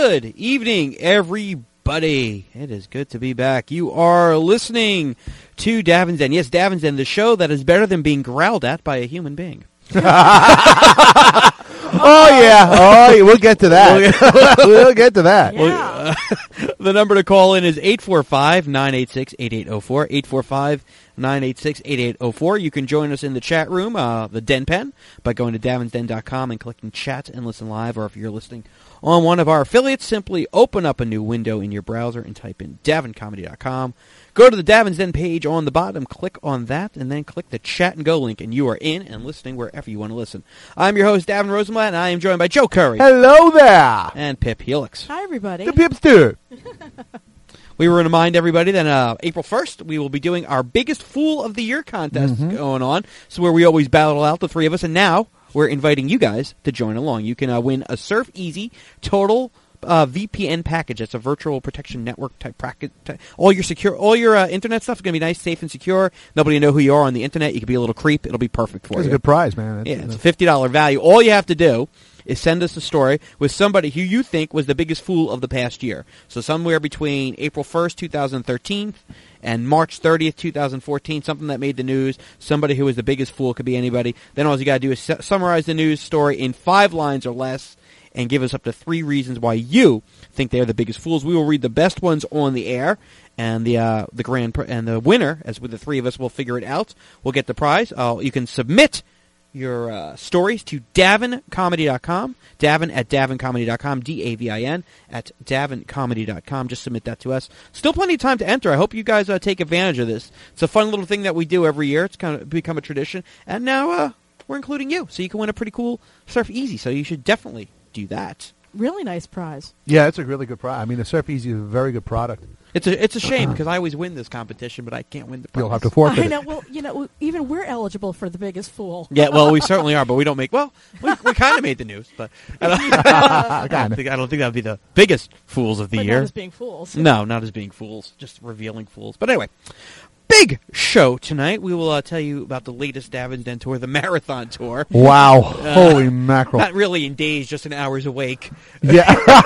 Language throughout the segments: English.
Good evening, everybody. It is good to be back. You are listening to Davin's Den. Yes, Davin's Den, the show that is better than being growled at by a human being. Oh, yeah. We'll get to that. We'll get to that. Yeah. The number to call in is 845-986-8804, 845-986-8804. You can join us in the chat room, the Den Pen, by going to davinsden.com and clicking chat and listen live, or if you're listening on one of our affiliates, simply open up a new window in your browser and type in davincomedy.com. Go to the Davin's Den page on the bottom, click on that, and then click the Chat and Go link, and you are in and listening wherever you want to listen. I'm your host, Davin Rosenblatt, and I am joined by Joe Curry. Hello there. And Pip Helix. Hi, everybody. The Pipster. We want to remind everybody that April 1st, we will be doing our biggest Fool of the Year contest going on. So where we always battle out the three of us, and now we're inviting you guys to join along. You can win a Surf Easy Total VPN package. That's a virtual protection network type package. All your internet stuff is going to be nice, safe, and secure. Nobody will know who you are on the internet. You can be a little creep. It'll be perfect for you. That's a good prize, man. It's a $50 value. All you have to do is send us a story with somebody who you think was the biggest fool of the past year. So somewhere between April 1st, 2013 and March 30th, 2014, something that made the news, somebody who was the biggest fool. Could be anybody. Then all you got to do is summarize the news story in 5 lines or less and give us up to 3 reasons why you think they're the biggest fools. We will read the best ones on the air, and the winner, as with the 3 of us, will figure it out. We'll get the prize. You can submit your stories to davincomedy.com, Davin at davincomedy.com, DAVIN at davincomedy.com. Just submit that to us. Still plenty of time to enter. I hope you guys take advantage of this. It's a fun little thing that we do every year. It's kind of become a tradition, and now we're including you, so you can win a pretty cool Surf Easy. So you should definitely do that. Really nice prize. Yeah, it's a really good prize. I mean, the Surf Easy is a very good product. It's a shame because I always win this competition, but I can't win the prize. You'll have to forfeit I know. Well, even we're eligible for the biggest fool. Yeah, well, we certainly are, but we don't make. Well, we kind of made the news, but I don't think that would be the biggest fools of the year. Not as being fools. No, not as being fools, just revealing fools. But anyway, big show tonight. We will tell you about the latest Davin's Den tour, the marathon tour. Wow. Holy mackerel. Not really in days, just in hours awake. Yeah.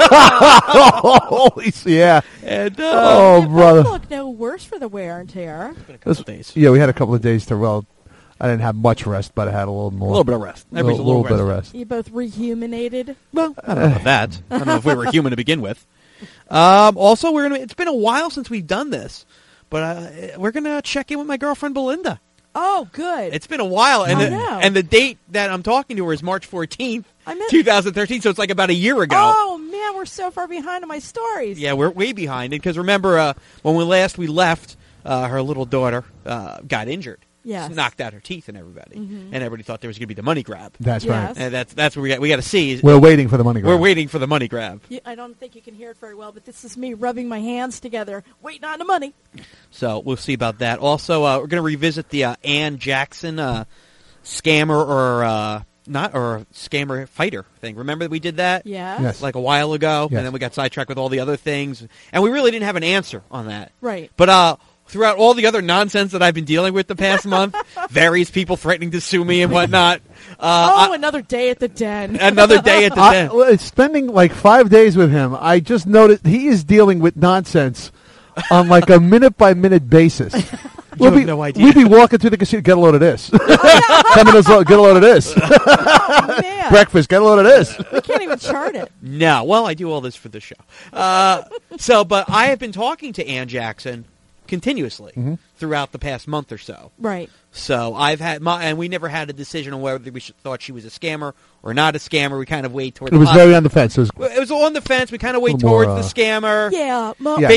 Holy, yeah. And, oh, brother. Look, no worse for the wear and tear. It's been a couple days. Yeah, we had a couple of days to, I didn't have much rest, but I had a little more. A little bit of rest. A little bit of rest. You both rehuminated? Well, I don't know about that. I don't know if we were human to begin with. Also, it's been a while since we've done this. But we're going to check in with my girlfriend, Belinda. Oh, good. It's been a while. And, and the date that I'm talking to her is March 14th, 2013, so it's like about a year ago. Oh, man, we're so far behind on my stories. Yeah, we're way behind. Because remember, when we left, her little daughter got injured. Yes. Knocked out her teeth and everybody. And everybody thought there was going to be the money grab. That's right. And that's where we got to see. We're waiting for the money grab. We're waiting for the money grab. I don't think you can hear it very well, but this is me rubbing my hands together, waiting on the money. So we'll see about that. Also, we're going to revisit the Ann Jackson scammer or scammer fighter thing. Remember that we did that? Yes. Like a while ago, Yes. and then we got sidetracked with all the other things, and we really didn't have an answer on that. Right. But throughout all the other nonsense that I've been dealing with the past month, various people threatening to sue me and whatnot. Another day at the Den. Another day at the Den. Spending like 5 days with him, I just noticed he is dealing with nonsense on like a minute-by-minute basis. You have no idea. We'd be walking through the casino, get a load of this. 10 minutes, get a load of this. Oh, man. Breakfast, get a load of this. We can't even chart it. No. Well, I do all this for the show. But I have been talking to Ann Jackson continuously throughout the past month or so. Right. So I've had and we never had a decision on whether we thought she was a scammer or not a scammer. We kind of weighed towards. It was very on the fence. It was on the fence. We kind of weighed towards the scammer. Yeah,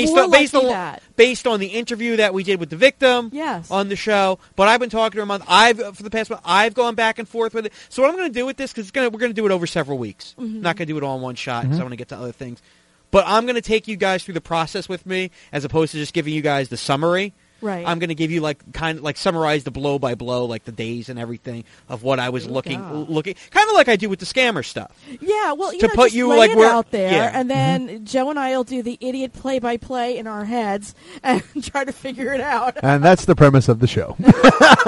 based on the interview that we did with the victim. Yes. On the show. But I've been talking to her a month. For the past month, I've gone back and forth with it. So what I'm going to do with this, because we're going to do it over several weeks. Not going to do it all in one shot because I want to get to other things. But I'm going to take you guys through the process with me, as opposed to just giving you guys the summary. Right. I'm going to give you summarize the blow by blow, like the days and everything of what I was looking, kind of like I do with the scammer stuff. Yeah, well, to put just you lay like it we're out there, and then Joe and I will do the idiot play-by-play in our heads and try to figure it out. And that's the premise of the show. That's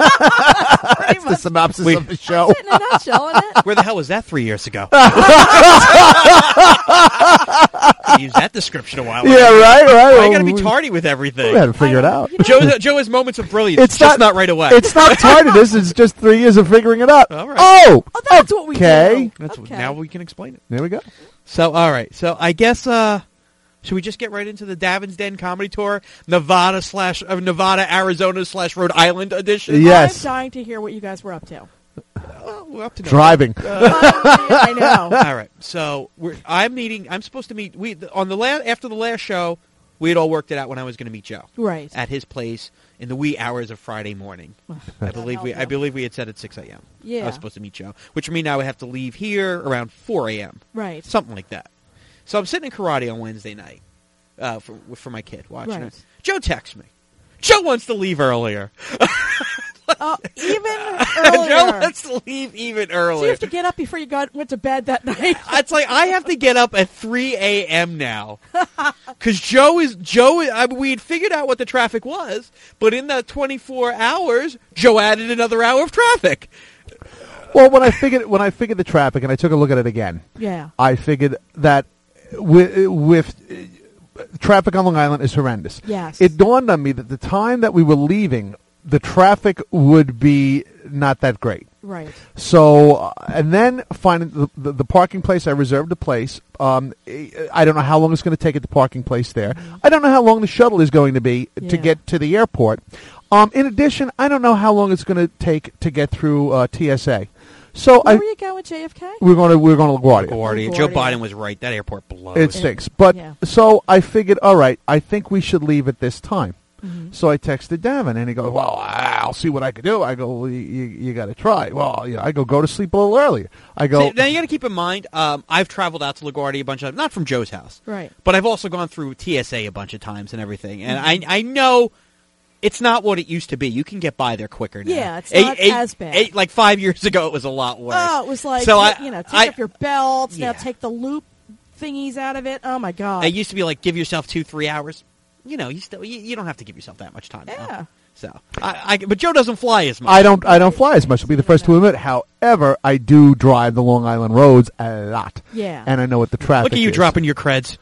the synopsis of the show. That's it in a nutshell, isn't it? Where the hell was that 3 years ago? could use that description a while ago. Yeah, right. I got to be tardy with everything. We had to figure it out. You know, Joe has moments of brilliance. It's It's just not right away. It's not tardiness. It's just 3 years of figuring it out. All right. Oh, that's what we okay. do. That's Okay. Now we can explain it. There we go. So, all right. So, I guess, should we just get right into the Davin's Den comedy tour? Nevada, Arizona / Rhode Island edition? Yes. I'm dying to hear what you guys were up to. Well, we're up to no Driving. I know. All right. So, I'm supposed to meet, after the last show, we had all worked it out when I was going to meet Joe. Right. At his place in the wee hours of Friday morning. I believe we had said at 6 a.m. Yeah. I was supposed to meet Joe, which would mean I would have to leave here around 4 a.m. Right. Something like that. So I'm sitting in karate on Wednesday night for my kid watching Right. it. Joe texts me. Joe wants to leave earlier. Even earlier. Joe wants to leave even So you earlier. have to get up before you went to bed that night. It's like I have to get up at 3 a.m. now because we had figured out what the traffic was, but in that 24 hours, Joe added another hour of traffic. Well, when I figured the traffic and I took a look at it again, Yeah. I figured that with traffic on Long Island is horrendous. Yes. It dawned on me that the time that we were leaving, the traffic would be not that great. Right. So, and then finding the parking place, I reserved a place. I don't know how long it's going to take at the parking place there. I don't know how long the shuttle is going to be to Yeah. get to the airport. In addition, I don't know how long it's going to take to get through TSA. So Where were you going with JFK? we're going to LaGuardia. LaGuardia. LaGuardia. Joe Biden was right. That airport blows. It stinks. But Yeah. so I figured, all right, I think we should leave at this time. Mm-hmm. So I texted Davin, and he goes, well, I'll see what I can do. I go, well, you got to try. Well, I go to sleep a little earlier. I go, See, now you got to keep in mind, I've traveled out to LaGuardia a bunch of times, not from Joe's house, Right. but I've also gone through TSA a bunch of times and everything, and I know it's not what it used to be. You can get by there quicker now. Yeah, it's not as bad. Like 5 years ago, it was a lot worse. Oh, it was like, So take off your belts. Yeah. Now take the loop thingies out of it. Oh, my God. It used to be like, give yourself 2-3 hours. You know, you don't have to give yourself that much time. Yeah. Now. So, but Joe doesn't fly as much. I don't fly as much. I'll be the first to admit. However, I do drive the Long Island roads a lot. Yeah. And I know what the traffic Look at you is. dropping your creds.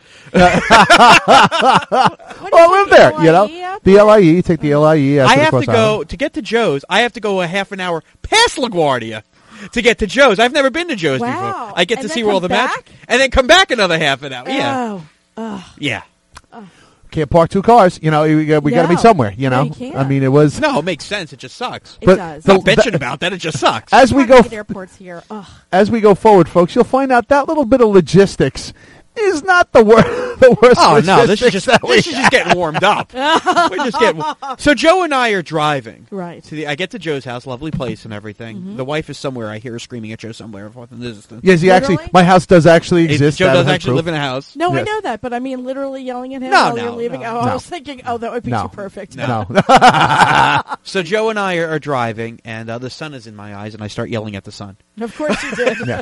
What, Well, I live there, you know. out The LIE, you take the LIE. I after the have Cross to go Island. to get to Joe's. I have to go a half an hour past LaGuardia to get to Joe's. I've never been to Joe's Wow. before. I get And to then see where all come the match, back? and then come back another half an hour. Yeah, Oh. yeah. Can't park two cars. You know, we got to No. meet somewhere. You No, know, you can't. I mean, it was No, it makes sense. It just sucks. It But does. the- Not bitching about that. It just sucks. as we go Get airports here. Ugh. as we go forward, folks. You'll find out that little bit of logistics is not the worst. The worst. Oh no, this is logistics that we just getting warmed up. We're just getting. So Joe and I are driving. Right. I get to Joe's house, lovely place and everything. The wife is somewhere. I hear her screaming at Joe somewhere. In the distance. Yes, he actually. Literally? My house does actually exist. Joe That does I have actually proof. live in a house. No, I Yes. know that, but I mean literally yelling at him No, while no, you're leaving. no, Oh, I no. was thinking, that would be No. too perfect. No. No. So Joe and I are driving, and the sun is in my eyes, and I start yelling at the sun. Of course you did. Yeah.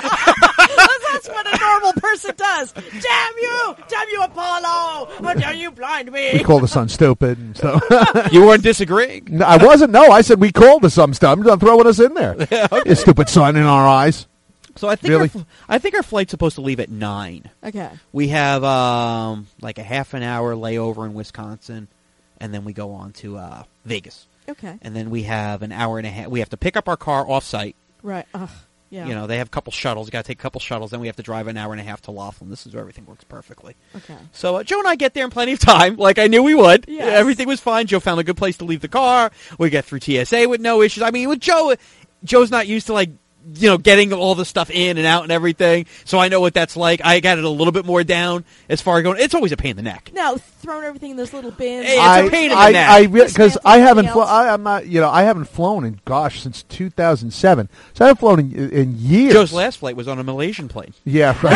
That's what a normal person does. Damn you, Apollo! How dare you blind me? We call the sun stupid, and so You weren't disagreeing. No, I wasn't. No, I said we called the sun stuff. I'm throwing us in there. You stupid sun in our eyes. So I think Really? I think our flight's supposed to leave at 9. Okay. We have like a half an hour layover in Wisconsin, and then we go on to Vegas. Okay. And then we have an hour and a half. We have to pick up our car off-site. Right. Yeah. You know, they have a couple shuttles. You got to take a couple shuttles. Then we have to drive an hour and a half to Laughlin. This is where everything works perfectly. Okay. So Joe and I get there in plenty of time, like I knew we would. Yes. Everything was fine. Joe found a good place to leave the car. We get through TSA with no issues. I mean, with Joe's not used to, like, you know, getting all the stuff in and out and everything. So I know what that's like. I got it a little bit more down as far as going. It's always a pain in the neck. Now, throwing everything in those little bins. Hey, it's a pain in the neck. Because I haven't. Dismantle I'm not. You know, I haven't flown in since 2007. So I haven't flown in years. Joe's last flight was on a Malaysian plane. Yeah, right.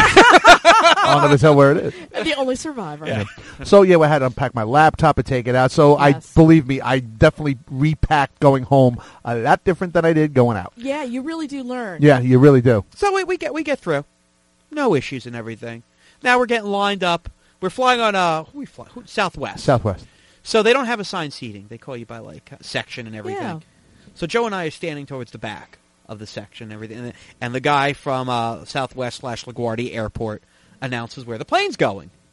I don't know to tell where it is. The only survivor. Yeah. So yeah, I had to unpack my laptop and take it out. So Yes. believe me, I definitely repacked going home a lot different than I did going out. Yeah, you really do learn. Yeah, you really do. So we get through. No issues and everything. Now we're getting lined up. We're flying on Southwest. Southwest. So they don't have assigned seating. They call you by like section and everything. Yeah. So Joe and I are standing towards the back of the section and everything. And the guy from Southwest / LaGuardia Airport announces where the plane's going.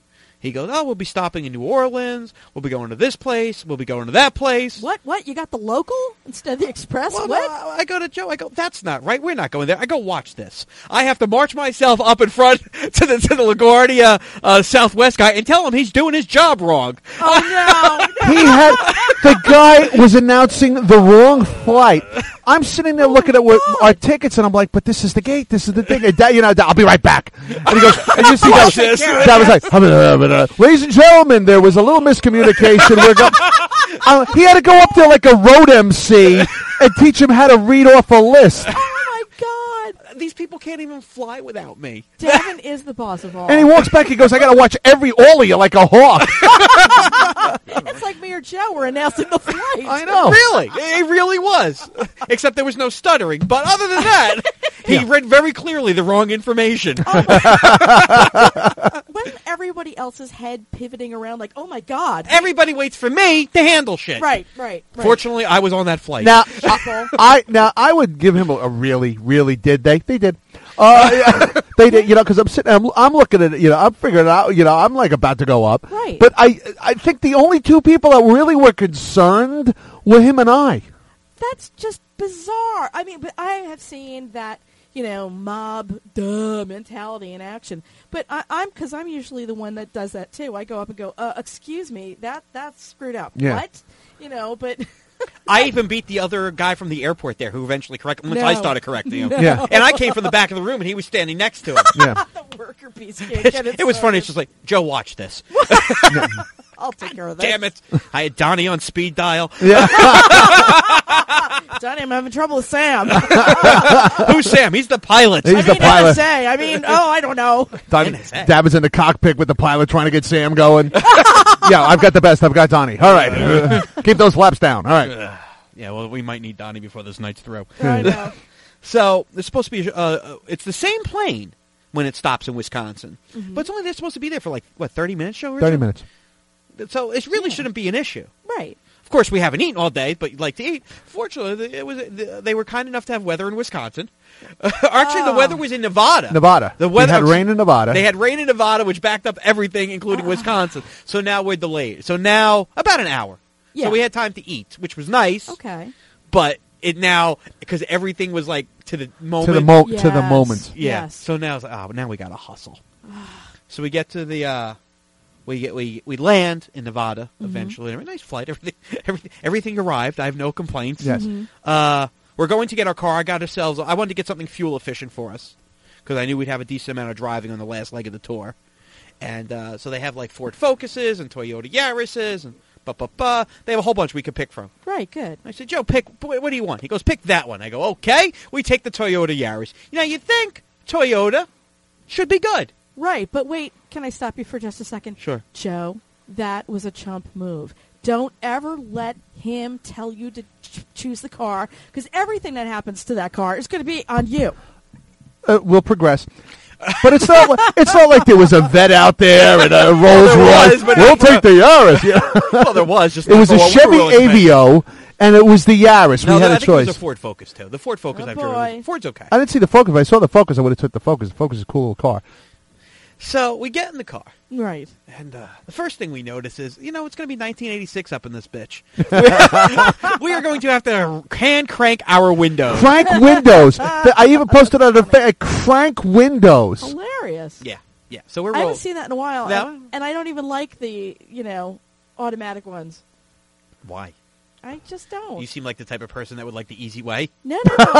He goes, "Oh, we'll be stopping in New Orleans. We'll be going to this place. We'll be going to that place." What? You got the local instead of the express? Well, what? I go to Joe. I go, "That's not right. We're not going there." I go, "Watch this." I have to march myself up in front to the LaGuardia Southwest guy and tell him he's doing his job wrong. Oh, no. The guy was announcing the wrong flight. I'm sitting there looking at our tickets, and I'm like, "But this is the gate. This is the thing." And Dad, I'll be right back. And he goes, and you see Dad was like, "Ladies and gentlemen, there was a little miscommunication. He had to go up there like a road MC and teach him how to read off a list. Oh, my God. These people can't even fly without me. Devin is the boss of all. And he walks back. He goes, "I got to watch all of you like a hawk." It's like me or Joe were announcing the flight. I know. Really, it really was. Except there was no stuttering. But other than that, he read very clearly the wrong information. Wasn't everybody else's head pivoting around like, oh, my God. Everybody waits for me to handle shit. Right. Fortunately, I was on that flight. Now, I would give him a really, really did they? They did. They did, because I'm sitting, I'm looking at it, I'm figuring it out, I'm like about to go up. Right. But I think the only two people that really were concerned were him and I. That's just bizarre. I mean, but I have seen that, mob mentality in action. But because I'm usually the one that does that too. I go up and go, excuse me, that's screwed up. Yeah. What? But I even beat the other guy from the airport there who eventually corrected him once I started correcting him. Yeah. And I came from the back of the room and he was standing next to him. Yeah. the worker piece can't It was funny. It's just like, "Joe, watch this." I'll take care of that. Damn it. I had Donnie on speed dial. Yeah. Johnny, I'm having trouble with Sam. Who's Sam? He's the pilot. He's the pilot. NSA. I don't know. Dad was in the cockpit with the pilot trying to get Sam going. Yeah, I've got the best. I've got Donnie. All right. Keep those flaps down. All right. Yeah, well, we might need Donnie before this night's through. I know. So, it's supposed to be, it's the same plane when it stops in Wisconsin. Mm-hmm. But they're supposed to be there for 30 minutes, Joe? 30 minutes. So, it really shouldn't be an issue. Right. Of course, we haven't eaten all day, but you'd like to eat. Fortunately, they were kind enough to have weather in Wisconsin. Actually, the weather was in Nevada. The weather had rain in Nevada. They had rain in Nevada, which backed up everything, including Wisconsin. So now we're delayed. So now, about an hour. Yeah. So we had time to eat, which was nice. Okay. But it now, because everything was to the moment. To the moment. Yeah. Yes. So now it's like, now we got to hustle. So we get to the, we land in Nevada eventually. A nice flight. Everything arrived. I have no complaints. Yes. We're going to get our car. I wanted to get something fuel efficient for us because I knew we'd have a decent amount of driving on the last leg of the tour. And so they have Ford Focuses and Toyota Yaris's and They have a whole bunch we could pick from. Right, good. I said, "Joe, pick. What do you want?" He goes, "Pick that one." I go, "Okay." We take the Toyota Yaris. You'd think Toyota should be good. Right, but wait, can I stop you for just a second? Sure. Joe, that was a chump move. Don't ever let him tell you to choose the car, because everything that happens to that car is going to be on you. We'll progress. But it's not like there was a vet out there and a Rolls Royce. We'll take the Yaris. Yeah. Well, there was. Just it was a Chevy Aveo, and it was the Yaris. No, we had I a think choice. It was a Ford Focus, too. The Ford Focus I've boy. driven. Ford's okay. I didn't see the Focus. If I saw the Focus, I would have took the Focus. The Focus is a cool little car. So we get in the car. Right. And the first thing we notice is, it's going to be 1986 up in this bitch. We are going to have to hand crank our windows. Crank windows. I even posted on the crank windows. Hilarious. Yeah. So we're I haven't seen that in a while, No? and I don't even like the, automatic ones. Why? I just don't. You seem like the type of person that would like the easy way. No.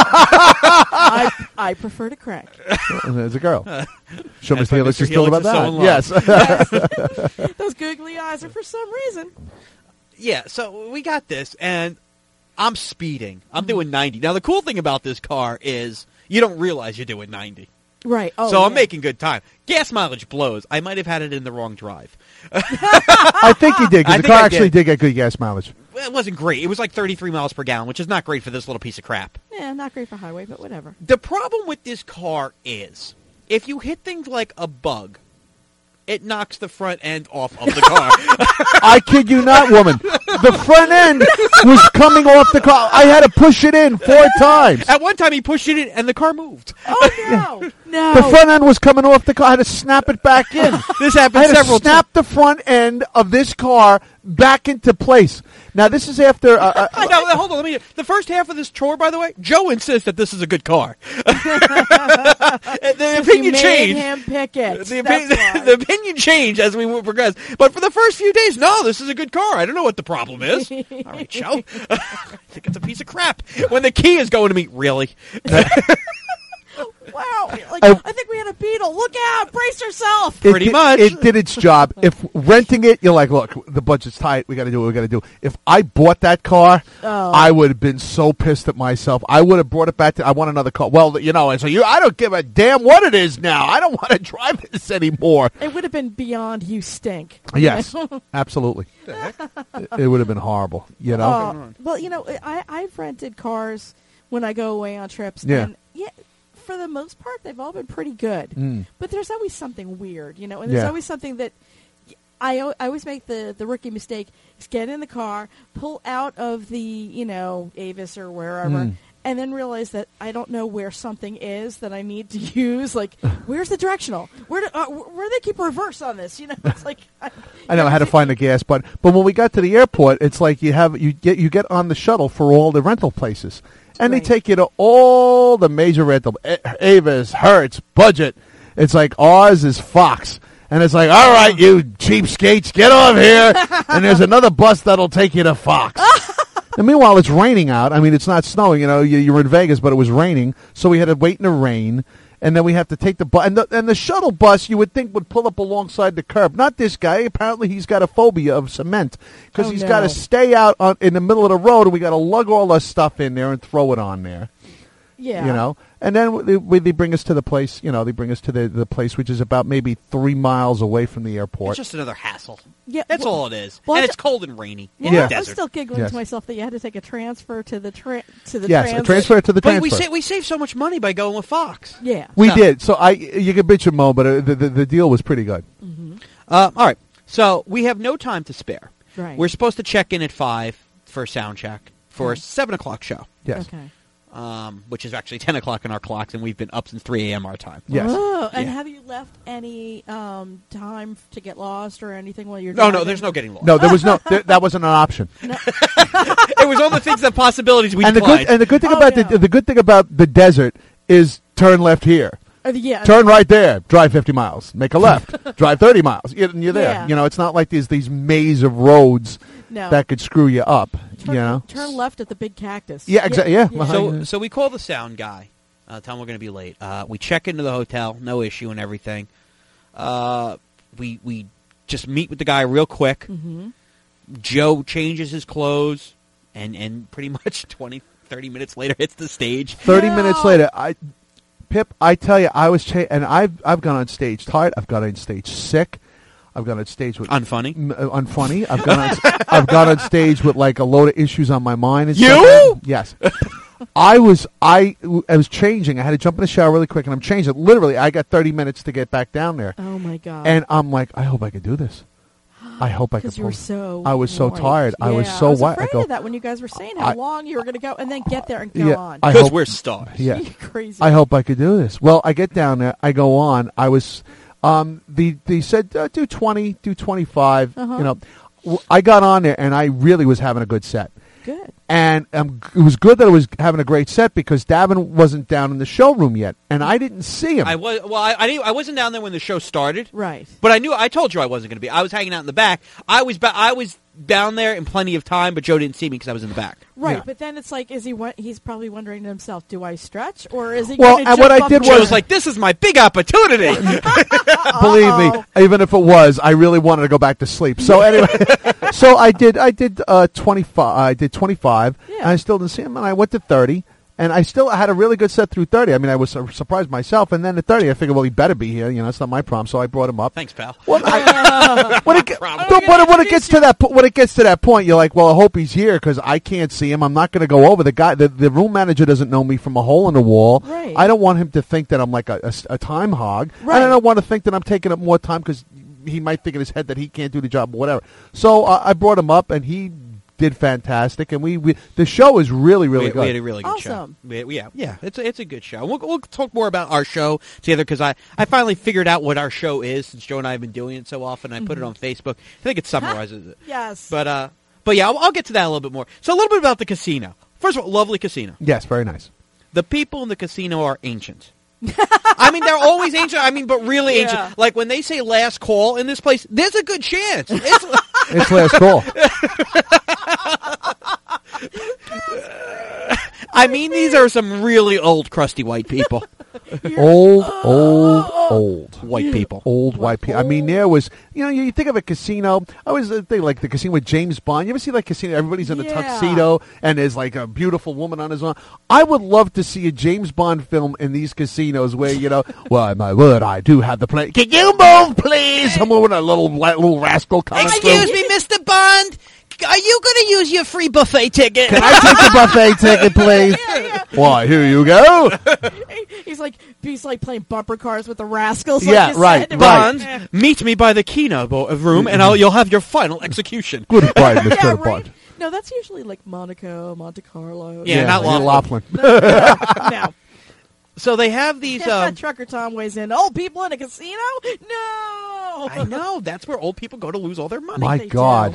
I prefer to crank. There's a girl. Show That's Mr. why Helix Mr. is still Helix about is so in that. love. Yes. Those googly eyes are for some reason. Yeah, so we got this, and I'm speeding. I'm doing 90. Now, the cool thing about this car is you don't realize you're doing 90. Right. Oh, So I'm yeah. making good time. Gas mileage blows. I might have had it in the wrong drive. I think you did, I because the think car I actually did. did get good gas mileage. Well, it wasn't great. It was like 33 miles per gallon, which is not great for this little piece of crap. Yeah, not great for highway, but whatever. The problem with this car is if you hit things like a bug, it knocks the front end off of the car. I kid you not, woman. The front end was coming off the car. I had to push it in 4 times. At one time, he pushed it in, and the car moved. Oh, no. The front end was coming off the car. I had to snap it back in. This I happened had to several snap times. the front end of this car back into place. Now, this is after... Now, hold on. The first half of this chore, by the way, Joe insists that this is a good car. The opinion made changed. him pick it. The, That's why. the opinion changed as we progressed. But for the first few days, no, this is a good car. I don't know what the problem is. All right, Joe. I think it's a piece of crap. When the key is going to me, really? Wow. Like, I I think we had a beetle. Look out. Brace yourself. Pretty much. It did its job. If renting it, you're like, look, the budget's tight. We got to do what we got to do. If I bought that car, I would have been so pissed at myself. I would have brought it back to. I want another car. Well, and so I don't give a damn what it is now. I don't want to drive this anymore. It would have been beyond you stink. Yes, absolutely. It would have been horrible. Well, I've rented cars when I go away on trips. Yeah. And for the most part, they've all been pretty good. But there's always something weird, and there's Yeah. always something that I always make the rookie mistake is get in the car, pull out of the, Avis or wherever, and then realize that I don't know where something is that I need to use. Like, where's the directional? Where do they keep reverse on this? It's like I know I had to find the gas, but when we got to the airport, it's like you get on the shuttle for all the rental places. And Right. they take you to all the major rental, Avis, Hertz, Budget. It's like ours is Fox. And it's like, all right, you cheapskates, get off here. And there's another bus that'll take you to Fox. And meanwhile, it's raining out. I mean, it's not snowing. You're in Vegas, but it was raining. So we had to wait in the rain. And then we have to take the bus. And the shuttle bus, you would think, would pull up alongside the curb. Not this guy. Apparently, he's got a phobia of cement. Because he's got to stay out in the middle of the road, and we got to lug all our stuff in there and throw it on there. Yeah. And then they bring us to the place, they bring us to the place, which is about maybe 3 miles away from the airport. It's just another hassle. Yeah, That's all it is. well, And I it's cold and rainy Well, in the I'm desert. still giggling Yes. to myself that you had to take a transfer to the Yes, a transfer to the But transfer. we save so much money by going with Fox. Yeah. We No. did. So you could bitch and moan, but the deal was pretty good. All right. So we have no time to spare. Right. We're supposed to check in at 5 for a sound check for a 7 o'clock show, Yes. Okay. which is actually 10 o'clock in our clocks, and we've been up since 3 a.m. our time. Yes. Oh, and Yeah. have you left any time to get lost or anything while you're No, driving? there's no getting lost. No, there was no. That wasn't an option. It was all the things, the possibilities we And declined. the good thing Oh, about no. the good thing about the desert is turn left here. Yeah. Turn right there. Drive 50 miles. Make a left. Drive 30 miles. You're there. Yeah. It's not like there's these maze of roads No. that could screw you up. Turn left at the big cactus. Yeah, exactly. Yeah. So we call the sound guy. Tell him we're going to be late. We check into the hotel, no issue and everything. We just meet with the guy real quick. Mm-hmm. Joe changes his clothes, and pretty much 20, 30 minutes later hits the stage. 30 No. minutes later, Pip, I tell you, I was and I've gone on stage tired. I've gone on stage sick. I've gone on stage with Unfunny. unfunny. I've gone on stage with like a load of issues on my mind. And You? stuff. Yes. I was changing. I had to jump in the shower really quick, and I'm changing. Literally, I got 30 minutes to get back down there, Oh my god. and I'm like, I hope I could do this. I hope I could. Because you were so. I was so white. tired. I was Yeah, so I was white. I afraid go, of that when you guys were saying how I- long you were going to go, and then get there and go Yeah, on. I Because hope- we're stars. Yeah. You're crazy. I hope I could do this. Well, I get down there. I go on. I was. They said do 20, do 25. Uh-huh. I got on there, and I really was having a good set. Good. And it was good that I was having a great set because Davin wasn't down in the showroom yet, and I didn't see him. I wasn't down there when the show started. Right. But I told you I wasn't going to be. I was hanging out in the back. I was down there in plenty of time, but Joe didn't see me because I was in the back. Right, Yeah. but then it's like, he's probably wondering to himself, do I stretch, or is he Well, going to and what I did Joe's was- like, this is my big opportunity. Believe me, even if it was, I really wanted to go back to sleep. So anyway, so I did 25. I did 25, Yeah. and I still didn't see him. And I went to 30, and I had a really good set through 30. I mean, I was surprised myself. And then at 30, I figured, well, he better be here. It's not my problem. So I brought him up. Thanks, pal. Well, when it gets to that point, you're like, well, I hope he's here because I can't see him. I'm not going to go over. The room manager doesn't know me from a hole in the wall. Right. I don't want him to think that I'm like a time hog. Right. And I don't want to think that I'm taking up more time because he might think in his head that he can't do the job or whatever. So I brought him up, and he did fantastic, and we the show is really we good. had a really good Awesome. show. Yeah, it's a good show. We'll talk more about our show together because I finally figured out what our show is since Joe and I have been doing it so often. I put it on Facebook. I think it summarizes it. Yes. But yeah, I'll get to that a little bit more. So a little bit about the casino. First of all, lovely casino. Yes, very nice. The people in the casino are ancient. I mean, they're always ancient. I mean, but really Yeah. ancient. Like when they say last call in this place, there's a good chance. It's, It's last call. I mean, these are some really old, crusty white people. Old White people. Old white people. I mean, there was, you think of a casino. I always think like the casino with James Bond. You ever see like casino? Everybody's in a Yeah. tuxedo and there's like a beautiful woman on his arm. I would love to see a James Bond film in these casinos where, well, my word, I do have the plane. Can you move, please? Someone with a little rascal coming Excuse through. me, Mr. Bond. Are you going to use your free buffet ticket? Can I take the buffet ticket, please? Yeah. Why, here you go. He's like playing bumper cars with the rascals. Yeah, like you right, said. Bond, meet me by the Kino room, and you'll have your final execution. Goodbye, Mr. Yeah, Bond. right. No, that's usually like Monaco, Monte Carlo. Yeah, not Laughlin. No. So they have these. Trucker Tom weighs in. Old people in a casino? No. I know that's where old people go to lose all their money. My they God.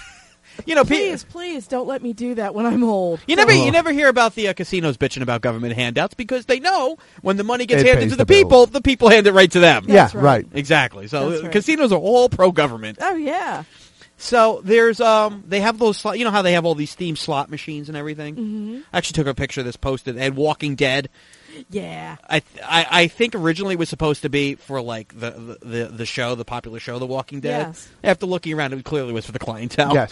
Please don't let me do that when I'm old. You never hear about the casinos bitching about government handouts because they know when the money gets It handed pays to the the people hand it right to them. That's Yeah, right. right. Exactly. So That's right. casinos are all pro-government. Oh, yeah. So there's they have those you know how they have all these themed slot machines and everything. Mm-hmm. I actually took a picture of this posted. They had Walking Dead. Yeah. I think originally it was supposed to be for like the show, the popular show, The Walking Dead. Yes. After looking around, it clearly was for the clientele. Yes.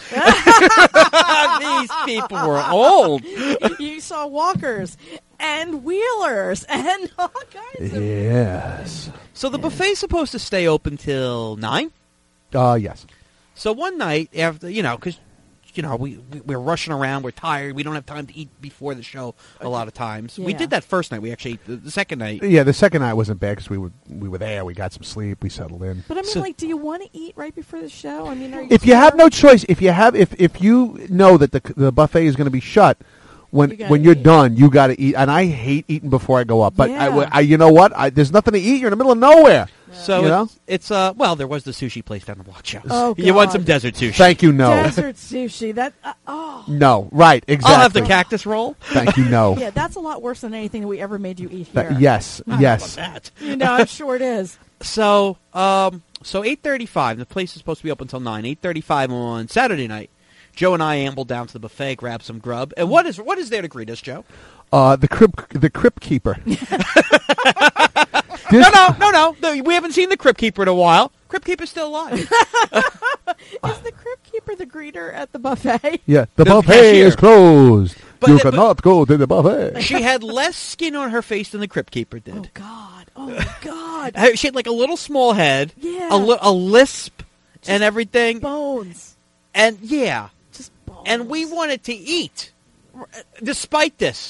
These people were old. You saw walkers and wheelers and all kinds of... Yes. So the buffet's supposed to stay open till 9. Yes. So one night after, because we're rushing around, we're tired, we don't have time to eat before the show a lot of times. We Yeah. did that first night. We actually the second night. Yeah, the second night wasn't bad because we were there. We got some sleep. We settled in. But I mean, So- do you want to eat right before the show? I mean, are you If you have sure? no choice, if you know that the buffet is going to be shut, when You gotta you're eat. done, you got to eat. And I hate eating before I go up. But Yeah. I you know what? There's nothing to eat. You're in the middle of nowhere. So You know? it's well, there was the sushi place down the block, Joe. Oh, You want God. some desert sushi? Thank you. No. Desert sushi. That No. Right. Exactly. I'll have the cactus roll. Thank you. No. yeah, that's a lot worse than anything that we ever made you eat here. Yes. Yes. That. I'm sure it is. So 8:35. The place is supposed to be open until 9. 8:35 on Saturday night. Joe and I ambled down to the buffet, grabbed some grub. And what is there to greet us, Joe? The crypt keeper. No. We haven't seen the Crypt Keeper in a while. Crypt Keeper's still alive. Is the crypt keeper the greeter at the buffet? Yeah. The The buffet cashier. is closed. But You the- cannot go to the buffet. She had less skin on her face than the Crypt Keeper did. Oh God! Oh God! She had like a little small head, Yeah. a lisp, and everything. Bones. And yeah, Just bones. and we wanted to eat, despite this.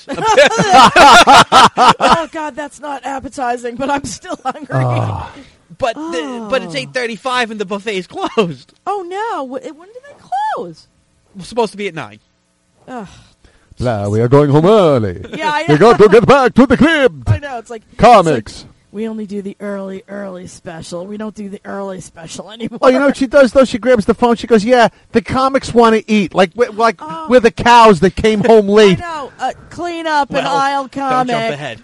Oh God, that's not appetizing, but I'm still hungry. But it's 8:35 and the buffet is closed. Oh no! When did they close? It was supposed to be at 9. Ugh. Blah, we are going home early. Yeah, I We know. got to get back to the crib. I know. It's like Comics. it's like, we only do the early special. We don't do the early special anymore. Oh, you know what she does, though? She grabs the phone. She goes, yeah, the comics want to eat. Like we're the cows that came home I late. know. Clean up an Well, aisle Don't comic. jump ahead.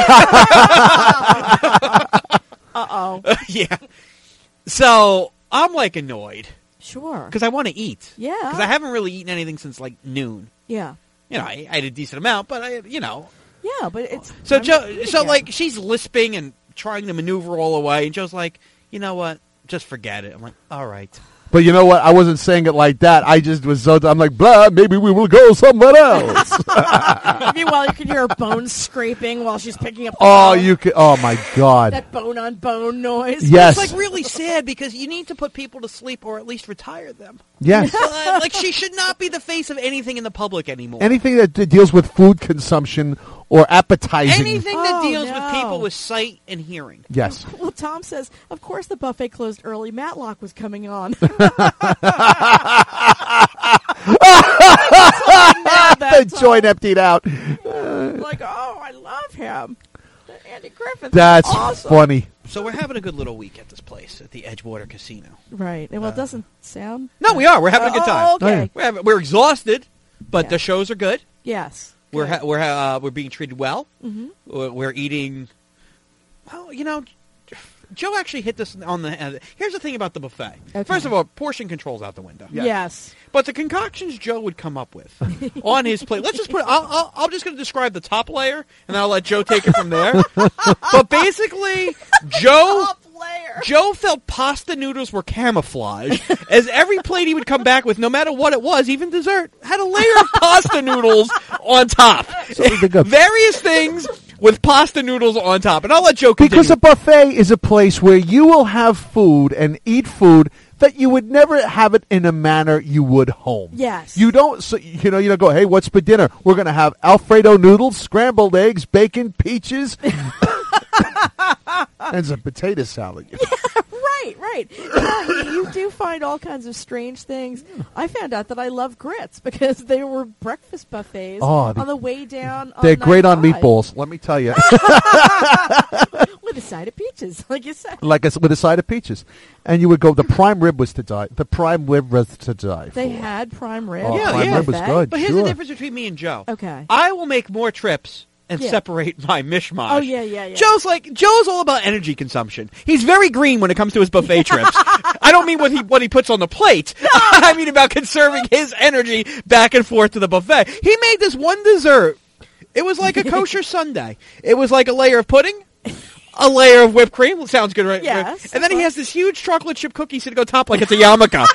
Uh-oh. Yeah. So I'm like annoyed Sure. because I want to eat. Yeah. Because I haven't really eaten anything since like noon. Yeah. I ate a decent amount, but Yeah, but it's... So I'm Joe, gonna eat so again. like she's lisping and trying to maneuver all the way, and Joe's like, you know what? Just forget it. I'm like, all right. But you know what? I wasn't saying it like that. I just was so... I'm like, blah, maybe we will go somewhere else. Meanwhile, you can hear her bones scraping while she's picking up the Oh, phone. you could... Oh, my God. That bone-on-bone noise. Yes. It's like really sad because you need to put people to sleep or at least retire them. Yes. Like she should not be the face of anything in the public anymore. Anything that deals with food consumption or appetizing. Anything that Oh, deals with no. people with sight and hearing. Yes. Well, Tom says, of course the buffet closed early. Matlock was coming on. The joint emptied out. Like, oh, I love him. Andy Griffith. That's awesome. funny. So we're having a good little week at this place, at the Edgewater Casino. Right. Well, it doesn't sound. No, we are. We're having a good time. Oh, okay. We're exhausted, but Yeah. the shows are good. Yes. We're being treated well. Mm-hmm. We're eating. Well, Joe actually hit this on the head. Here's the thing about the buffet. Okay. First of all, portion control's out the window. Yeah. Yes. But the concoctions Joe would come up with on his plate. Let's just put. I'm just going to describe the top layer, and I'll let Joe take it from there. But basically, Top layer. Joe felt pasta noodles were camouflage, as every plate he would come back with, no matter what it was, even dessert, had a layer of pasta noodles on top. So they go- Various things with pasta noodles on top. And I'll let Joe continue. Because a buffet is a place where you will have food and eat food that you would never have it in a manner you would home. Yes. You don't, so, you don't go, hey, what's for dinner? We're going to have Alfredo noodles, scrambled eggs, bacon, peaches, and some potato salad. Right. Yeah, you do find all kinds of strange things. I found out that I love grits because they were breakfast buffets on the way down. They're great on 95. meatballs, let me tell you. With a side of peaches, like you said. With a side of peaches. And you would go, the prime rib was to die. The prime rib was to die They for. had prime rib. Oh, Yeah, prime yeah. rib was good. But here's sure. the difference between me and Joe. Okay. I will make more trips and Yeah. separate my mishmash. Oh, yeah. Joe's all about energy consumption. He's very green when it comes to his buffet trips. I don't mean what he puts on the plate. I mean about conserving his energy back and forth to the buffet. He made this one dessert. It was like a kosher sundae. It was like a layer of pudding, a layer of whipped cream. Sounds good, right? Yes. And then he has this huge chocolate chip cookie sitting on top like it's a yarmulke.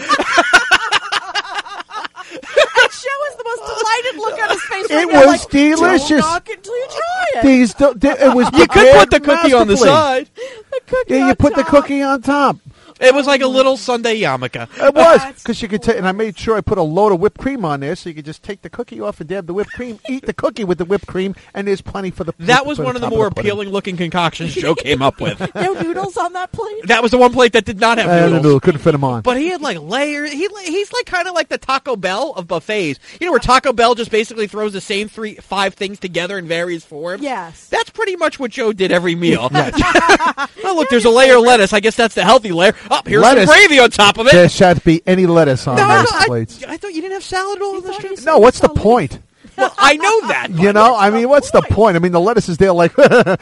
Joe has the most delighted look on his face. It right now, was delicious. Don't knock until you try it. It was You could prepared put the cookie on the masterfully. side. The cookie Yeah, on you put the top. cookie on top. It was like a little Sunday yarmulke. It was That's because you could take, and I made sure I put a load of whipped cream on there, so you could just take the cookie off and dab the whipped cream, eat the cookie with the whipped cream, and there's plenty for the. That was for one of the top more pudding. appealing-looking concoctions Joe came up with. No noodles on that plate. That was the one plate that did not have No, noodles. couldn't fit them on. But he had like layers. He's like kind of like the Taco Bell of buffets. You know where Taco Bell just basically throws the same 5 things together in various forms? Yes. That's pretty much what Joe did every meal. Oh, look, there's a layer of lettuce. I guess that's the healthy layer. Oh, here's Lettuce. some gravy on top of it. There shan't be any lettuce on No, those I plates. thought you didn't have salad at all on this thought trip. you said- No, what's the Salad. point? Well, I know that. You know, I mean, what's the point? I mean, the lettuce is there like,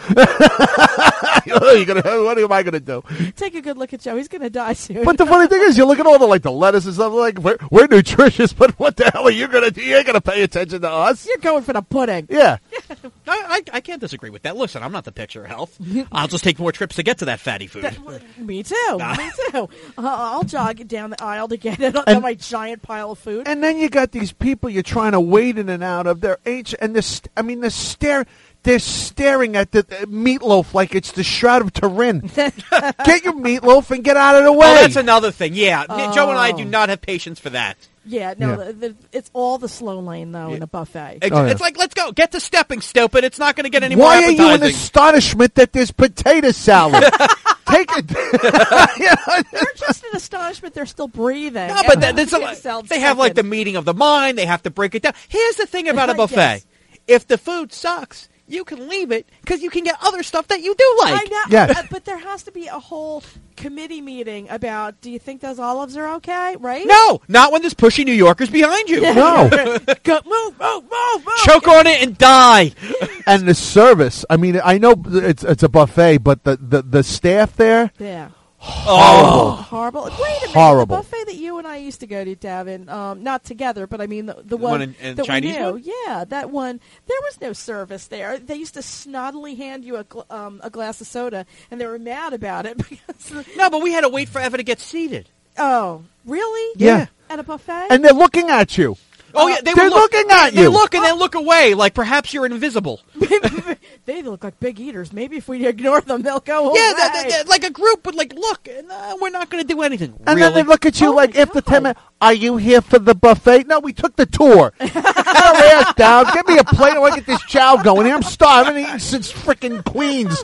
what am I going to do? Take a good look at Joe. He's going to die soon. But the funny thing is, you look at all the lettuce and stuff, like, we're nutritious, but what the hell are you going to do? You ain't going to pay attention to us. You're going for the pudding. Yeah. I can't disagree with that. Listen, I'm not the picture of health. I'll just take more trips to get to that fatty food. Me too. Me too. I'll jog down the aisle to get it on And- my giant pile of food. And then you got these people you're trying to wade in and out of. They're ancient, and they're staring at the meatloaf like it's the Shroud of Turin. Get your meatloaf and get out of the way. Oh, that's another thing. Yeah, Joe and I do not have patience for that. Yeah, no, it's all the slow lane, though, in a buffet. Oh, yeah. It's like, let's go. Get to stepping, stupid. It's not going to get any more Why are you in appetizing. astonishment that there's potato salad? Take it. They're just in astonishment they're still breathing. No, but they have like the second. meeting of the mind. They have to break it down. Here's the thing about a buffet. Yes. If the food sucks, you can leave it because you can get other stuff that you do like. I know, Yes. but there has to be a whole committee meeting about, do you think those olives are okay, right? No, not when there's pushy New Yorkers behind you. No. Go, move. Choke on it and die. And the service. I mean, I know it's a buffet, but the staff there, Yeah. horrible. Horrible. Wait a minute. Horrible. The buffet that you and I used to go to, Davin, not together, but I mean the one, one in that Chinese we knew. one? Yeah, that one. There was no service there. They used to snoddily hand you a glass of soda, and they were mad about it because. No, but we had to wait forever to get seated. Oh, really? Yeah. At a buffet? And they're looking at you. Oh yeah, they They're would look, looking at They you. look and then look away, like perhaps you're invisible. They look like big eaters. Maybe if we ignore them, they'll go away. Yeah, like a group would like look, and we're not going to do anything. And really? then they look at you Oh, like my after 10 God. minutes. Are you here for the buffet? No, we took the tour. Get your ass down. Give me a plate. I want to get this chow going here. I'm starving. I haven't eaten since freaking Queens.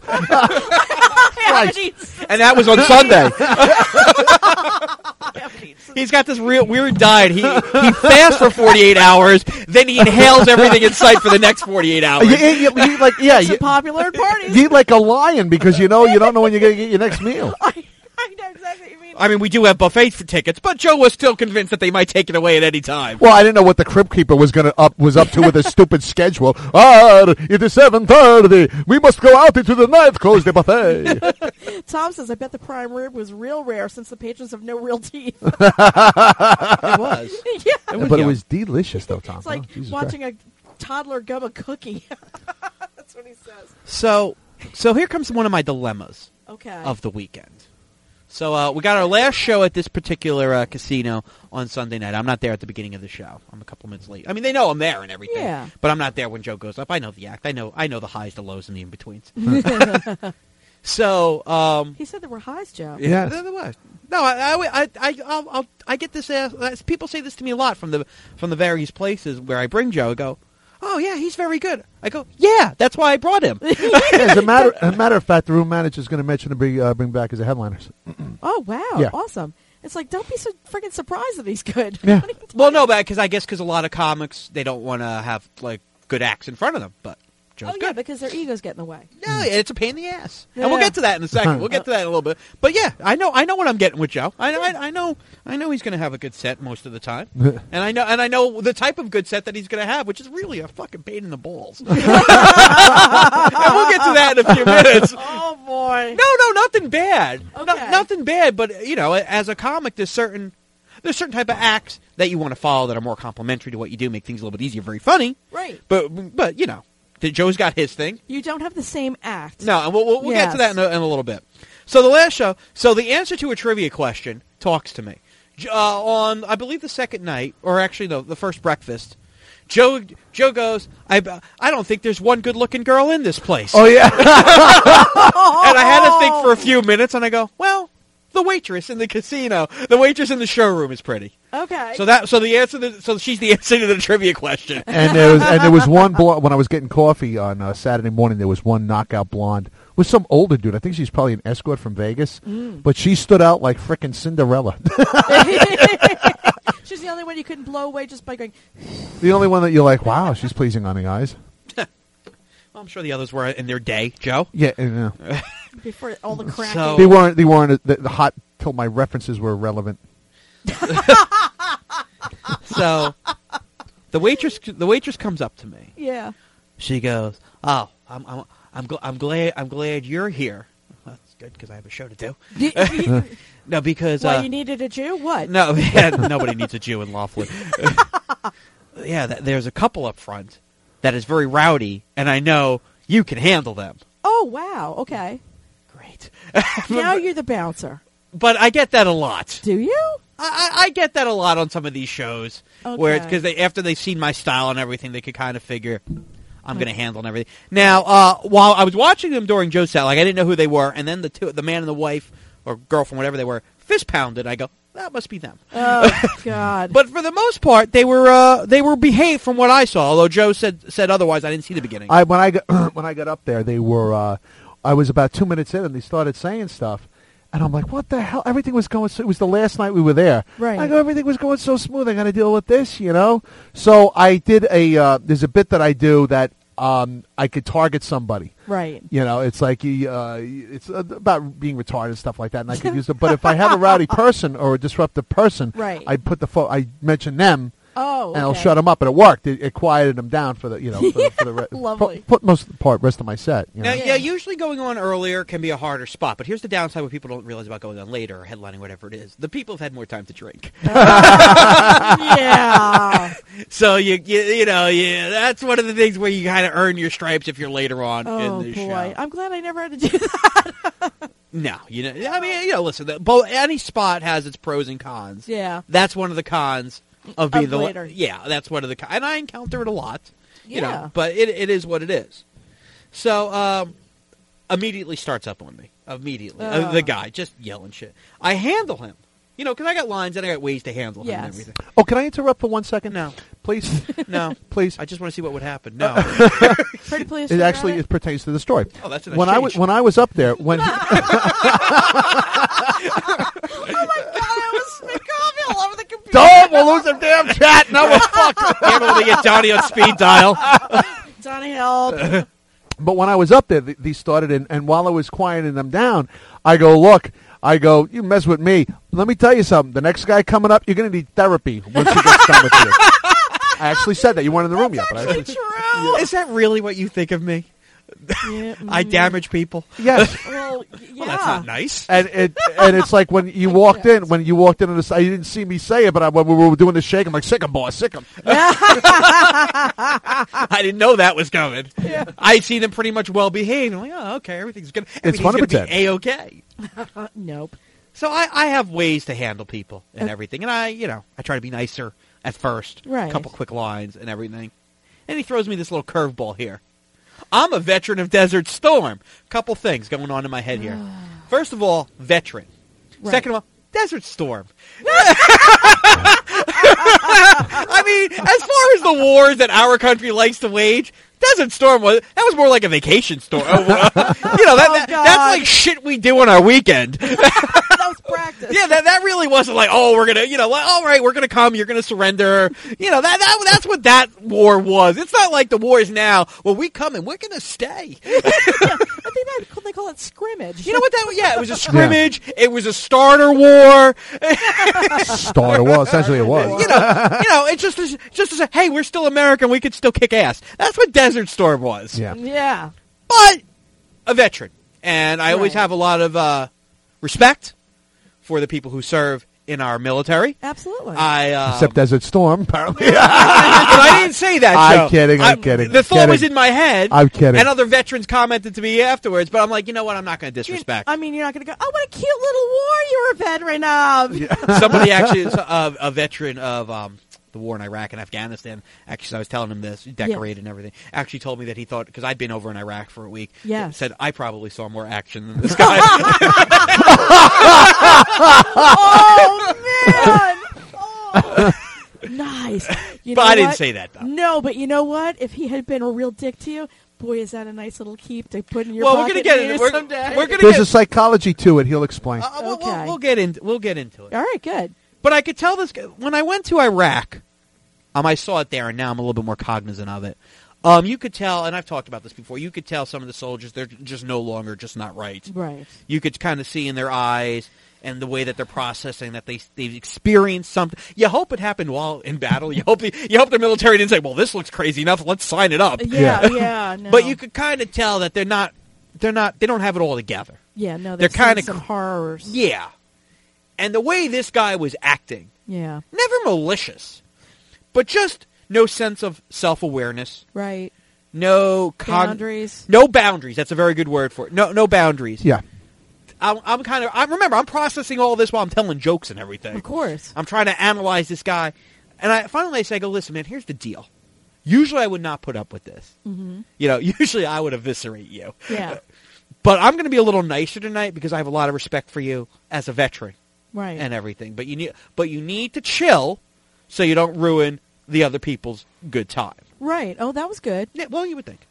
And that was on Sunday. He's got this real weird diet. He fasts for 48 hours, then he inhales everything in sight for the next 48 hours. You eat like, It's popular at parties. you eat like a lion because you don't know when you're going to get your next meal. I know exactly what you mean. I mean, we do have buffet tickets, but Joe was still convinced that they might take it away at any time. Well, I didn't know what the Crypt Keeper was up to with his stupid schedule. It is 7:30. We must go out into the night. Close the buffet. Tom says, I bet the prime rib was real rare since the patrons have no real teeth. It was. Yeah. But it was delicious, though, Tom. It's like Jesus watching Christ. a toddler gum a cookie. That's what he says. So here comes one of my dilemmas Okay. of the weekend. So we got our last show at this particular casino on Sunday night. I'm not there at the beginning of the show. I'm a couple minutes late. I mean, they know I'm there and everything. Yeah. But I'm not there when Joe goes up. I know the act. I know the highs, the lows, and the in-betweens. So He said there were highs, Joe. Yes. there was. No, I get this. People say this to me a lot from the various places where I bring Joe. I go, oh yeah, he's very good. I go, yeah, that's why I brought him. As a matter of fact, the room manager is going to mention to bring back as a headliners. Oh, wow. Yeah. Awesome. It's like, don't be so freaking surprised that he's good. Yeah. What are you Well, talking no, because a lot of comics, they don't want to have like good acts in front of them, but Joe's Oh, yeah, good. because their egos get in the way. No, it's a pain in the ass, and we'll Yeah. get to that in a second. We'll get to that in a little bit. But yeah, I know what I'm getting with Joe. I know he's going to have a good set most of the time, and I know the type of good set that he's going to have, which is really a fucking pain in the balls. And we'll get to that in a few minutes. Oh, boy. No, nothing bad. Okay. Nothing bad. But as a comic, there's certain type of acts that you want to follow that are more complimentary to what you do, make things a little bit easier, very funny. Right. But Joe's got his thing. You don't have the same act. No, and we'll get to Yes. that in a little bit. So the last show, the answer to a trivia question talks to me. On, I believe, the second night, or actually the first breakfast, Joe goes, I don't think there's one good-looking girl in this place. Oh yeah. And I had to think for a few minutes, and I go, well, the waitress in the casino, the waitress in the showroom is pretty. Okay. So she's the answer to the trivia question. And there was one when I was getting coffee on Saturday morning. There was one knockout blonde with some older dude. I think she's probably an escort from Vegas, but she stood out like frickin' Cinderella. She's the only one you couldn't blow away just by going, The only one that you're like, wow, she's pleasing on the eyes. Well, I'm sure the others were in their day, Joe. Yeah, before all the cracking. So- they weren't the hot till my references were irrelevant. So the waitress comes up to me. Yeah. She goes, "Oh, I'm glad you're here." Well, that's good because I have a show to do. No, because Why, you needed a Jew? What? no, nobody needs a Jew in Laughlin. Yeah, there's a couple up front that is very rowdy, and I know you can handle them. Oh, wow. Okay. Great. Now you're the bouncer. But I get that a lot. Do you? I get that a lot on some of these shows, where Okay. because after they've seen my style and everything, they could kind of figure I'm going to handle and everything. Now, while I was watching them during Joe's set, like I didn't know who they were, and then the man and the wife or girlfriend, whatever they were, fist pounded. I go, that must be them. Oh, God. But for the most part, they were behaved from what I saw. Although Joe said otherwise, I didn't see the beginning. When I got up there, they were. I was about 2 minutes in, and they started saying stuff, and I'm like, "What the hell?" Everything was going. It was the last night we were there. Right. I go, everything was going so smooth. I got to deal with this, So I did a. There's a bit that I do that I could target somebody. Right. It's like it's about being retarded and stuff like that, and I could use it. But if I have a rowdy person or a disruptive person, Right. I put I mention them. Oh, okay. And I'll shut them up, and it worked. It quieted them down for the for the Lovely. for most of the rest of my set. Now, usually going on earlier can be a harder spot, but here's the downside what people don't realize about going on later or headlining, whatever it is. The people have had more time to drink. Yeah. So that's one of the things where you kind of earn your stripes if you're later on Oh, in the boy. show. I'm glad I never had to do that. No, listen, any spot has its pros and cons. Yeah. That's one of the cons of being the later. Yeah, that's one of the and I encounter it a lot. Yeah. But it is what it is. So immediately starts up on me. Immediately. The guy just yelling shit. I handle him. You know, because I got lines and I got ways to handle him and Yes. everything. Oh, can I interrupt for 1 second? No. Please? No. Please? I just want to see what would happen. No. Pretty please. It actually it pertains to the story. Oh, that's a nice when I was up there, when Oh my God! I was McCoffey all over the computer. don't we'll lose the damn chat. No, we're fucked. Can't believe they get Donnie on speed dial. Johnny help. But when I was up there, these started, and while I was quieting them down, I go, look, you mess with me. Let me tell you something. The next guy coming up, you're going to need therapy once he gets done with you. I actually said that. You weren't in the room yet. But I actually, True. Is that really what you think of me? Yeah, I damage people. yes. Well, yeah. Well, that's not nice. And it's like when you walked in on the you didn't see me say it, but when we were doing the shake, I'm like, sick him, boss, sick him. I didn't know that was coming. Yeah. I see them pretty much well behaved. I'm like, oh, okay, everything's good. It's fun to going to pretend. be A-okay. Nope. So I have ways to handle people and everything, and I try to be nicer at first. Right. A couple quick lines and everything. And he throws me this little curveball here. I'm a veteran of Desert Storm. Couple things going on in my head here. First of all, veteran. Right. Second of all, Desert Storm. I mean, as far as the wars that our country likes to wage, Desert Storm was more like a vacation storm. That's like shit we do on our weekend. That was practice. Yeah, that really wasn't like, oh, we're gonna, all right, we're gonna come, you're gonna surrender. That's what that war was. It's not like the wars now. Well, we come and we're gonna stay. I think they call it scrimmage. You know what that was? Yeah, it was a scrimmage. Yeah. It was a starter war. Starter war. Essentially, it was. It's just to say, hey, we're still American. We could still kick ass. That's what Desert Storm was. Yeah. Yeah. But a veteran, and I always Right. have a lot of respect for the people who serve in our military. Absolutely. Except Desert Storm, apparently. But I didn't say that. I'm Joe. kidding. I'm kidding. The thought Kidding. was in my head. I'm kidding. And other veterans commented to me afterwards, but I'm like, you know what? I'm not going to disrespect. I mean, you're not going to go, oh, what a cute little war you're a veteran of. Somebody actually is a veteran of the war in Iraq and Afghanistan. Actually, I was telling him this, decorated and everything. Actually told me that he thought, because I'd been over in Iraq for a week, Yes. said, I probably saw more action than this guy. Oh, man. Oh. Nice. You But know I didn't what? say that, though. No, but you know what? If he had been a real dick to you, boy, is that a nice little keep to put in your Well, we're pocket gonna get later into someday. we're gonna There's get a psychology to it. He'll explain. Okay. we'll get into it. All right, good. But I could tell this guy, when I went to Iraq, I saw it there, and now I'm a little bit more cognizant of it. You could tell, and I've talked about this before, you could tell some of the soldiers, they're just no longer just not right. Right. You could kind of see in their eyes and the way that they're processing that they've experienced something. You hope it happened while in battle. You hope the military didn't say, well, this looks crazy enough, let's sign it up. Yeah, no. But you could kind of tell that they don't have it all together. Yeah, no, they're kind kinda of some horrors. Yeah. And the way this guy was acting, Yeah, never malicious, but just no sense of self-awareness, right. no Boundaries. no boundaries. That's a very good word for it. No boundaries. Yeah. I'm processing all this while I'm telling jokes and everything. Of course. I'm trying to analyze this guy, and I finally say, listen, man, here's the deal. Usually I would not put up with this. Mm-hmm. Usually I would eviscerate you. Yeah. But I'm going to be a little nicer tonight because I have a lot of respect for you as a veteran Right. and everything. But you need to chill so you don't ruin the other people's good time. Right. Oh, that was good. Yeah, well, you would think.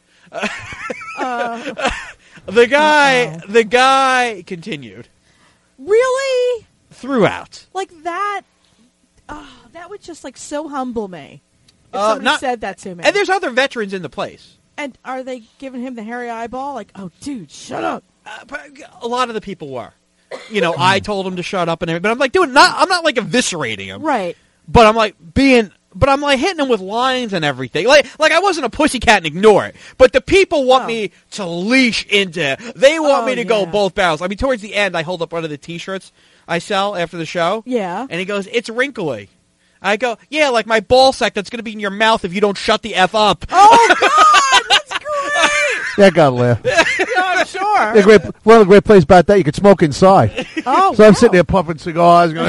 The guy continued Really? throughout. Like that? That would just like so humble me. If Uh, somebody not- said that to me. And there's other veterans in the place. And are they giving him the hairy eyeball? Like, oh, dude, shut up. But a lot of the people were. I told him to shut up and everything. But I'm like, dude, I'm not like eviscerating him. Right. But I'm like hitting him with lines and everything. Like I wasn't a pussycat and ignore it. But the people want me to leash into it. They want me to go both barrels. I mean, towards the end, I hold up one of the T-shirts I sell after the show. Yeah. And he goes, it's wrinkly. I go, yeah, like my ball sack that's going to be in your mouth if you don't shut the F up. Oh, God, that's great. That got laugh. Yeah, I'm sure. One of the great plays about that, you could smoke inside. Oh, So I'm sitting there puffing cigars, going,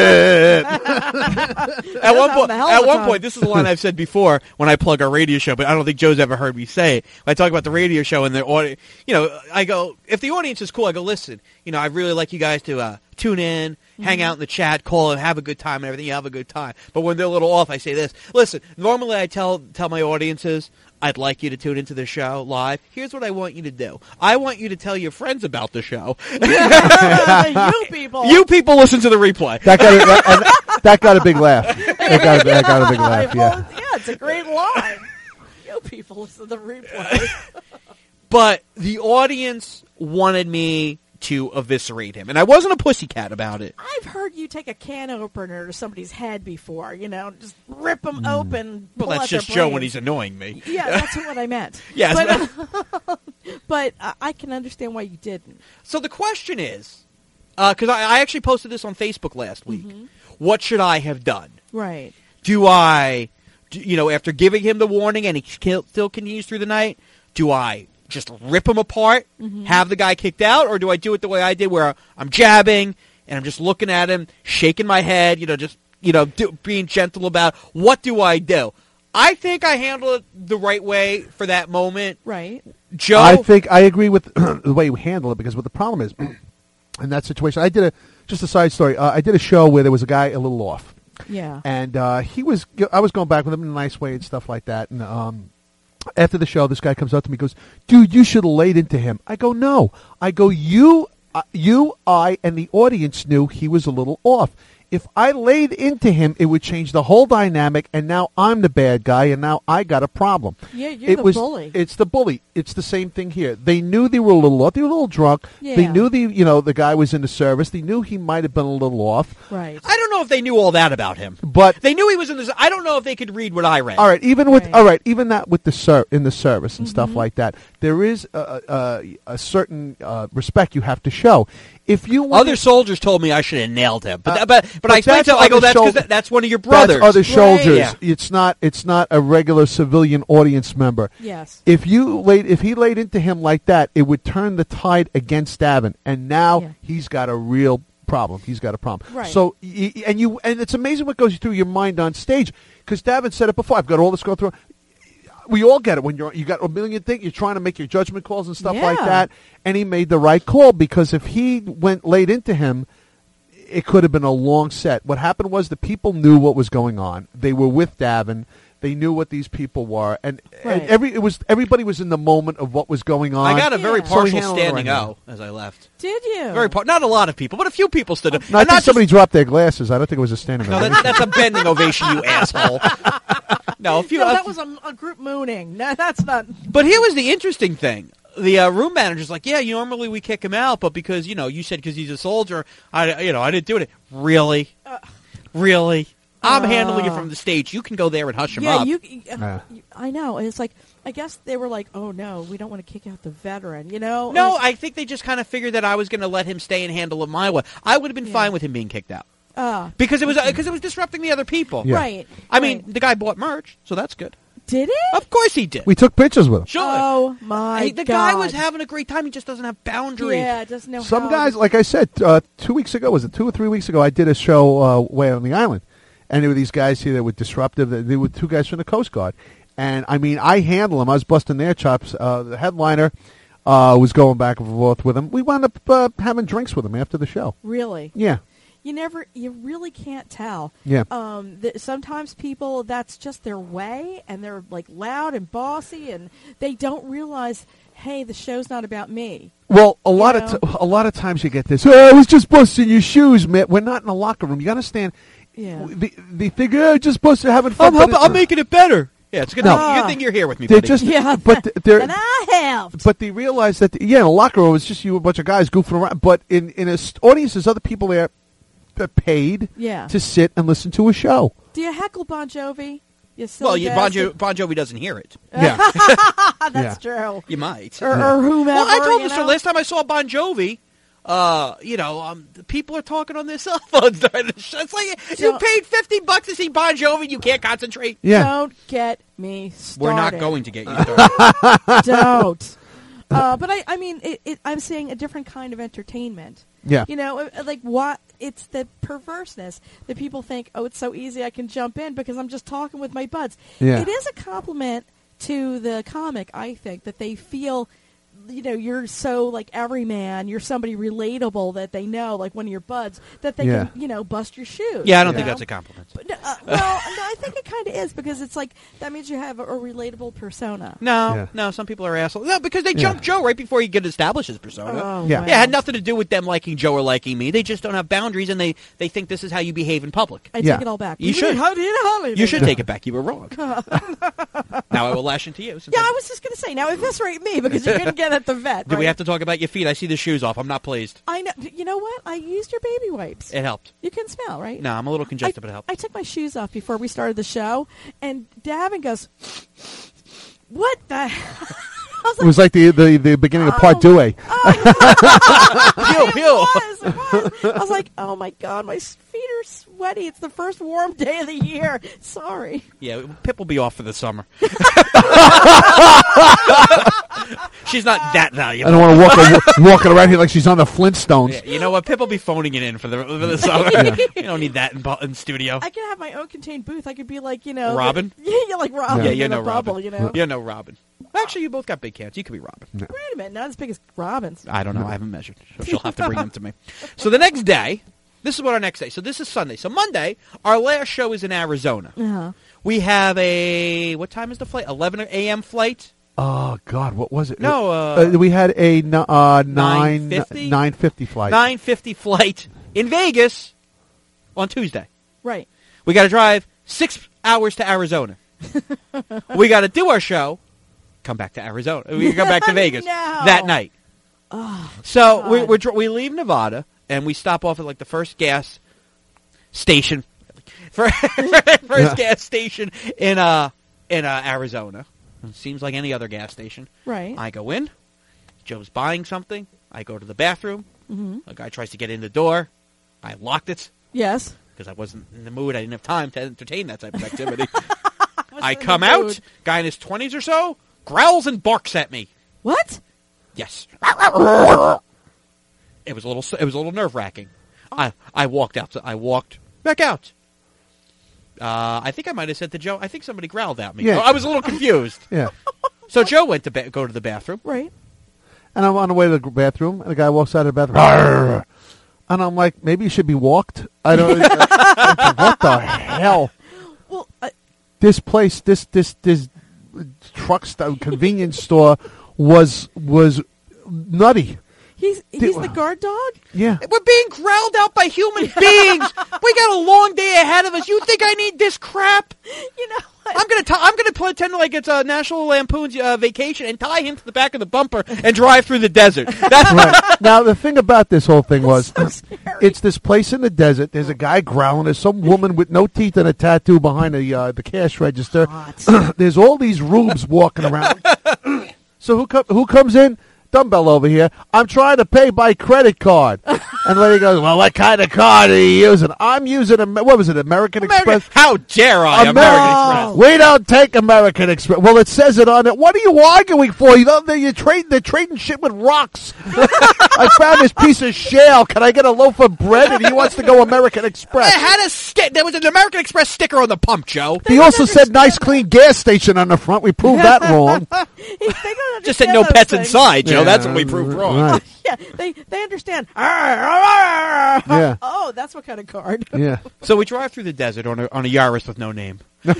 At one point, this is a line I've said before when I plug our radio show, but I don't think Joe's ever heard me say it. When I talk about the radio show and the audience, I go, if the audience is cool, I go, listen, I'd really like you guys to tune in, hang out in the chat, call and have a good time and everything. You have a good time. But when they're a little off, I say this. Listen, normally I tell my audiences, I'd like you to tune into the show live. Here's what I want you to do. I want you to tell your friends about the show. You people. You people listen to the replay. That got a big laugh. That got a big laugh. Yeah. Well, it's a great line. You people listen to the replay. But the audience wanted me to eviscerate him. And I wasn't a pussycat about it. I've heard you take a can opener to somebody's head before, just rip them open. Well, pull that's out their just Joe when brains. he's annoying me. Yeah, that's what I meant. Yes. But I can understand why you didn't. So the question is, because I actually posted this on Facebook last week, what should I have done? Right. Do I, after giving him the warning and he still continues through the night, do I just rip him apart, have the guy kicked out, or do I do it the way I did where I'm jabbing and I'm just looking at him, shaking my head, being gentle about it? What do I do? I think I handled it the right way for that moment. Right. Joe? I think I agree with the way you handle it, because what the problem is, in that situation, just a side story, I did a show where there was a guy a little off. Yeah. And I was going back with him in a nice way and stuff like that. And after the show, this guy comes up to me and goes, "Dude, you should have laid into him." I go, "No." I go, I, and the audience knew he was a little off. If I laid into him, it would change the whole dynamic, and now I'm the bad guy, and now I got a problem. Yeah, you're the bully. It's the bully. It's the same thing here. They knew they were a little off. They were a little drunk. Yeah. They knew the guy was in the service. They knew he might have been a little off. Right. I don't know if they knew all that about him. But they knew he was in this. I don't know if they could read what I read. All right, even that with in the service and Mm-hmm. stuff like that, there is a certain respect you have to show. If you want Other soldiers told me I should have nailed him, but I explained that's to them. I go, other that's because soldiers. that's one of your brothers. That's other soldiers. Yeah. It's not a regular civilian audience member. Yes. If he laid into him like that, it would turn the tide against Davin, and now he's got a real problem. He's got a problem. Right. So and it's amazing what goes through your mind on stage, because Davin said it before. I've got all this going through. We all get it when you got a million things. You're trying to make your judgment calls and stuff like that, and he made the right call, because if he went laid into him, it could have been a long set. What happened was the people knew what was going on. They were with Davin. They knew what these people were, and everybody was in the moment of what was going on. I got a very Yeah. partial So he handled it standing right O as I left. Did you? Not a lot of people, but a few people stood up. No, I And think not somebody dropped their glasses. I don't think it was a standing No, ovation. that's a bending ovation, you asshole. No, a few. No, that was a group mooning. No, that's not. But here was the interesting thing. The room manager's like, "Yeah, normally we kick him out, but because you said because he's a soldier, I didn't do it." Really, really. I'm handling it from the stage. You can go there and hush him up. I know. And it's like, I guess they were like, "Oh no, we don't want to kick out the veteran." No, I think they just kind of figured that I was going to let him stay and handle it my way. I would have been fine with him being kicked out because it was disrupting the other people. Yeah. Right. I mean, the guy bought merch, so that's good. Did it? Of course he did. We took pictures with him. Sure. Oh my The God! guy was having a great time. He just doesn't have boundaries. Yeah, doesn't know. Some how guys, to- like I said, 2 weeks ago, was it 2 or 3 weeks ago, I did a show way on the island. And there were these guys here that were disruptive. They were two guys from the Coast Guard. And, I mean, I handle them. I was busting their chops. The headliner was going back and forth with them. We wound up having drinks with them after the show. Really? Yeah. You really can't tell. Yeah. Sometimes people, that's just their way, and they're like loud and bossy, and they don't realize, hey, the show's not about me. Well, a lot of times you get this. Oh, I was just busting your shoes, man. We're not in a locker room. You understand? Yeah. They think, oh, just busting, having fun. I'm making it better. Yeah, it's a good, good thing you're here with me, They're buddy. just, Yeah, but they're, and I helped. but they realize that, in a locker room, it's just you, a bunch of guys goofing around. But in an audience, there's other people there that paid to sit and listen to a show. Do you heckle Bon Jovi? You Well, silly Bon bastard? Jovi doesn't hear it. Yeah. That's true. You might. Or whomever. Well, I told you the story know? last time I saw Bon Jovi. The people are talking on their cell phones during the show. It's like you paid $50 to see Bon Jovi and you can't concentrate. Yeah. Don't get me started. We're not going to get you started. Don't. But I mean, I'm saying a different kind of entertainment. Yeah. Like what? It's the perverseness that people think, oh, it's so easy, I can jump in because I'm just talking with my buds. Yeah. It is a compliment to the comic, I think, that they feel you're so like everyman, you're somebody relatable that they know, like one of your buds, that they Yeah. can, bust your shoes. Yeah, I don't you think know? that's a compliment. But, no, I think it kind of is, because it's like that means you have a relatable persona. No, some people are assholes. No, because they jump Joe right before he could establish his persona. Oh, Yeah. wow. Yeah, it had nothing to do with them liking Joe or liking me. They just don't have boundaries, and they think this is how you behave in public. I Yeah. take it all back. You should. You should Yeah, take it back. You were wrong. Now I will lash into you. I was just going to say, now eviscerate me because you couldn't get at the vet. Do we right? have to talk about your feet? I see the shoes off. I'm not pleased. I know. You know what? I used your baby wipes. It helped. You can smell, right? No, I'm a little congested, but it helped. I took my shoes off before we started the show, and Davin goes, "What the?" I was It was like the beginning of part 2A. It was. I was like, "Oh my god, my feet are sweaty. It's the first warm day of the year. Sorry." Yeah, Pip will be off for the summer. She's not that I valuable. don't want to walking around here like she's on the Flintstones. Yeah, you know what? Pip will be phoning it in for the summer. You don't need that in studio. I could have my own contained booth. I could be like, Robin? Yeah, like Robin. Yeah, you're in a no bubble, Robin. You're no Robin. Actually, you both got big cans. You could be Robin. Wait a minute, not as big as Robin's. I don't know. I haven't measured. So she'll have to bring them to me. So the next day, this is what our next day. So this is Sunday. So Monday, our last show is in Arizona. Uh-huh. We have what time is the flight? 11 a.m. flight? Oh God, what was it? No, we had a 9:50? 9:50 flight. 9:50 flight in Vegas on Tuesday. Right. We got to drive 6 hours to Arizona. We got to do our show, come back to Arizona. We come back to Vegas No. that night. Oh, So God. we leave Nevada and we stop off at like the first gas station, gas station in Arizona. It seems like any other gas station. Right. I go in. Joe's buying something. I go to the bathroom. Mm-hmm. A guy tries to get in the door. I locked it Yes. because I wasn't in the mood. I didn't have time to entertain that type of activity. I in the come out. mood. Guy in his 20s or so growls and barks at me. What? Yes. It was a little nerve-wracking. I walked out. I walked back out. I think I might have said to Joe, I think somebody growled at me. Yeah. I was a little confused. Yeah. So Joe went to go to the bathroom. Right. And I'm on the way to the bathroom, and the guy walks out of the bathroom. "Arr!" And I'm like, maybe you should be walked. I don't. What the hell? Well, This place, this truck stop, convenience store was nutty. he's the guard dog? Yeah. We're being growled out by human beings. We got a long day ahead of us. You think I need this crap? You know what? I'm gonna pretend like it's a National Lampoon's Vacation and tie him to the back of the bumper and drive through the desert. That's Right. Now, the thing about this whole thing was, so scary. it's this place in the desert. There's a guy growling. There's some woman with no teeth and a tattoo behind the cash register. Hot. There's all these rubes walking around. So who comes in? Dumbbell over here. I'm trying to pay by credit card. And the lady goes, well, what kind of card are you using? I'm using, what was it, American Express? How dare I, American Express? We don't take American Express. Well, it says it on it. What are you arguing for? They're trading shit with rocks. I found this piece of shale. Can I get a loaf of bread? And he wants to go American Express. There was an American Express sticker on the pump, Joe. He also said nice, clean gas station on the front. We proved that wrong. They don't Just said understand no those pets things. inside, Joe. That's what we proved wrong. Right. Yeah, they understand. Yeah. Oh, that's what kind of card. Yeah. So we drive through the desert on a Yaris with no name.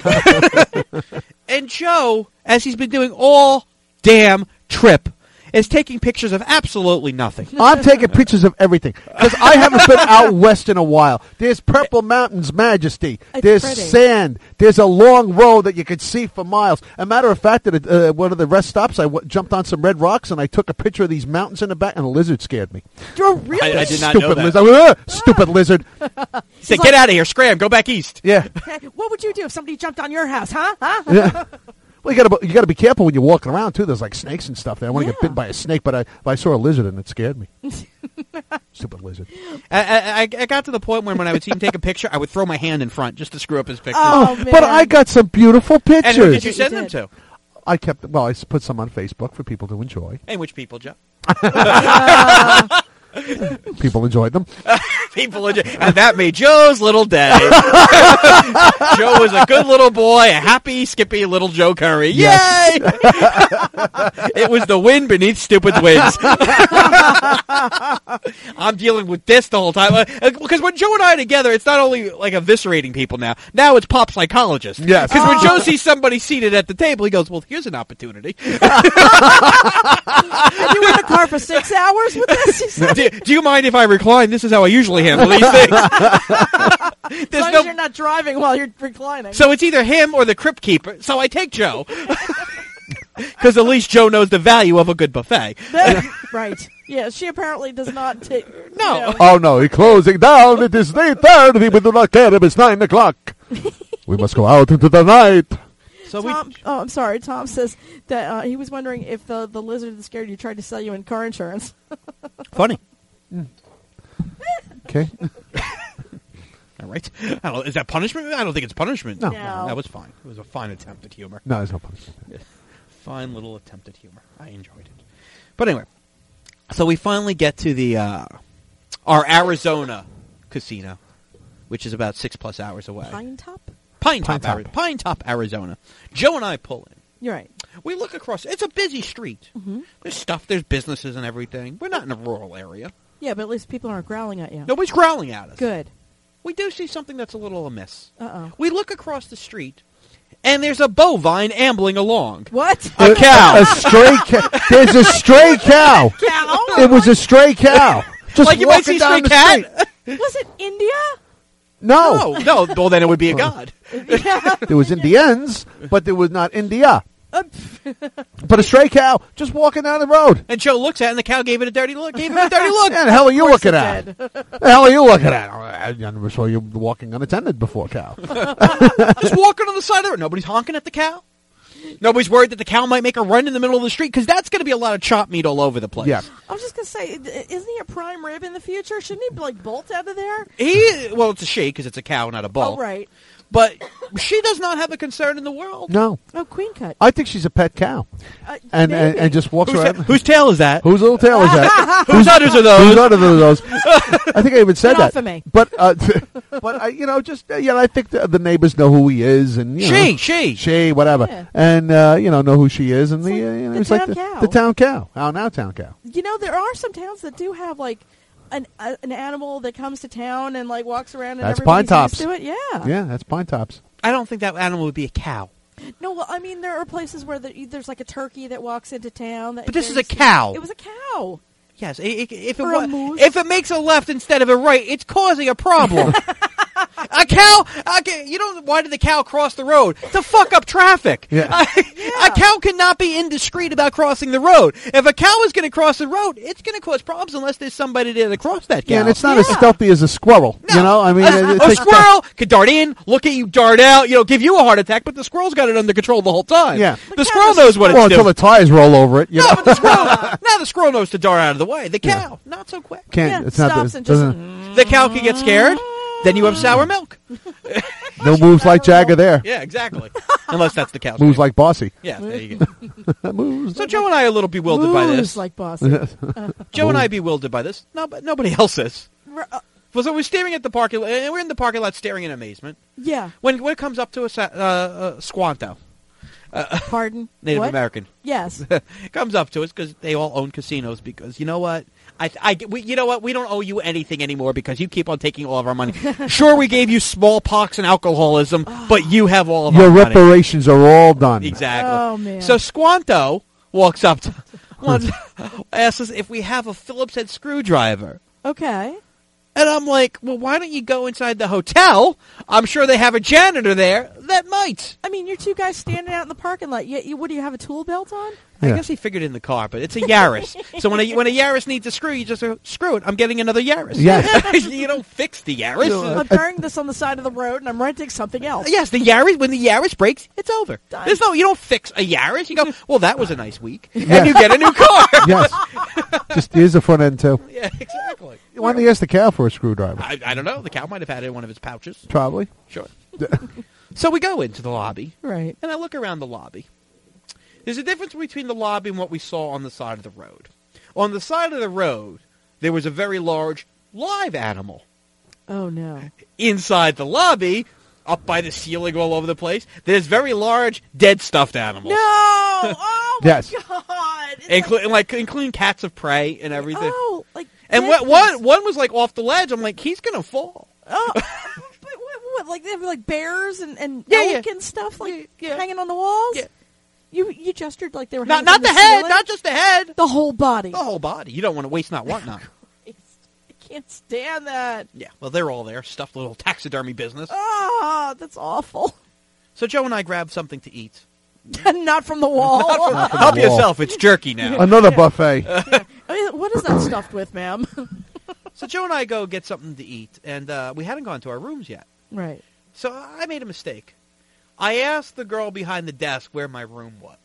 And Joe, as he's been doing all damn trip, is taking pictures of absolutely nothing. I'm taking pictures of everything because I haven't been out west in a while. There's Purple Mountain's majesty. It's There's pretty. sand. There's a long road that you could see for miles. A matter of fact, at one of the rest stops, I jumped on some red rocks and I took a picture of these mountains in the back, and a lizard scared me. You're really I did not know Stupid that. lizard. I went, stupid lizard. He said, get out of here, scram, go back east. Yeah. What would you do if somebody jumped on your house, huh? Yeah. Well, you got to be careful when you're walking around too. There's like snakes and stuff there. I want to get Yeah. bitten by a snake, but I saw a lizard and it scared me. Stupid lizard. I got to the point when I would see him take a picture, I would throw my hand in front just to screw up his picture. Oh, man. But I got some beautiful pictures. And who did you You send them did. to? I put some on Facebook for people to enjoy. And which people, Joe? People enjoyed them. people, and that made Joe's little day. Joe was a good little boy, a happy, skippy little Joe Curry. Yes. Yay! It was the wind beneath stupid wings. I'm dealing with this the whole time. Because when Joe and I are together, it's not only like eviscerating people now. Now it's pop psychologist. Yes. Because when Joe sees somebody seated at the table, he goes, well, here's an opportunity. And you were in the car for 6 hours with this? He said. Do you mind if I recline? This is how I usually handle these things. As long as you're not driving while you're reclining. So it's either him or the crypt keeper. So I take Joe. Because at least Joe knows the value of a good buffet. Right. Yeah, she apparently does not take... No. You know, Oh, no, he's closing down. It is 8:30. We do not care if it's 9 o'clock. We must go out into the night. So Tom, I'm sorry. Tom says that he was wondering if the lizard that scared you tried to sell you in car insurance. Funny. Okay. All right. Is that punishment? I don't think it's punishment. No. No. That was fine. It was a fine attempt at humor. No, there's no punishment. Fine little attempt at humor. I enjoyed it. But anyway, so we finally get to the our Arizona casino, which is about 6+ hours away. Pine Top? Pine Top, Arizona. Joe and I pull in. You're right. We look across. It's a busy street. Mm-hmm. There's stuff. There's businesses and everything. We're not in a rural area. Yeah, but at least people aren't growling at you. Nobody's growling at us. Good. We do see something that's a little amiss. Uh-oh. We look across the street, and there's a bovine ambling along. What? A cow. A stray cow. There's a stray cow. Cow? It was a stray cow. Just Like you might see walking a down stray the cat. street. Was it India? No. No. Well, then it would be a god. There was Indians, but there was not India. But a stray cow just walking down the road. And Joe looks at it, and the cow gave it a dirty look. Gave him a dirty look. Yeah, the hell are you Of course looking it at? did. The hell are you looking at? I never saw you walking unattended before, cow. Just walking on the side of the road. Nobody's honking at the cow. Nobody's worried that the cow might make a run in the middle of the street, because that's going to be a lot of chopped meat all over the place. Yeah. I was just going to say, isn't he a prime rib in the future? Shouldn't he, like, bolt out of there? Well, it's a she, because it's a cow, not a bull. Oh, right. But she does not have a concern in the world. No. Oh, queen cut. I think she's a pet cow. And Maybe. just walks around. Whose tail is that? Whose little tail is that? Whose udders are Whose those? udders are those? I think I even said Get that. off of me. But, I think the neighbors know who he is. And She, whatever. Yeah. And, know who she is. And It's it's like like the town cow. the town cow. How now town cow. You know, there are some towns that do have, like, an animal that comes to town and, like, walks around and That's everybody's Pine Tops. used to it. Yeah. Yeah, that's Pine Tops. I don't think that animal would be a cow. No, well, I mean, there are places where there's, like, a turkey that walks into town. But this is a cow. It was a cow. Yes, if Or a moose. it makes a left instead of a right, it's causing a problem. A cow, why did the cow cross the road? To fuck up traffic. Yeah. A cow cannot be indiscreet about crossing the road. If a cow is going to cross the road, it's going to cause problems unless there's somebody there to cross that cow. Yeah, and it's not as Yeah. stealthy as a squirrel. No. You know, I mean, it a takes squirrel could dart in, look at you, dart out, give you a heart attack, but the squirrel's got it under control the whole time. Yeah. The squirrel knows what well, it's until doing. the tires roll over it. You No, know? but the squirrel, now the squirrel knows to dart out of the way. The cow, not so quick. Can't. Yeah, It's not. stops It and just- doesn't. The cow can get scared, then you have sour milk. No moves like Jagger there. Yeah, exactly. Unless that's the cow's Moves name. like Bossy. Yeah, there you go. Moves. So Joe and I are a little bewildered by Moose this. like boss. Joe and I are bewildered by this. No, but nobody else is. uh, So we're staring at the parking lot, and we're in the parking lot staring in amazement. Yeah. When it comes up to us, Squanto, Pardon? Native What? American, Yes. comes up to us because they all own casinos. Because you know what, you know what, we don't owe you anything anymore because you keep on taking all of our money. Sure, we gave you smallpox and alcoholism, but you have all of Your our money. reparations are all done. Exactly. Oh, man. So Squanto walks up to asks us if we have a Phillips head screwdriver. Okay. And I'm like, well, why don't you go inside the hotel? I'm sure they have a janitor there that might. I mean, you're two guys standing out in the parking lot. What do you have, a tool belt on? I Yeah. guess he figured in the car, but it's a Yaris. So when a Yaris needs a screw, you just go, screw it. I'm getting another Yaris. Yes. You don't fix the Yaris. I'm burying this on the side of the road, and I'm renting something else. Yes, the Yaris. When the Yaris breaks, it's over. Done. You don't fix a Yaris. You go, well, that was a nice week, Yeah. and you get a new car. Yes. Just here's the front end too. Yeah, exactly. Why don't you ask the cow for a screwdriver? I don't know. The cow might have had it in one of his pouches. Probably. Sure. So we go into the lobby, Right. and I look around the lobby. There's a difference between the lobby and what we saw on the side of the road. On the side of the road, there was a very large live animal Oh, no. Inside the lobby, up by the ceiling all over the place, there's very large dead stuffed animals. No! Oh, my Yes. God. It's Including cats of prey and everything. Oh, like... And dead one was like off the ledge. I'm like, he's going to fall. Oh, but what? Like they have like bears and Yeah, elk yeah. and stuff like Yeah. hanging on the walls. Yeah. You gestured like they were Not hanging the from head, ceiling? not just the head. the whole body. The whole body. You don't want to waste not, want not. I can't stand that. Yeah, well, they're all there. Stuffed little taxidermy business. Ah, that's awful. So Joe and I grabbed something to eat. Not from the wall. Not from the Help wall. yourself. It's jerky now. Another buffet. I mean, what is that stuffed with, ma'am? So Joe and I go get something to eat, and we hadn't gone to our rooms yet. Right. So I made a mistake. I asked the girl behind the desk where my room was.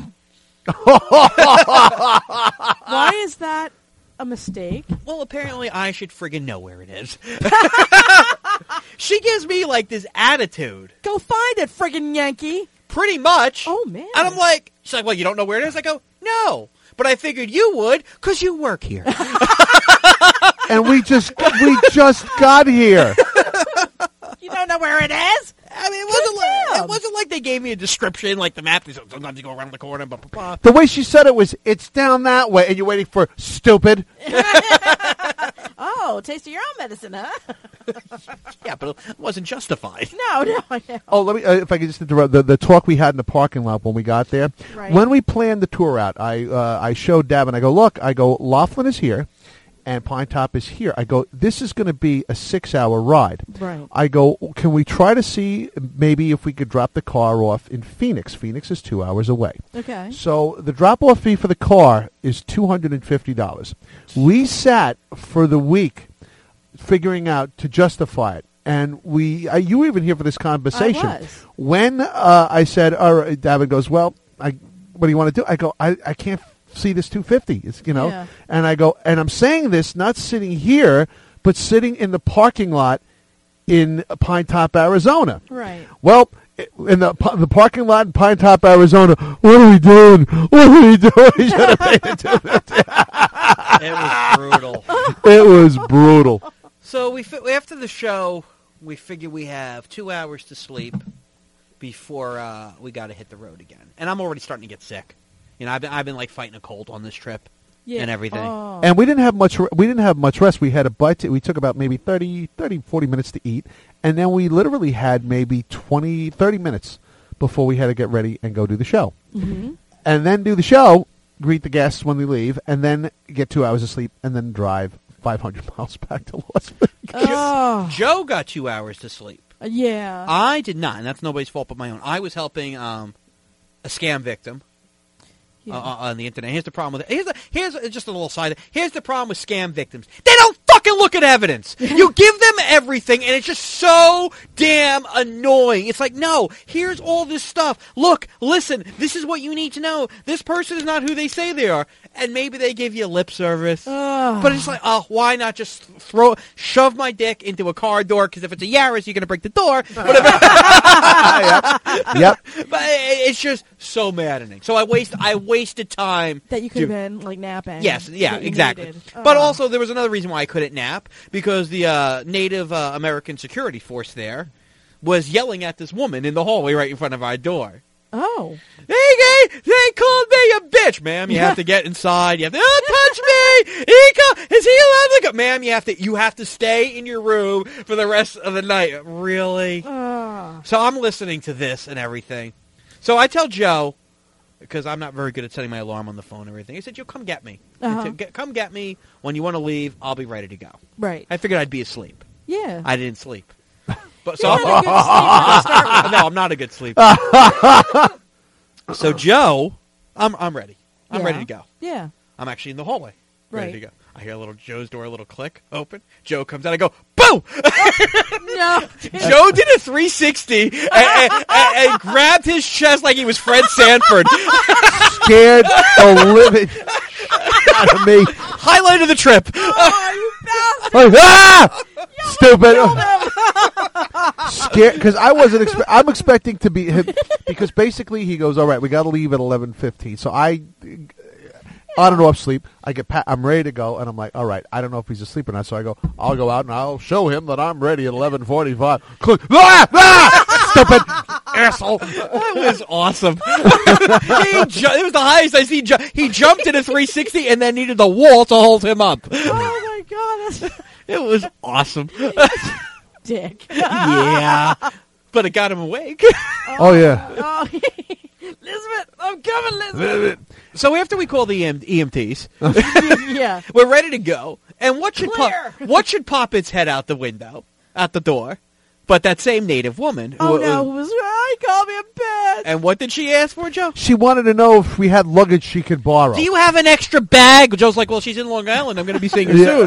Why is that a mistake? Well, apparently I should friggin' know where it is. She gives me, like, this attitude. Go find it, friggin' Yankee. Pretty much. Oh, man. And I'm like, she's like, well, you don't know where it is? I go, no. But I figured you would, because you work here. And we just got here. You don't know where it is? I mean, Good it wasn't like they gave me a description, like the map. Sometimes you go around the corner, blah, blah, blah. The way she said it was, it's down that way, and you're waiting for stupid. Oh, taste of your own medicine, huh? Yeah, but it wasn't justified. No. Oh, let me, if I could just interrupt, the talk we had in the parking lot when we got there. Right. When we planned the tour out, I showed Deb, and I go, look, Laughlin is here, and Pine Top is here. I go, this is going to be a 6-hour ride. Right. I go, can we try to see maybe if we could drop the car off in Phoenix? Phoenix is 2 hours away. Okay. So the drop-off fee for the car is $250. We sat for the week figuring out to justify it. And you were even here for this conversation. I was. When I said, all right, David goes, well, what do you want to do? I go, I can't see this $250. It's, Yeah. and I go, and I'm saying this not sitting here, but sitting in the parking lot in Pine Top, Arizona. Right. Well, in the parking lot in Pine Top, Arizona, what are we doing? What are we doing? You should have paid it $250. It was brutal. It was brutal. So after the show, we figure we have 2 hours to sleep before we got to hit the road again. And I'm already starting to get sick. You know, I've been like fighting a cold on this trip and everything. Oh. And we didn't have much rest. We had a bite. We took about maybe 30, 40 minutes to eat. And then we literally had maybe 20, 30 minutes before we had to get ready and go do the show. Mm-hmm. And then do the show, greet the guests when we leave, and then get 2 hours of sleep, and then drive 500 miles back to Las Vegas. Oh. Joe got 2 hours to sleep. Yeah. I did not, and that's nobody's fault but my own. I was helping a scam victim. Yeah. On the internet. Here's the problem with it. Here's just a little side. Here's the problem with scam victims. They don't fucking look at evidence. You give them everything, and it's just so damn annoying. It's like, no, here's all this stuff. Look, listen, this is what you need to know. This person is not who they say they are. And maybe they give you lip service. But it's like, oh, why not just shove my dick into a car door? Because if it's a Yaris, you're going to break the door. Whatever. Yep. But it's just so maddening. So I wasted time. that you could have been like napping. Yes, yeah, that you exactly. needed. But Oh. also, there was another reason why I couldn't nap, because the Native American security force there was yelling at this woman in the hallway right in front of our door. Oh. They called me a bitch, ma'am. You have to get inside. You have to touch me. Is he allowed to go? Ma'am, you have to stay in your room for the rest of the night. Really? Oh. So I'm listening to this and everything. So I tell Joe, because I'm not very good at setting my alarm on the phone and everything. I said, Joe, come get me. Uh-huh. Come get me when you want to leave. I'll be ready to go. Right. I figured I'd be asleep. Yeah. I didn't sleep. But You're so not a good sleeper to start with. no, I'm not a good sleeper. So Joe, I'm ready. I'm Yeah. ready to go. Yeah. I'm actually in the hallway, ready Right. to go. I hear Joe's door, a little click, open. Joe comes out. I go, boo! No. Joe did a 360 and grabbed his chest like he was Fred Sanford. Scared the living out of me. Highlight of the trip. Oh, you bastard. Like, ah! Stupid. Scared because I wasn't. I'm expecting to be him because basically he goes, all right, we got to leave at 11:15. So on and off sleep. I'm ready to go, and I'm like, all right, I don't know if he's asleep or not. So I'll go out and I'll show him that I'm ready at 11:45. Stupid asshole! That was awesome. It was the highest I seen. He jumped in a 360 and then needed the wall to hold him up. Oh my god, It was awesome. dick. Yeah, but it got him awake. Oh yeah. Oh, Elizabeth, I'm coming, Elizabeth. So after we call the EMTs, Yeah. we're ready to go. And what should Clear. what should pop its head out the window, out the door? But that same native woman. Oh no, who was right? Call me a bitch. And what did she ask for, Joe? She wanted to know if we had luggage she could borrow. Do you have an extra bag? Joe's like, well, she's in Long Island. I'm going to be seeing her soon.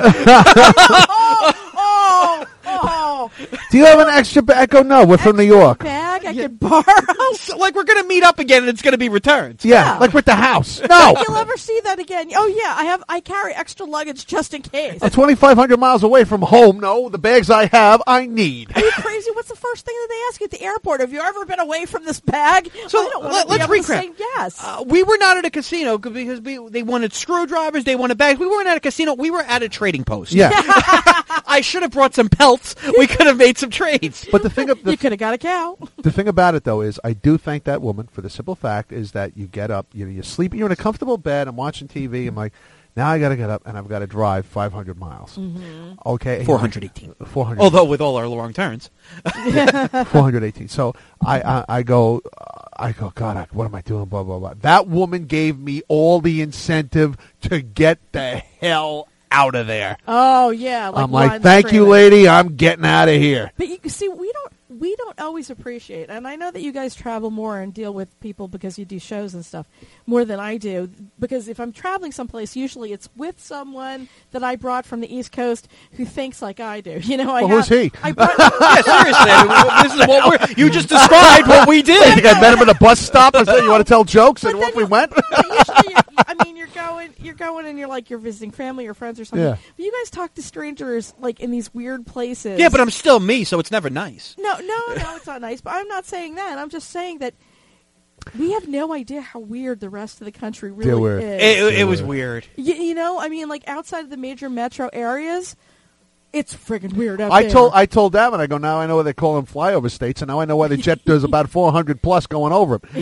Oh, Do you have an extra bag? I go, no, we're from New York. bag I could borrow. So, like, we're going to meet up again and it's going to be returned. Yeah, like with the house. No. You'll ever see that again? Oh yeah, I carry extra luggage just in case. I'm 2,500 miles away from home. No, the bags I have, I need. Are you crazy? What's the first thing that they ask you at the airport? Have you ever been away from this bag? So, I don't want to be let's able to recap. say yes. We were not at a casino because they wanted screwdrivers, they wanted bags. We weren't at a casino. We were at a trading post. Yeah. I should have brought some pelts. We could have made some trades. But the thing You could have got a cow. the thing about it, though, is I do thank that woman for the simple fact is that you get up, you sleep, you're in a comfortable bed, I'm watching TV, I'm like, now I got to get up and I've got to drive 500 miles. Mm-hmm. Okay. 418. 400. Although with all our wrong turns. 418. So I go, God, what am I doing? Blah, blah, blah. That woman gave me all the incentive to get the hell out of there. Oh yeah, I'm line like, the thank you, trailer. lady. I'm getting out of here. But you see, we don't always appreciate, and I know that you guys travel more and deal with people because you do shows and stuff more than I do. Because if I'm traveling someplace, usually it's with someone that I brought from the East Coast who thinks like I do. You know, Who's he? I brought, Yeah, seriously. I mean, this is what you just described what we I did. think I met him at a bus stop. I said, you want to tell jokes? But And then off we you- went. but usually, you're going, and you're like you're visiting family or friends or something. Yeah. But you guys talk to strangers like in these weird places. Yeah, but I'm still me, so it's never nice. No, it's not nice. But I'm not saying that. I'm just saying that we have no idea how weird the rest of the country They're really weird. is. It was weird. You know, I mean, like outside of the major metro areas, it's friggin' weird out I there. told Davin, I go, now I know why they call them flyover states, and now I know why the jet does about 400 plus going over them.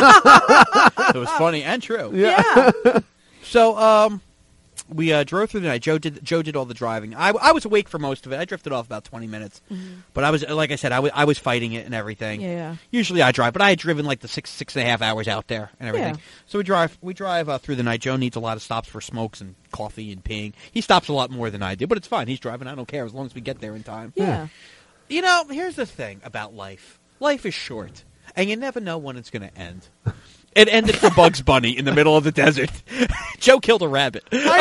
It was funny and true. Yeah. So, we drove through the night. Joe did all the driving. I was awake for most of it. I drifted off about 20 minutes, but I was, like I said, I was fighting it and everything. Yeah. Usually I drive, but I had driven like the 6.5 hours out there and everything. Yeah. So we drive through the night. Joe needs a lot of stops for smokes and coffee and peeing. He stops a lot more than I do, but it's fine. He's driving. I don't care as long as we get there in time. Yeah. You know, here's the thing about life. Life is short, and you never know when it's going to end. It ended for Bugs Bunny in the middle of the desert. Joe killed a rabbit.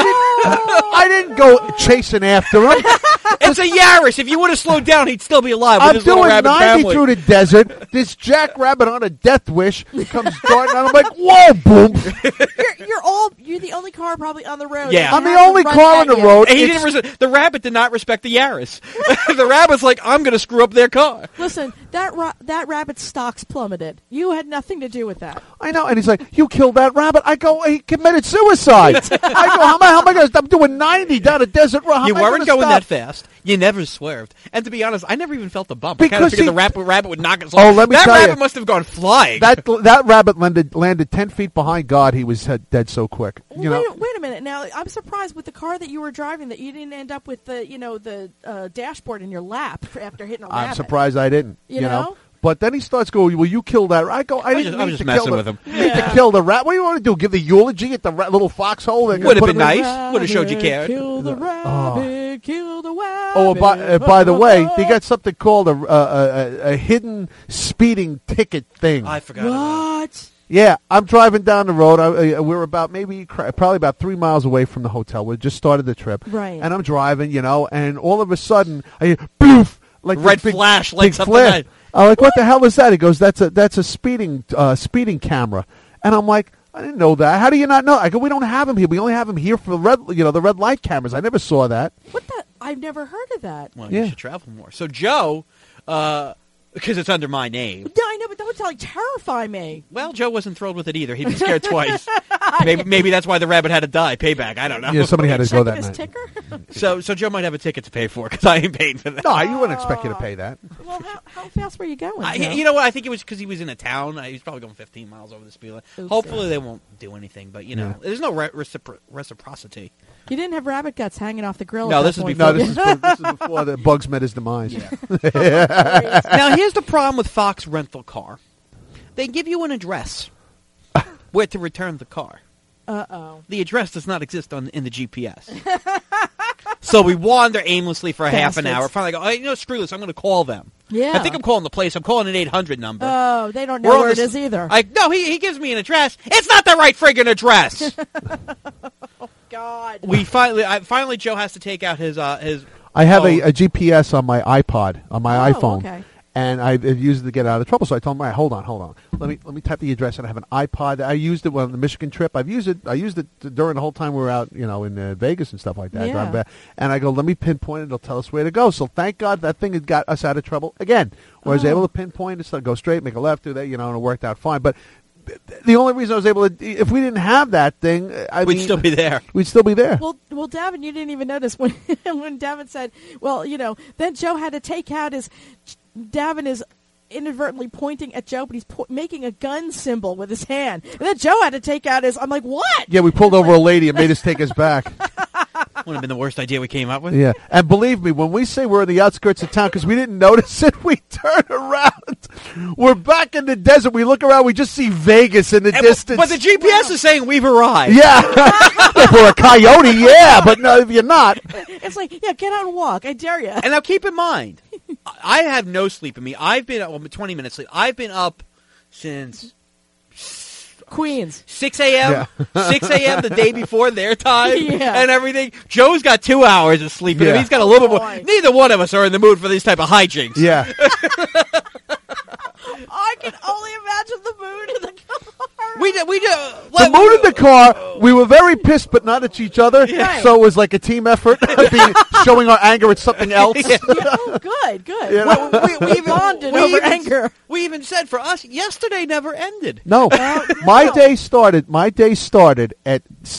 I didn't go chasing after him. It's a Yaris. If you would have slowed down, he'd still be alive with I'm his little doing rabbit 90 family. through the desert. This jackrabbit on a death wish comes darting out. I'm like, whoa, boom. You're the only car probably on the road. Yeah. that I'm the hasn't only run car on that the yet. road. And It's- the rabbit did not respect the Yaris. The rabbit's like, I'm going to screw up their car. Listen, that rabbit's stocks plummeted. You had nothing to do with that. I know. And he's like, you killed that rabbit. I go, he committed suicide. I go, how am I going to stop doing 90 down a desert road? How You am I weren't gonna going stop? that fast. You never swerved. And to be honest, I never even felt the bump. I kind of Because figured he- the rabbit would knock us off. Oh, let me that tell rabbit you. must have gone flying. That rabbit landed 10 feet behind God. He was dead so quick. You know? Wait a minute. Now, I'm surprised with the car that you were driving that you didn't end up with the dashboard in your lap after hitting a rabbit. I'm surprised I didn't. You know? know? But then he starts going, will you kill that? I go, I was didn't just- I mean was to just kill messing the, with him. I didn't mean to kill the rat. What do you want to do? Give the eulogy at the little foxhole? They're gonna Would have put been him in- nice. Would have showed you cared. Kill the rabbit. Kill the rabbit. Oh, by the way, they got something called a hidden speeding ticket thing. I forgot about What? Yeah, I'm driving down the road. We're about probably about 3 miles away from the hotel. We just started the trip, Right. And I'm driving, and all of a sudden I hear poof, like Red this big, flash big lights up the flare. night. I'm like, what the hell is that? He goes, that's a speeding camera, and I'm like, I didn't know that. How do you not know? I go, we don't have them here. We only have them here for the red light cameras. I never saw that. What the? I've never heard of that. Well, Yeah. you should travel more. So Joe, because it's under my name. No, I know, but don't terrify me. Well, Joe wasn't thrilled with it either. He'd been scared twice. Maybe that's why the rabbit had to die. Payback. I don't know. Yeah, somebody had to go that Checking his night. ticker? So Joe might have a ticket to pay for because I ain't paying for that. No, you wouldn't expect you to pay that. Well, how fast were you going? Joe? You know what? I think it was because he was in a town. He was probably going 15 miles over the speed limit. Oopsie. Hopefully they won't do anything, but there's no reciprocity. You didn't have rabbit guts hanging off the grill. No, at that this is point, before- No, this is before the Bugs met his demise. Now here's the problem with Fox Rental Car. They give you an address where to return the car. The address does not exist in the GPS. So we wander aimlessly for a half an hour. Finally, I go, screw this. I'm going to call them. Yeah. I think I'm calling the place. I'm calling an 800 number. Oh, they don't We're know on where it this- is either. No, he gives me an address. It's not the right friggin' address. God. Finally, Joe has to take out his. I have a GPS on my iPod, on my iPhone, okay. and I've used it to get out of trouble. So I told him, "All right, hold on. Let me type the address." And I have an iPod. I used it on the Michigan trip. I used it during the whole time we were out, in Vegas and stuff like that. Yeah. Driving back. And I go, "Let me pinpoint it. It'll tell us where to go." So thank God that thing had got us out of trouble again. Where I was able to pinpoint it, so go straight, make a left, do that, and it worked out fine. But the only reason I was able to, if we didn't have that thing, We'd still be there. We'd still be there. Well, Davin, you didn't even notice when when Davin said, "Well, then Joe had to take out his." Davin is inadvertently pointing at Joe, but he's making a gun symbol with his hand, and then Joe had to take out his. I'm like, what? Yeah, we pulled over a lady and made us take us back. Would have been the worst idea we came up with. Yeah, and believe me, when we say we're in the outskirts of town because we didn't notice it, we turn around. We're back in the desert. We look around. We just see Vegas in the distance. But the GPS is saying we've arrived. Yeah, if we're a coyote, yeah, but no, if you're not. It's like, yeah, get out and walk. I dare you. And now keep in mind, I have no sleep in me. I've been up 20 minutes sleep. I've been up since Queens. 6 a.m. 6 a.m. the day before their time Yeah. and everything. Joe's got 2 hours of sleep in him. Yeah. He's got a little bit more. Boy. Neither one of us are in the mood for these type of hijinks. Yeah, I can only imagine the mood in the car. We do. the mood in the car. We were very pissed, but not at each other. Right. So it was like a team effort, showing our anger at something else. Yeah. Oh, good. Yeah. Well, we even Bonded over anger. We even said for us, yesterday never ended. No, my day started. My day started at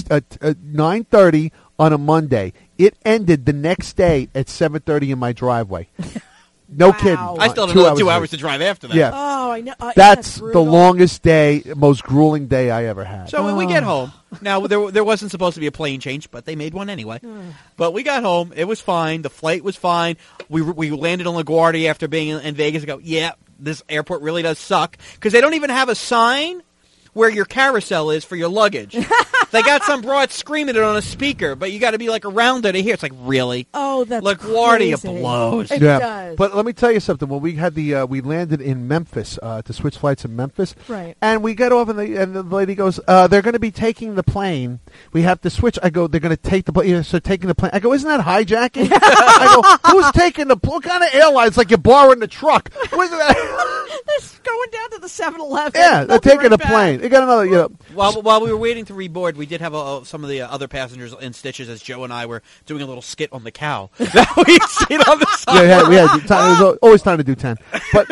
9:30 on a Monday. It ended the next day at 7:30 in my driveway. No Wow. kidding. I still have 2 another 2 hours hours to drive after that. Yeah. Oh, I know. That's the brutal. longest day, most grueling day I ever had. So when we get home, now there wasn't supposed to be a plane change, but they made one anyway. But we got home, it was fine. The flight was fine. We landed on LaGuardia after being in Vegas. And go, yeah, this airport really does suck because they don't even have a sign where your carousel is for your luggage. They got some broad screaming it on a speaker, but you got to be like around it to hear. It's like, really? Oh, that's LaGuardia crazy. blows. It Yeah, does. but let me tell you something. When we had we landed in Memphis to switch flights in Memphis, Right. And we get off, and the lady goes, "They're going to be taking the plane. We have to switch." I go, "They're going to take the plane." Yeah, so taking the plane. I go, "Isn't that hijacking?" I go, "Who's taking the? What kind of airlines? Like you're borrowing the truck? What is that?" They're going down to the 7-Eleven. Yeah, they're They'll be taking right the back. plane. They got another, While we were waiting to reboard, we did have some of the other passengers in stitches as Joe and I were doing a little skit on the cow that we sit on the side. Yeah, we had time. It was always time to do 10. But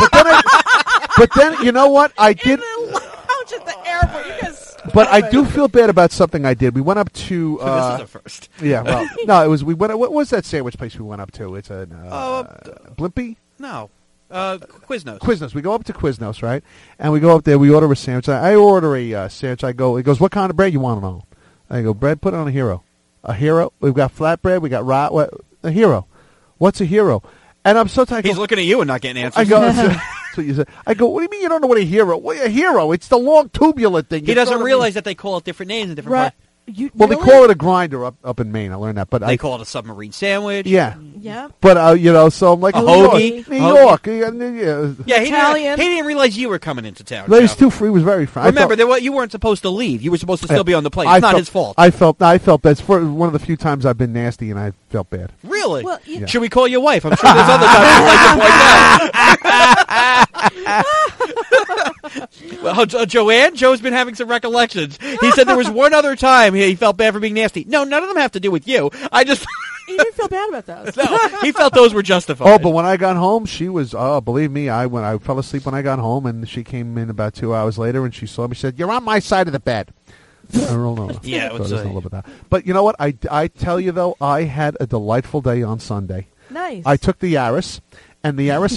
then you know what? I In did. the lounge at the airport. You guys. But I do feel bad about something I did. We went up to. This is the first. Yeah, well, no, it was. We went. What was that sandwich place we went up to? It's a Blimpie. No. Quiznos. Quiznos. We go up to Quiznos, right? And we go up there. We order a sandwich. I order a sandwich. I go. He goes, "What kind of bread you want on?" I go, "Bread. Put it on a hero. A hero. We've got flatbread. We got a hero. What's a hero?" And I'm so tired. He's looking at you and not getting answers. I go. That's what you said. I go. What do you mean you don't know what a hero? What a hero? It's the long tubular thing. He You doesn't throw it in- realize that they call it different names in different Right. parts. Well, really? they call it a grinder up in Maine. I learned that, but They call it a submarine sandwich. yeah. Yeah. But so I'm like A New hoagie. York, New Hoagie. York. Yeah. Yeah, he Italian. didn't realize you were coming into town. But he's Joe. too free. He was very free. Remember, you weren't supposed to leave. You were supposed to still be on the plane. I It's not felt- his fault. I felt that's for one of the few times I've been nasty, and I felt bad. Really? Well, Yeah. Should we call your wife? I'm sure there's other times you'd like to point out. Well, Joanne? Joe's been having some recollections. He said there was one other time he felt bad for being nasty. No, none of them have to do with you. I just... You didn't feel bad about those. No, he felt those were justified. Oh, but when I got home, she was. Oh, believe me, I fell asleep when I got home, and she came in about 2 hours later, and she saw me. She said, "You're on my side of the bed." No. Yeah, So it was there's no limit to that. But you know what? I tell you, though, I had a delightful day on Sunday. Nice. I took the Yaris, and the Yaris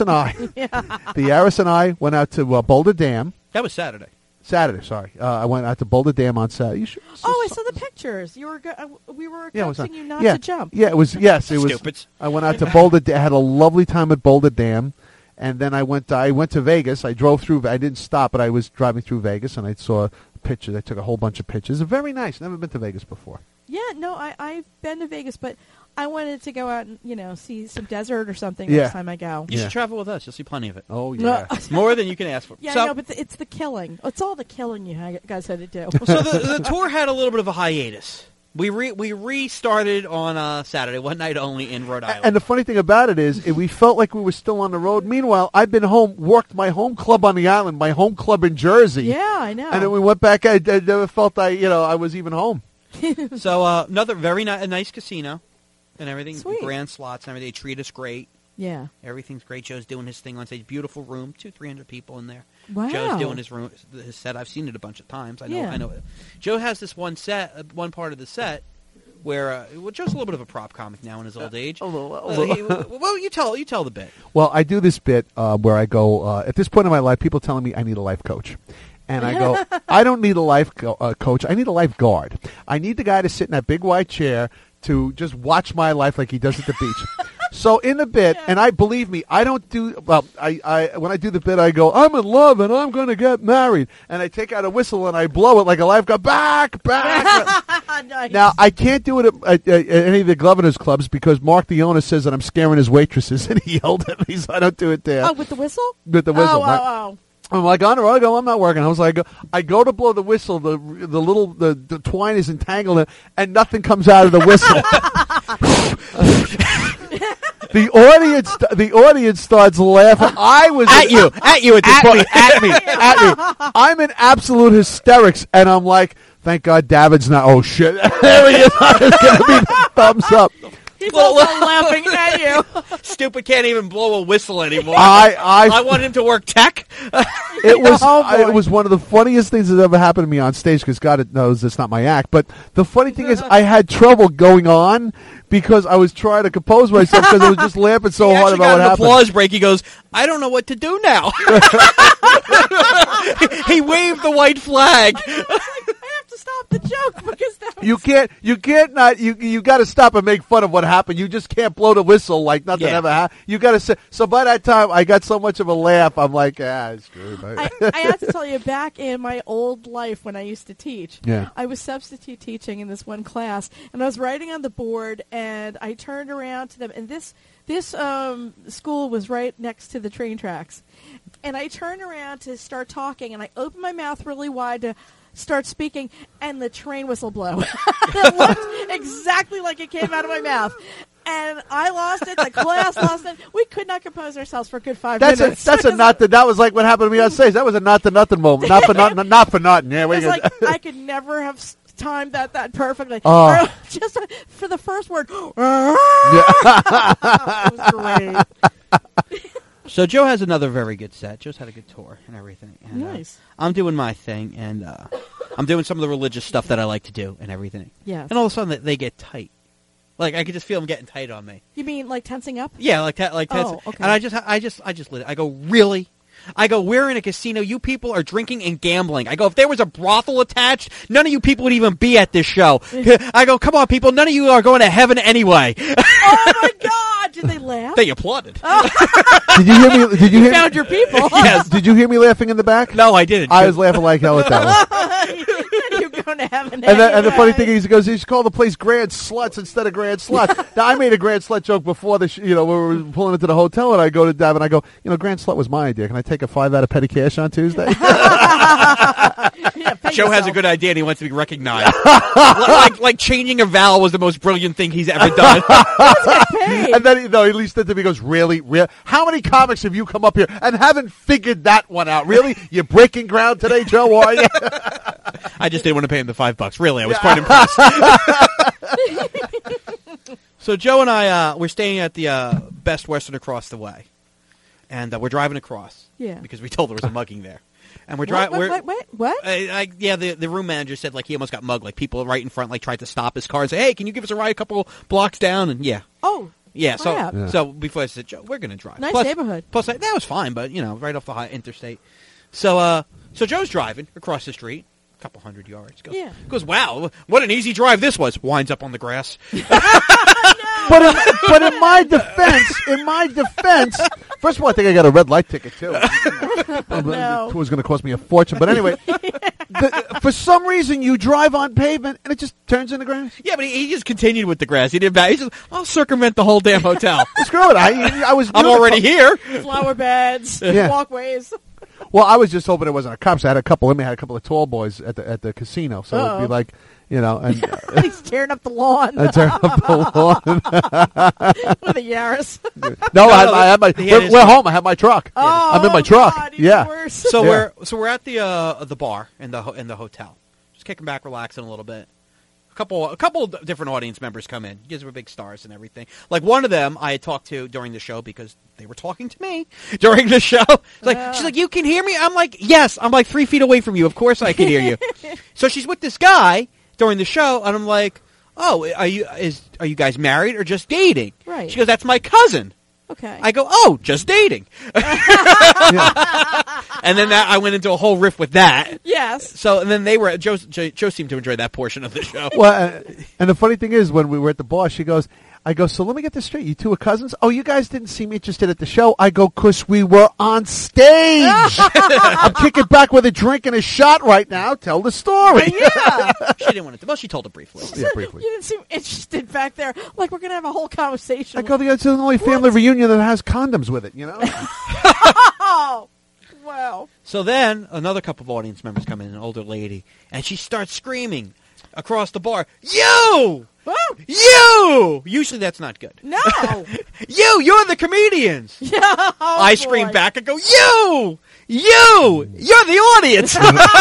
and I went out to Boulder Dam. That was Saturday. Saturday, sorry. I went out to Boulder Dam on Saturday. You I saw the pictures. You were we were coaxing you not yeah, to jump. Yeah, it was. Yes, it was. Stupids. I went out to Boulder. Had a lovely time at Boulder Dam, and then I went to Vegas. I drove through. I didn't stop, but I was driving through Vegas, and I saw pictures. I took a whole bunch of pictures. Very nice. Never been to Vegas before. Yeah, no, I've been to Vegas, but I wanted to go out and see some desert or something Yeah. next time I go. You should travel with us. You'll see plenty of it. Oh yeah. More than you can ask for. Yeah, So- I know, but it's the killing. It's all the killing you guys had to do. So the tour had a little bit of a hiatus. We restarted on Saturday, one night only in Rhode Island. And the funny thing about it is, we felt like we were still on the road. Meanwhile, I've been home, worked my home club on the island, my home club in Jersey. Yeah, I know. And then we went back. I never felt I was even home. So another very nice casino and everything. Sweet. Grand slots and everything. They treat us great. Yeah. Everything's great. Joe's doing his thing on stage. Beautiful room. 200-300 people in there. Wow. Joe's doing his set. I've seen it a bunch of times. I know. Joe has this one part of the set where Joe's a little bit of a prop comic now in his old age. Well, you tell the bit. Well, I do this bit where I go, at this point in my life, people telling me I need a life coach. And I go, I don't need a life coach. I need a lifeguard. I need the guy to sit in that big white chair to just watch my life like he does at the beach. So in the bit, and believe me, I don't do, I when I do the bit, I go, I'm in love and I'm going to get married. And I take out a whistle and I blow it like a lifeguard, back. Nice. Now, I can't do it at any of the Governor's clubs because Mark, the owner, says that I'm scaring his waitresses, and he yelled at me, so I don't do it there. Oh, with the whistle? With the whistle. Oh. I'm like, on I go, I'm not working. I was like, I go to blow the whistle, the twine is entangled, and nothing comes out of the whistle. The audience starts laughing. I was At you at this point. at me. I'm in absolute hysterics, and I'm like, thank God David's not. Oh shit! There he is. It's gonna be the thumbs up. He's also laughing at you. Stupid can't even blow a whistle anymore. I want him to work tech. It was boy. it was one of the funniest things that ever happened to me on stage because God knows it's not my act. But the funny thing is, I had trouble going on because I was trying to compose myself because I was just laughing so hard about what happened. Applause break. He goes, I don't know what to do now. He waved the white flag. I have to stop the joke because that was... You got to stop and make fun of what happened. You just can't blow the whistle like nothing ever happened. You got to say. So by that time, I got so much of a laugh. I'm like, screw it. I have to tell you, back in my old life when I used to teach, I was substitute teaching in this one class, and I was writing on the board, and I turned around to them, and this school was right next to the train tracks, and I turned around to start talking, and I opened my mouth really wide to start speaking, and the train whistle blew. It looked exactly like it came out of my mouth. And I lost it. The class lost it. We could not compose ourselves for a good 5 minutes. That was like what happened to me on stage. That was a not to nothing moment. Not for nothing. Yeah, it's like I could never have timed that perfectly. Oh. Just for the first word. It was great. So Joe has another very good set. Joe's had a good tour and everything. And, Nice. I'm doing my thing, and I'm doing some of the religious stuff that I like to do and everything. Yes. And all of a sudden, they get tight. Like I could just feel them getting tight on me. You mean like tensing up? Yeah, like that. Oh, okay. And I just lit it. I go, really? I go, we're in a casino. You people are drinking and gambling. I go, if there was a brothel attached, none of you people would even be at this show. I go, come on, people. None of you are going to heaven anyway. Oh my God! Did they laugh? They applauded. Did you hear me? Did you hear? Found your people. Yes. Did you hear me laughing in the back? No, I didn't. I was laughing like hell at that one. You're going to heaven. And the funny thing is, he goes, you should call the place Grand Sluts instead of Grand Slut. Now, I made a Grand Slut joke before when we were pulling into the hotel, and I go to Dab, and I go, Grand Slut was my idea. Can I take a 5 out of petty cash on Tuesday? Joe has a good idea, and he wants to be recognized. like changing a vowel was the most brilliant thing he's ever done. And then, he least at me, he goes, really? How many comics have you come up here and haven't figured that one out? Really? You're breaking ground today, Joe, are you? I just didn't want to pay him the $5. Really, I was quite impressed. So Joe and I, we're staying at the Best Western across the way, and we're driving across. Yeah. Because we told there was a mugging there. And we're driving. What? The room manager said like he almost got mugged. Like people right in front like tried to stop his car and say, "Hey, can you give us a ride a couple blocks down?" And Oh, crap. So before I said, Joe, we're going to drive. Nice plus, neighborhood. Plus, that was fine, but right off the high interstate. So Joe's driving across the street, a couple hundred yards. Goes, wow, what an easy drive this was. Winds up on the grass. But in my defense, first of all, I think I got a red light ticket too. No. It was going to cost me a fortune. But anyway, for some reason, you drive on pavement and it just turns into grass. Yeah, but he just continued with the grass. He didn't back. He just, I'll circumvent the whole damn hotel. Screw it. I'm already here. Flower beds, walkways. Well, I was just hoping it wasn't a cop. So I had a couple of tall boys at the casino. So it'd be like, and he's tearing up the lawn. Tearing up the lawn with a Yaris. No, I had my. We're home. I have my truck. Oh, I'm in my truck. God, yeah. So we're at the bar in the hotel, just kicking back, relaxing a little bit. A couple different audience members come in. You guys were big stars and everything. Like one of them I had talked to during the show because they were talking to me during the show. She's like, you can hear me? I'm like, yes. I'm like 3 feet away from you. Of course I can hear you. So she's with this guy during the show, and I'm like, oh, are you guys married or just dating? Right. She goes, that's my cousin. Okay. I go, oh, just dating. And then I went into a whole riff with that. Yes. So, and then Joe seemed to enjoy that portion of the show. Well, and the funny thing is, when we were at the bar, I go, so let me get this straight. You two are cousins? Oh, you guys didn't seem interested at the show. I go, because we were on stage. I'm kicking back with a drink and a shot right now. Tell the story. Yeah. She didn't want to. Well, she told it briefly. Yeah, briefly. You didn't seem interested back there. Like, we're going to have a whole conversation. I go, it's the only family reunion that has condoms with it, Oh, wow. So then another couple of audience members come in, an older lady, and she starts screaming across the bar, "You! Oh. You!" Usually that's not good. No. You're the comedians. Yeah, I scream back and go, you're the audience.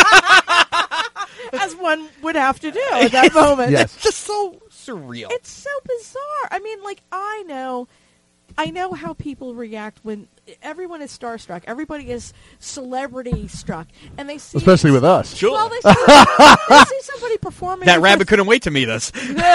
As one would have to do at that moment. Yes. It's just so surreal. It's so bizarre. I mean, like, I know how people react when everyone is starstruck. Everybody is celebrity struck, and they see, especially with us. Sure. Well, they see somebody performing. That rabbit couldn't wait to meet us.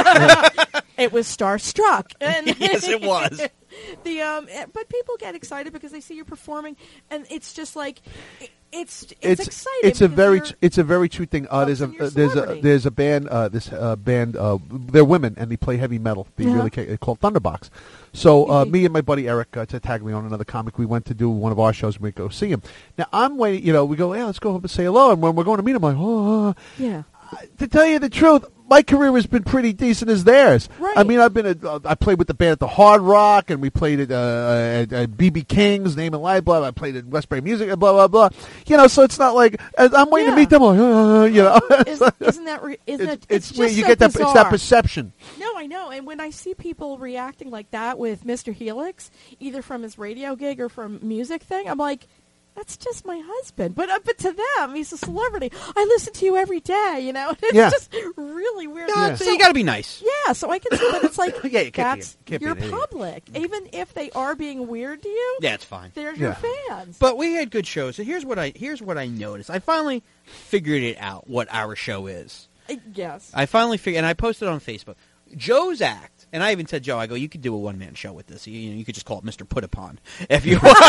It was starstruck. And yes, it was. But people get excited because they see you performing, and it's just like it's exciting. It's a very true thing. There's a band. They're women and they play heavy metal. They're called Thunderbox. So me and my buddy Eric Taglione, another comic, we went to do one of our shows and we go see him. Now I'm waiting. We go, let's go up and say hello. And when we're going to meet him, I'm like, oh. Yeah. To tell you the truth, my career has been pretty decent as theirs. Right. I mean, I played with the band at the Hard Rock, and we played at BB King's, Name and Light, blah. I played at Westbury Music, blah, blah, blah. So it's not like I'm waiting to meet them. Isn't that it's just you so get that? bizarre. It's that perception. No, I know. And when I see people reacting like that with Mr. Helix, either from his radio gig or from music thing, I'm like, that's just my husband. But to them, he's a celebrity. I listen to you every day, It's just really weird. Yeah. So you got to be nice. Yeah, so I can see that it's like, you're public. Even if they are being weird to you, yeah, it's fine. They're your fans. But we had good shows. So here's what I noticed. I finally figured it out, what our show is. Yes. I finally figured, and I posted it on Facebook. Joe's act, and I even said, Joe, I go, you could do a one-man show with this. You could just call it Mr. Put-Upon if you want.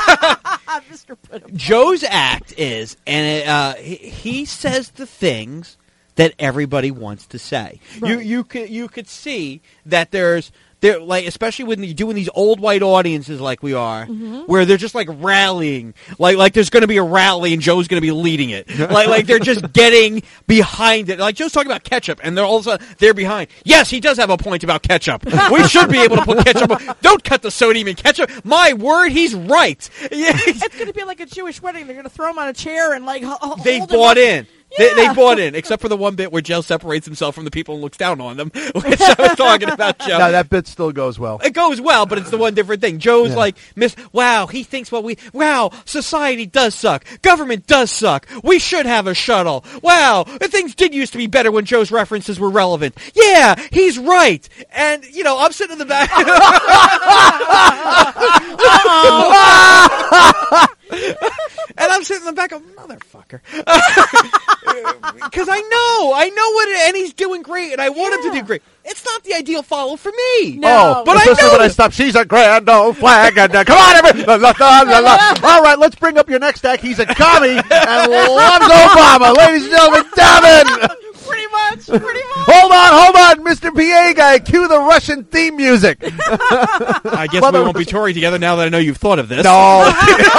Mr. Put-Upon. Joe's act is, and he says the things that everybody wants to say. Right. You could see that there's like, especially when you're doing these old white audiences like we are, where they're just like rallying, like there's going to be a rally and Joe's going to be leading it, like they're just getting behind it. Like Joe's talking about ketchup, and they're all of a sudden they're behind. Yes, he does have a point about ketchup. We should be able to put ketchup. Don't cut the sodium in ketchup. My word, he's right. It's going to be like a Jewish wedding. They're going to throw him on a chair and like they bought in. Yeah. They bought in, except for the one bit where Joe separates himself from the people and looks down on them, which I was talking about, Joe. No, that bit still goes well. It goes well, but it's the one different thing. Joe's like, he thinks society does suck. Government does suck. We should have a shuttle. Wow, things did used to be better when Joe's references were relevant. Yeah, he's right. And, I'm sitting in the back. And I'm sitting the back of motherfucker. Because I know what, and he's doing great, and I want him to do great. It's not the ideal follow for me. No. But especially I know when I stop. She's a grand old flag. And, come on, everybody. All right, let's bring up your next act. He's a commie and loves Obama. Ladies and gentlemen, Davin. Pretty much. Hold on, Mr. PA guy. Cue the Russian theme music. I guess we won't be touring together now that I know you've thought of this. No.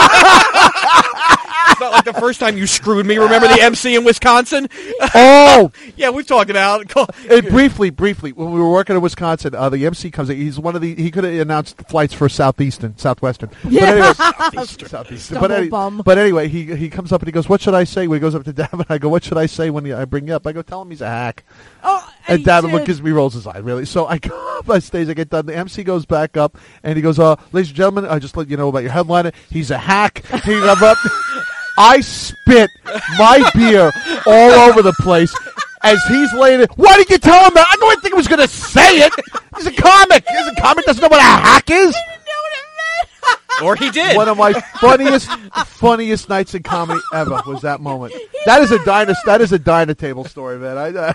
It's not like the first time you screwed me. Remember the MC in Wisconsin? Oh. Yeah, we've talked about it. Briefly, when we were working in Wisconsin, the MC comes in. He's one of he could have announced flights for Southwestern. Yeah. Southeastern. But anyway, he comes up and he goes, "What should I say?" When he goes up to Davin, I go, "What should I say when I bring you up?" I go, "Tell him he's a hack." Oh, and Davin looks at me, rolls his eye, really. So I go up on stage, I get done. The MC goes back up, and he goes, "Ladies and gentlemen, I just let you know about your headliner. He's a hack." He comes up. I spit my beer all over the place as he's laying it. Why did you tell him that? I didn't think he was going to say it. He's a comic. Doesn't know what a hack is. Or he did. One of my funniest nights in comedy ever was that moment. That is a diner table story, man.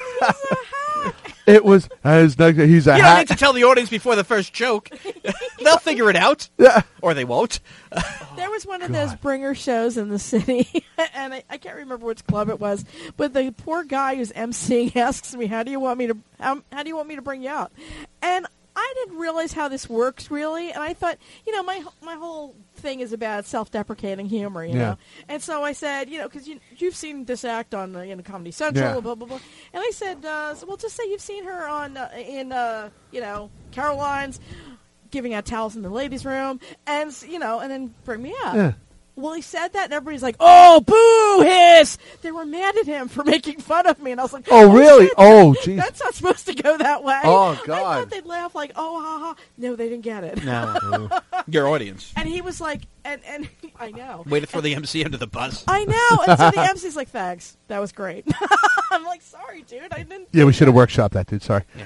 It was. He's a you hack. don't need to tell the audience before the first joke. They'll figure it out. Yeah. Or they won't. There was one of those bringer shows in the city, and I can't remember which club it was, but the poor guy who's emceeing asks me, how do you want me to bring you out? And I didn't realize how this works, really, and I thought, my whole thing is about self-deprecating humor, you know. And so I said, because you've seen this act on Comedy Central, blah blah blah, and I said, well, just say you've seen her on in Caroline's giving out towels in the ladies' room, and and then bring me up. Yeah. Well, he said that, and everybody's like, "Oh, boo, hiss!" They were mad at him for making fun of me, and I was like, "Oh, really? Shit. Oh, geez, that's not supposed to go that way." Oh, God! I thought they'd laugh like, "Oh, ha ha!" No, they didn't get it. No, your audience. And he was like, and I know. Way to throw the MC under the bus. I know. And so the MC's like, "Thanks, that was great." I'm like, "Sorry, dude, I didn't." Yeah, we should have workshopped that, dude. Sorry. Yeah.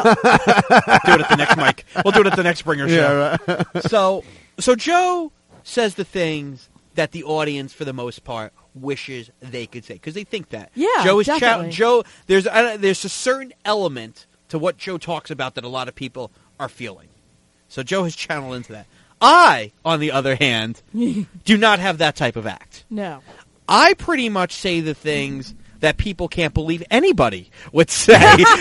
Do it at the next mic. We'll do it at the next bringer show. Yeah, right. So Joe says the things that the audience, for the most part, wishes they could say because they think that. Yeah, Joe is definitely. Joe. There's a certain element to what Joe talks about that a lot of people are feeling. So Joe has channeled into that. I, on the other hand, do not have that type of act. No. I pretty much say the things that people can't believe anybody would say.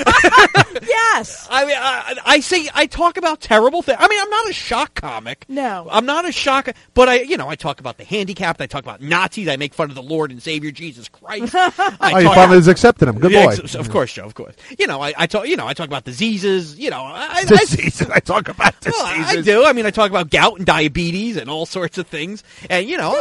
Yes. I mean, I talk about terrible things. I mean, I'm not a shock comic. No. I'm not a shock, but I talk about the handicapped. I talk about Nazis. I make fun of the Lord and Savior Jesus Christ. You finally accepted him. Good boy. Of course, Joe. Of course. I talk about diseases. Diseases. I talk about diseases. Well, I do. I mean, I talk about gout and diabetes and all sorts of things. And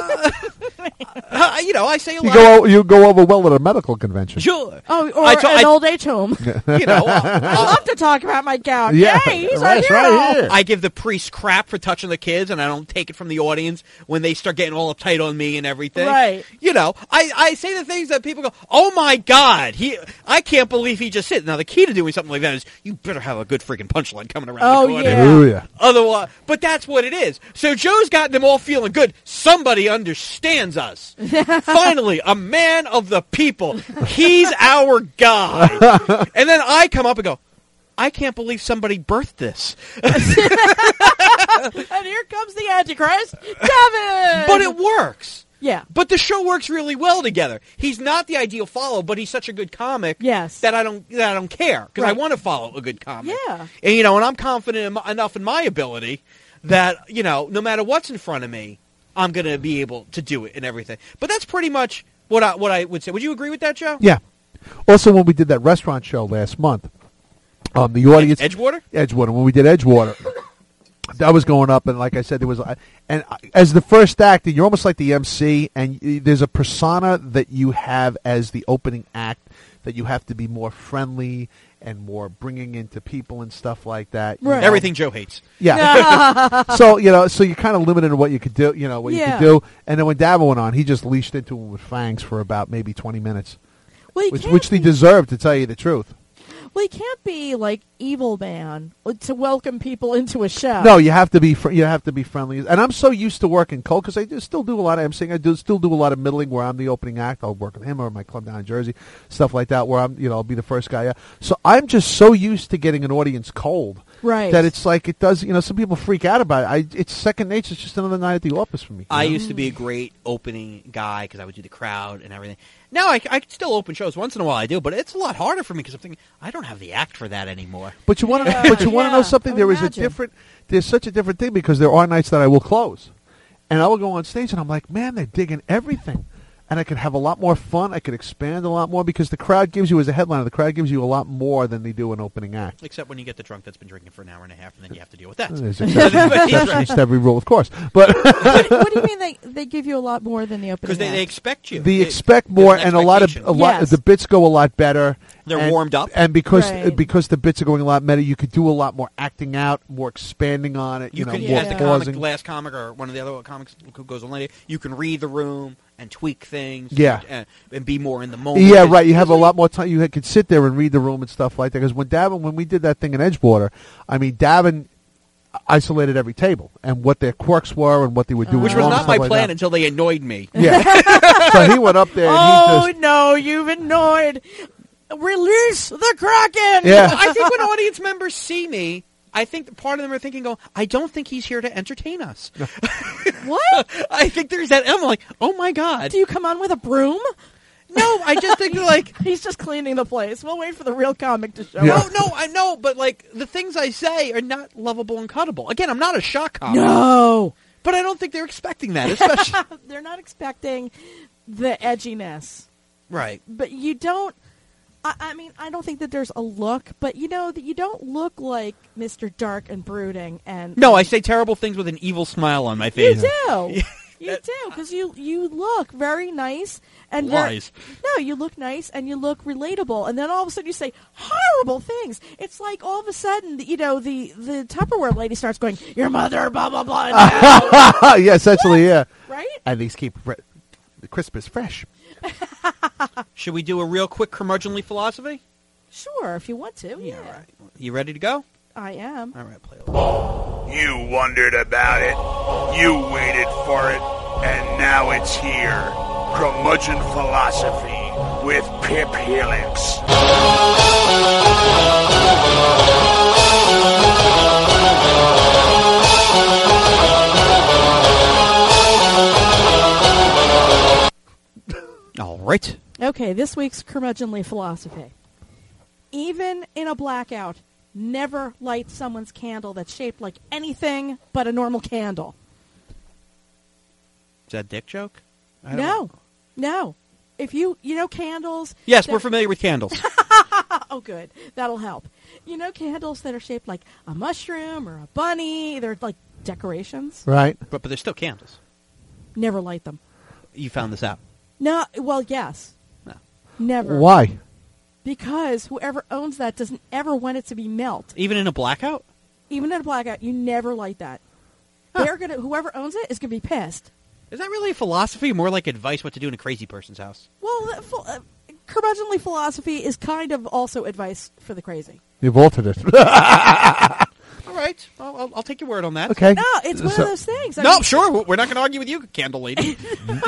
I say a lot. You go over well at a medical convention. Sure. Oh, or an old age home. I love to talk about my gout. Yeah, Yay, he's right here. I give the priest crap for touching the kids, and I don't take it from the audience when they start getting all uptight on me and everything. Right. I say the things that people go, "Oh my God, I can't believe he just said." Now the key to doing something like that is you better have a good freaking punchline coming around the corner. Yeah. Oh, yeah. Otherwise, but that's what it is. So Joe's gotten them all feeling good. Somebody understands us. Finally, a man of the people. He's our guy. And then I come up and go, I can't believe somebody birthed this. And here comes the Antichrist, Davin! But it works. Yeah. But the show works really well together. He's not the ideal follow, but he's such a good comic that I don't care because I want to follow a good comic. Yeah. And and I'm confident enough in my ability that no matter what's in front of me, I'm going to be able to do it and everything. But that's pretty much what I would say. Would you agree with that, Joe? Yeah. Also, when we did that restaurant show last month, the audience Edgewater. When we did Edgewater, that was going up, and like I said, there was, and as the first act, you're almost like the MC, and there's a persona that you have as the opening act that you have to be more friendly and more bringing into people and stuff like that. Right. Everything Joe hates. Yeah. So you're kind of limited in what you could do. You could do. And then when Davin went on, he just leashed into him with fangs for about maybe 20 minutes, Well, which he deserved, to tell you the truth. Well, he can't be like evil man to welcome people into a show. No, you have to be friendly. And I'm so used to working cold because I still do a lot of emceeing. I still do a lot of middling where I'm the opening act. I'll work with him or my club down in Jersey, stuff like that. Where I'll be the first guy. So I'm just so used to getting an audience cold, right? That it's like it does. Some people freak out about it. It's second nature. It's just another night at the office for me. I used to be a great opening guy because I would do the crowd and everything. Now I still open shows once in a while. I do, but it's a lot harder for me because I'm thinking I don't have the act for that anymore. But you want to know something? There's such a different thing because there are nights that I will close, and I will go on stage and I'm like, man, they're digging everything, and I could have a lot more fun. I could expand a lot more because the crowd gives you, as a headliner, the crowd gives you a lot more than they do an opening act. Except when you get the drunk that's been drinking for an hour and a half, and then you have to deal with that. There's exceptions to every rule, of course. But what do you mean they give you a lot more than the opening act? Because they expect you. They expect more, and a lot Yes. the bits go a lot better. They're warmed up, and because Right. the bits are going a lot better, you could do a lot more acting out, more expanding on it. You can, more as the pausing. last comic or one of the other comics who goes on later, you can read the room and tweak things. Yeah. and be more in the moment. Yeah, right. You have a lot more time. You could sit there and read the room and stuff like that. Because when we did that thing in Edgewater, I mean, Davin isolated every table and what their quirks were and what they would do. Which with was them and not stuff my like plan that. until they annoyed me. Yeah. So he went up there and he just... no, you've annoyed. Release the Kraken! Yeah. I think when audience members see me, I think part of them are thinking, I don't think he's here to entertain us. What? I think there's that. I'm like, oh my God. Do you come on with a broom? No, I just think they're like... He's just cleaning the place. We'll wait for the real comic to show Yeah. up. No, I know, but like the things I say are not lovable and cuttable. Again, I'm not a shock comic. No. But I don't think they're expecting that, especially... They're not expecting the edginess. Right. But you don't... I mean, I don't think that there's a look, but that you don't look like Mr. Dark and Brooding. And No, I say terrible things with an evil smile on my face. You do. You do, because you look very nice and Lies. No, you look nice and you look relatable, and then all of a sudden you say horrible things. It's like all of a sudden, the Tupperware lady starts going, "Your mother, blah blah blah." Yeah, essentially, yeah. Right? At least keep the Christmas fresh. Should we do a real quick curmudgeonly philosophy? Sure, if you want to. Yeah. All right. You ready to go? I am. All right, play it. You wondered about it, you waited for it, and now it's here. Curmudgeon Philosophy with Pip Helix. All right. Okay, this week's curmudgeonly philosophy. Even in a blackout, never light someone's candle that's shaped like anything but a normal candle. Is that a dick joke? I don't No. know. No. If you know candles... Yes, we're familiar with candles. Oh, good. That'll help. You know candles that are shaped like a mushroom or a bunny? They're like decorations. Right. but they're still candles. Never light them. You found this out. No, well, yes. No. Never. Why? Because whoever owns that doesn't ever want it to be melt. Even in a blackout? Even in a blackout, you never light that. Huh. Whoever owns it is gonna be pissed. Is that really a philosophy? More like advice what to do in a crazy person's house? Well, curmudgeonly philosophy is kind of also advice for the crazy. You've altered it. All right. I'll take your word on that. Okay. No, it's one of those things. I No, mean, sure. We're not going to argue with you, candle lady.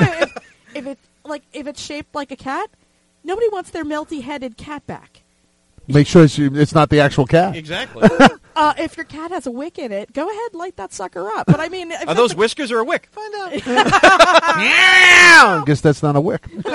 if it's shaped like a cat, nobody wants their melty-headed cat back. Make sure it's not the actual cat. Exactly. If your cat has a wick in it, go ahead, light that sucker up. But I mean, Are those whiskers or a wick? Find out. I guess that's not a wick. No,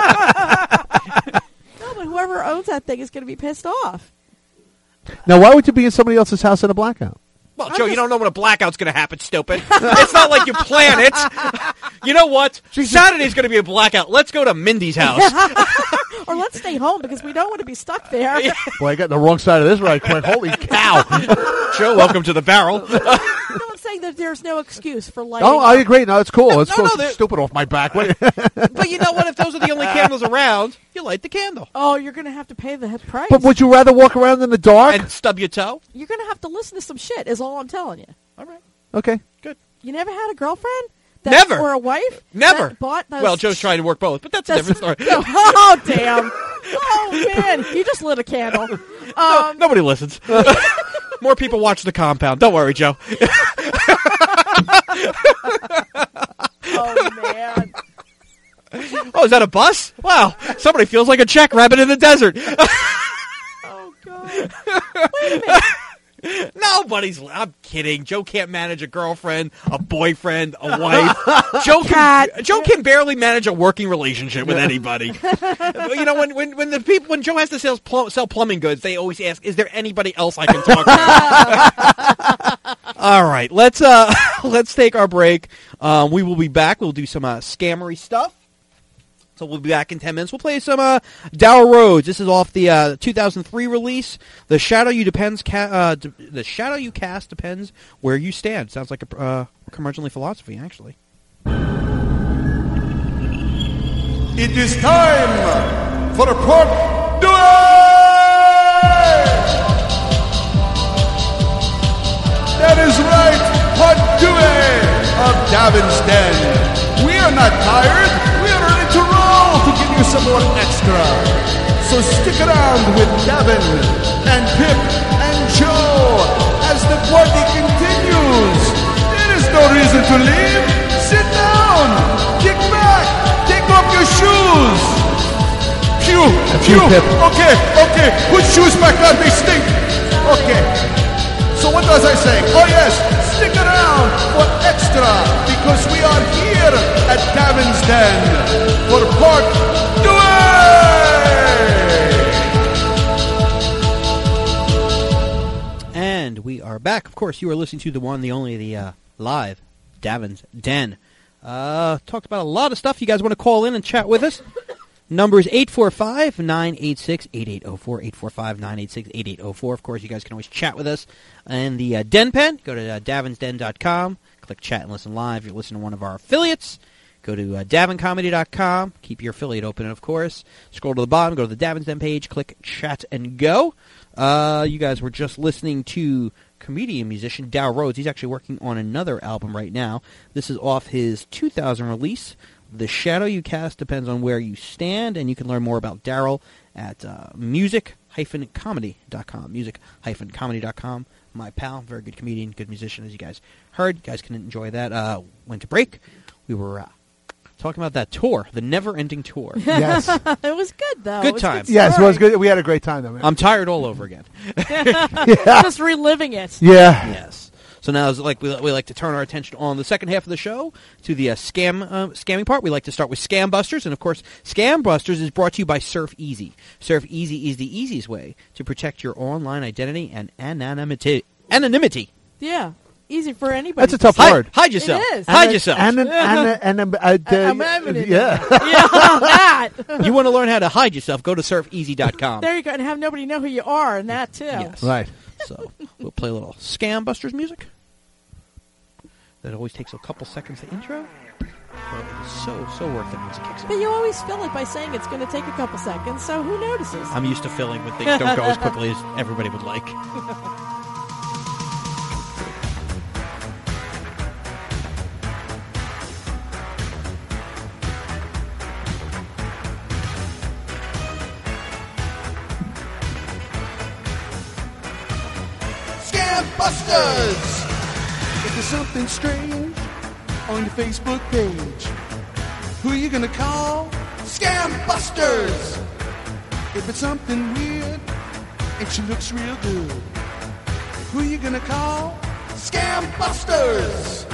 but whoever owns that thing is going to be pissed off. Now, why would you be in somebody else's house in a blackout? Well, Joe, you don't know when a blackout's going to happen, stupid. It's not like you plan it. You know what? Saturday's going to be a blackout. Let's go to Mindy's house. Or let's stay home because we don't want to be stuck there. Boy, I got the wrong side of this right quick. Holy cow. Joe, welcome to the barrel. No, I'm saying that there's no excuse for lighting. Oh, I agree. No, it's cool. Let's no, throw they're- some stupid off my back. Wait. But you know what? If those are the only candles around, you light the candle. Oh, you're going to have to pay the price. But would you rather walk around in the dark? And stub your toe. You're going to have to listen to some shit, is all I'm telling you. All right. Okay. Good. You never had a girlfriend? Never. Or a wife? Never. That bought those Well, Joe's trying to work both, but that's a different story. Oh, damn. Oh, man. You just lit a candle. Nobody listens. More people watch The Compound. Don't worry, Joe. Oh, man. Oh, is that a bus? Wow. Somebody feels like a jackrabbit in the desert. Oh, God. Wait a minute. I'm kidding. Joe can't manage a girlfriend, a boyfriend, a wife. Joe can barely manage a working relationship with anybody. You know, when Joe has to sell plumbing goods, they always ask, "Is there anybody else I can talk to?" All right, let's take our break. We will be back. We'll do some scammery stuff. So we'll be back in 10 minutes. We'll play some Darryl Rhodes. This is off the 2003 release. The Shadow You Cast depends where you stand. Sounds like a curmudgeonly philosophy, actually. It is time for part 2. That is right, part 2 of Davin's Den. We are not tired. We are ready to roll to give you some more extra. So stick around with Davin and Pip and Joe as the party continues. There is no reason to leave. Sit down, kick back, take off your shoes. Phew, Pip. Okay, put shoes back on, they stink. Okay. So what was I saying? Oh yes, stick around for extra because we are here at Davin's Den for part 2. And we are back. Of course, you are listening to the one, the only, the live Davin's Den. Talked about a lot of stuff. You guys want to call in and chat with us? Number is 845-986-8804, 845-986-8804. Of course, you guys can always chat with us in the Den Pen. Go to davinsden.com, click chat and listen live. If you're listening to one of our affiliates, go to davincomedy.com. Keep your affiliate open, of course. Scroll to the bottom, go to the Davin's Den page, click chat and go. You guys were just listening to comedian musician Darryl Rhodes. He's actually working on another album right now. This is off his 2000 release. The Shadow You Cast depends on where you stand, and you can learn more about Darryl at music-comedy.com. Music-comedy.com. My pal, very good comedian, good musician, as you guys heard. You guys can enjoy that. Went to break. We were talking about that tour, the never-ending tour. Yes. It was good, though. Good time. Yes, it was good. We had a great time, though, man. I'm tired all over again. Just reliving it. Yeah. Yes. So now, we like to turn our attention on the second half of the show to the scamming part. We like to start with Scam Busters, and of course, Scam Busters is brought to you by Surf Easy. Surf Easy is the easiest way to protect your online identity and anonymity. Yeah. Easy for anybody. That's a tough word. Hide yourself. It is. Hide yourself. Yeah. That. You want to learn how to hide yourself? Go to surfeasy.com. There you go, and have nobody know who you are, and that too. Yes. Right. So we'll play a little Scam Busters music. That always takes a couple seconds to intro. But it is so worth it once it kicks in. But you always fill it by saying it's going to take a couple seconds, so who notices? I'm used to filling when things don't go as quickly as everybody would like. Scam Busters! If there's something strange on your Facebook page, who are you gonna call? Scam Busters! If it's something weird and she looks real good, who are you gonna call? Scam Busters!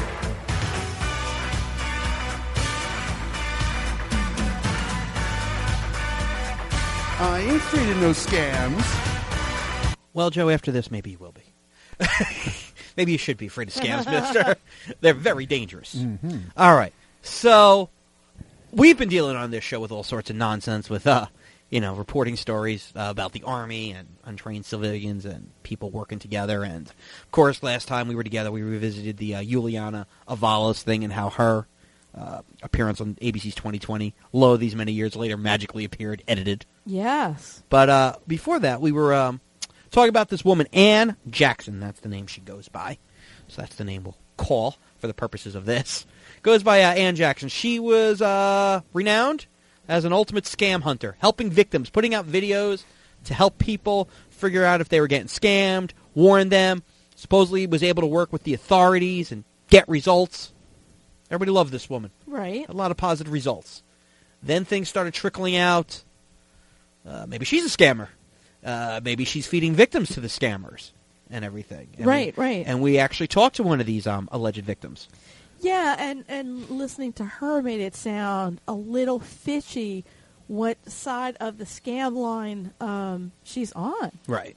I ain't afraid of no scams. Well, Joe, after this, maybe you will be. Maybe you should be afraid of scams, mister. They're very dangerous. Mm-hmm. All right. So, we've been dealing on this show with all sorts of nonsense with, reporting stories about the Army and untrained civilians and people working together. And, of course, last time we were together, we revisited the Juliana Avalos thing and how her appearance on ABC's 2020, lo, these many years later, magically appeared, edited. Yes. But before that, we were talking about this woman, Ann Jackson. That's the name she goes by. So that's the name we'll call for the purposes of this. Goes by Ann Jackson. She was renowned as an ultimate scam hunter, helping victims, putting out videos to help people figure out if they were getting scammed, warn them. Supposedly was able to work with the authorities and get results. Everybody loved this woman. Right. A lot of positive results. Then things started trickling out. Maybe she's a scammer. Maybe she's feeding victims to the scammers and everything. And right. And we actually talked to one of these alleged victims. Yeah, and listening to her made it sound a little fishy what side of the scam line she's on. Right.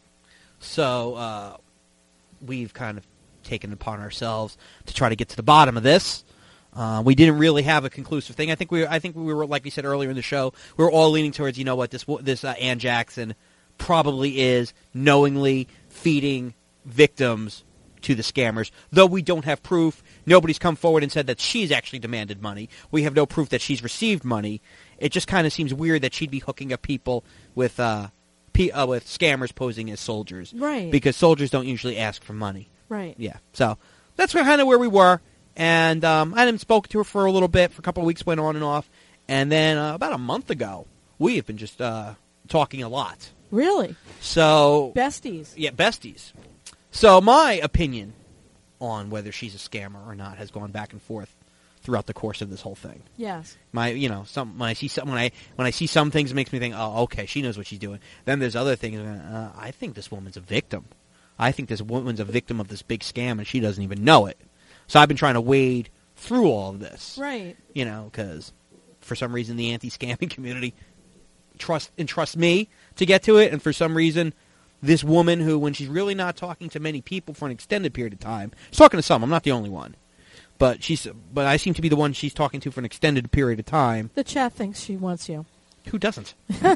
So we've kind of taken it upon ourselves to try to get to the bottom of this. We didn't really have a conclusive thing. I think we were, like we said earlier in the show, we were all leaning towards, you know what, this Ann Jackson probably is knowingly feeding victims to the scammers. Though we don't have proof, nobody's come forward and said that she's actually demanded money. We have no proof that she's received money. It just kind of seems weird that she'd be hooking up people with scammers posing as soldiers. Right. Because soldiers don't usually ask for money. Right. Yeah. So that's kind of where we were. And I hadn't spoken to her for a little bit. For a couple of weeks, went on and off. And then about a month ago, we have been just talking a lot. Really? So Besties. Yeah, besties. So my opinion on whether she's a scammer or not has gone back and forth throughout the course of this whole thing. Yes. When I see some things, it makes me think, oh, okay, she knows what she's doing. Then there's other things. I think this woman's a victim. I think this woman's a victim of this big scam, and she doesn't even know it. So I've been trying to wade through all of this. Right. Because for some reason the anti-scamming community trusts me to get to it, and for some reason this woman who, when she's really not talking to many people for an extended period of time, she's talking to some. I'm not the only one. But I seem to be the one she's talking to for an extended period of time. The chat thinks she wants you. Who doesn't?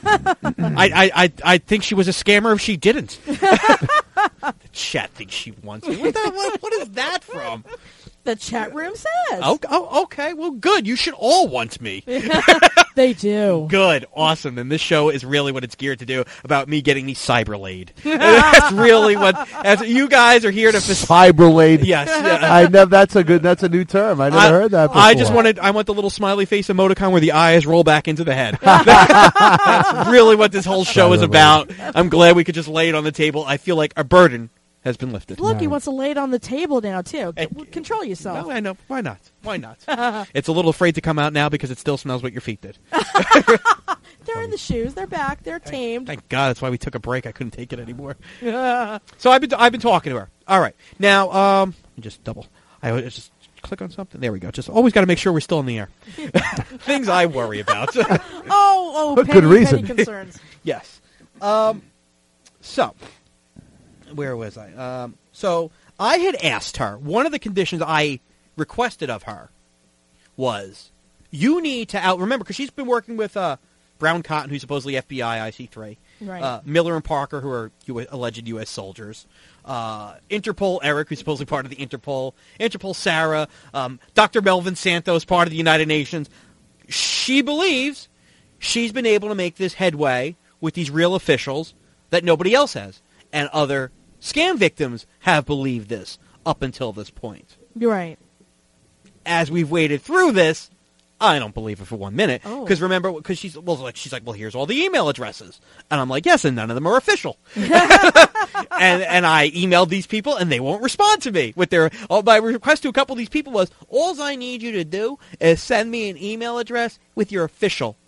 I think she was a scammer if she didn't. The chat thinks she wants me. What is that from? The chat room says. Oh, okay. Well, good. You should all want me. They do. Good. Awesome. And this show is really what it's geared to do, about me getting me cyberlaid. That's really as you guys are here to cyberlaid. Yes. I know that's a new term. I never heard that before. I want the little smiley face emoticon where the eyes roll back into the head. That's really what this whole show is about. I'm glad we could just lay it on the table. I feel like our burden has been lifted. Look, he wants to lay it on the table now, too. Control yourself. No, I know. Why not? It's a little afraid to come out now because it still smells what your feet did. They're in the shoes. They're back. They're tamed. Thank God. That's why we took a break. I couldn't take it anymore. So I've been talking to her. All right. Now, just click on something. There we go. Just always got to make sure we're still in the air. Things I worry about. Good reason. Petty concerns. Yes. So, where was I? So I had asked her, one of the conditions I requested of her was, you need to remember, because she's been working with Brown Cotton, who's supposedly FBI IC3, right. Miller and Parker, who are alleged U.S. soldiers, Interpol Eric, who's supposedly part of the Interpol Sarah, Dr. Melvin Santos, part of the United Nations. She believes she's been able to make this headway with these real officials that nobody else has. And other scam victims have believed this up until this point. You're right. As we've waded through this, I don't believe it for 1 minute. Because remember, she's like, well, here's all the email addresses. And I'm like, yes, and none of them are official. and I emailed these people, and they won't respond to me. My request to a couple of these people was, all I need you to do is send me an email address with your official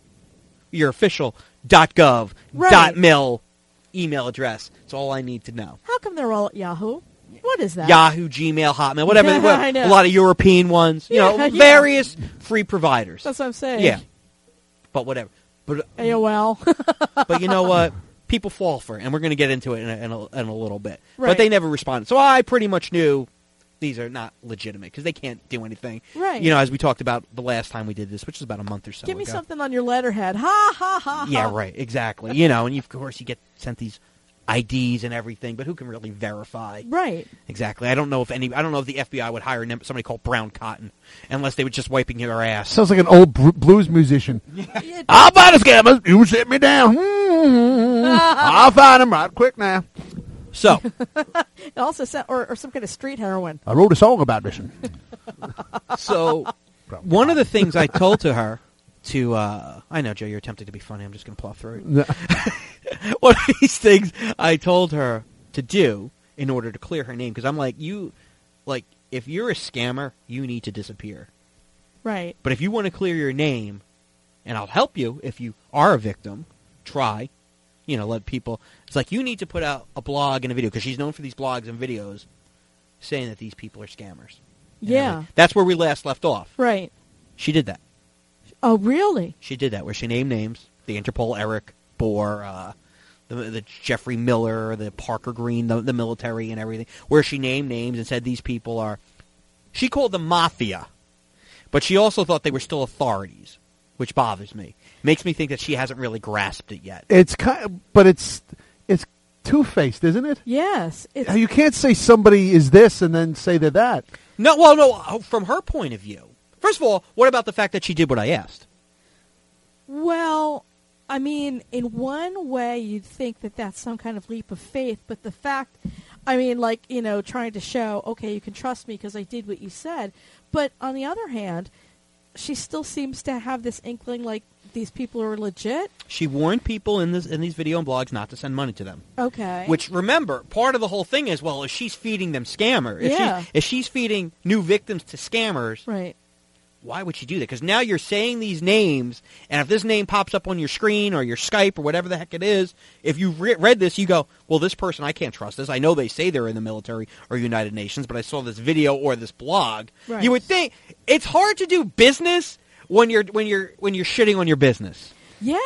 .gov, .mil email address. That's all I need to know. How come they're all at Yahoo? What is that? Yahoo, Gmail, Hotmail, whatever. I know. A lot of European ones. Various free providers. That's what I'm saying. Yeah. But whatever. But AOL. But you know what? People fall for it, and we're going to get into it in a little bit. Right. But they never responded. So I pretty much knew these are not legitimate because they can't do anything. Right. As we talked about the last time we did this, which was about a month or so ago. Give me something on your letterhead. Ha, ha, ha, Yeah, ha. right. Exactly. And of course you get sent these IDs and everything, but who can really verify? Right. Exactly. I don't know if the FBI would hire somebody called Brown Cotton unless they were just wiping your ass. Sounds like an old blues musician. I'll find the scammers. You sit me down. I'll find them right quick now. So, it also or some kind of street heroin. I wrote a song about this. So, one of the things I told to her to I know, Joe, you're attempting to be funny. I'm just going to plow through it. No. One of these things I told her to do in order to clear her name, because I'm like, if you're a scammer, you need to disappear. Right. But if you want to clear your name, and I'll help you if you are a victim, try, let people. It's like you need to put out a blog and a video, because she's known for these blogs and videos saying that these people are scammers. Yeah. That's where we last left off. Right. She did that. Oh, really? She did that, where she named names. The Interpol Eric Bohr, the Jeffrey Miller, the Parker Green, the military and everything, where she named names and said these people are... She called them mafia, but she also thought they were still authorities, which bothers me. Makes me think that she hasn't really grasped it yet. It's two-faced, isn't it? Yes. You can't say somebody is this and then say they're that. No, from her point of view. First of all, what about the fact that she did what I asked? Well, I mean, in one way, you'd think that that's some kind of leap of faith, but the fact, trying to show, okay, you can trust me because I did what you said. But on the other hand, she still seems to have this inkling like these people are legit. She warned people in these video and blogs not to send money to them. Okay. Which, remember, part of the whole thing is, well, if she's feeding them scammers, if she's feeding new victims to scammers, right. Why would she do that? Because now you're saying these names, and if this name pops up on your screen or your Skype or whatever the heck it is, if you read this, you go, well, this person, I can't trust this. I know they say they're in the military or United Nations, but I saw this video or this blog. Right. You would think it's hard to do business when you're shitting on your business. Yeah.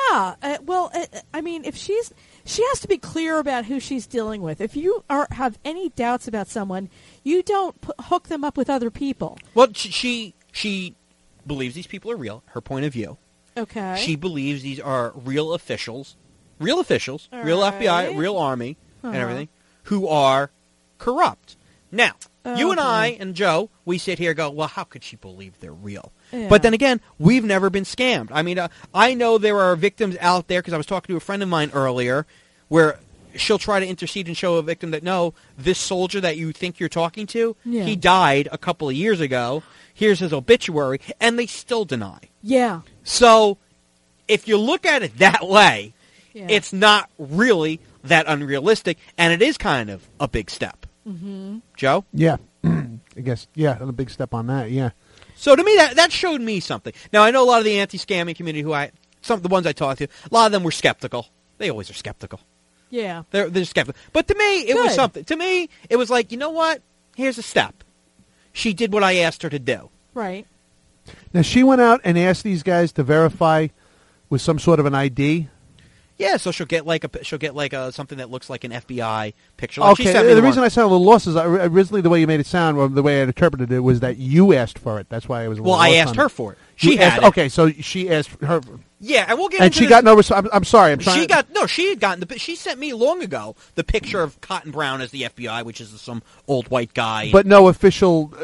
I mean, if she has to be clear about who she's dealing with. If you have any doubts about someone, you don't hook them up with other people. Well, she believes these people are real, her point of view. Okay. She believes these are real officials, real All FBI, right. real Army, and everything, who are corrupt. Now, you and I and Joe, we sit here and go, well, how could she believe they're real? Yeah. But then again, we've never been scammed. I mean, I know there are victims out there, because I was talking to a friend of mine earlier, where she'll try to intercede and show a victim that, no, this soldier that you think you're talking to, he died a couple of years ago. Here's his obituary, and they still deny. Yeah. So, if you look at it that way, it's not really that unrealistic, and it is kind of a big step. Mm-hmm. Joe? Yeah. I guess, a big step on that, yeah. So, to me, that showed me something. Now, I know a lot of the anti-scamming community, the ones I talked to, a lot of them were skeptical. They always are skeptical. Yeah. They're skeptical. But to me, it was something. To me, it was like, you know what? Here's a step. She did what I asked her to do. Right. Now, she went out and asked these guys to verify with some sort of an ID. Yeah, so she'll get something that looks like an FBI picture. Like Okay, the reason I sound a little lost is originally the way you made it sound, or the way I interpreted it, was that you asked for it. That's why I was a little I lost asked on her it. for it. You She had asked, it. Okay, so she asked her. Yeah, and we'll get And into she this. got no response. I'm sorry. I'm trying. She had gotten she sent me long ago the picture of Cotton Brown as the FBI, which is some old white guy. But no official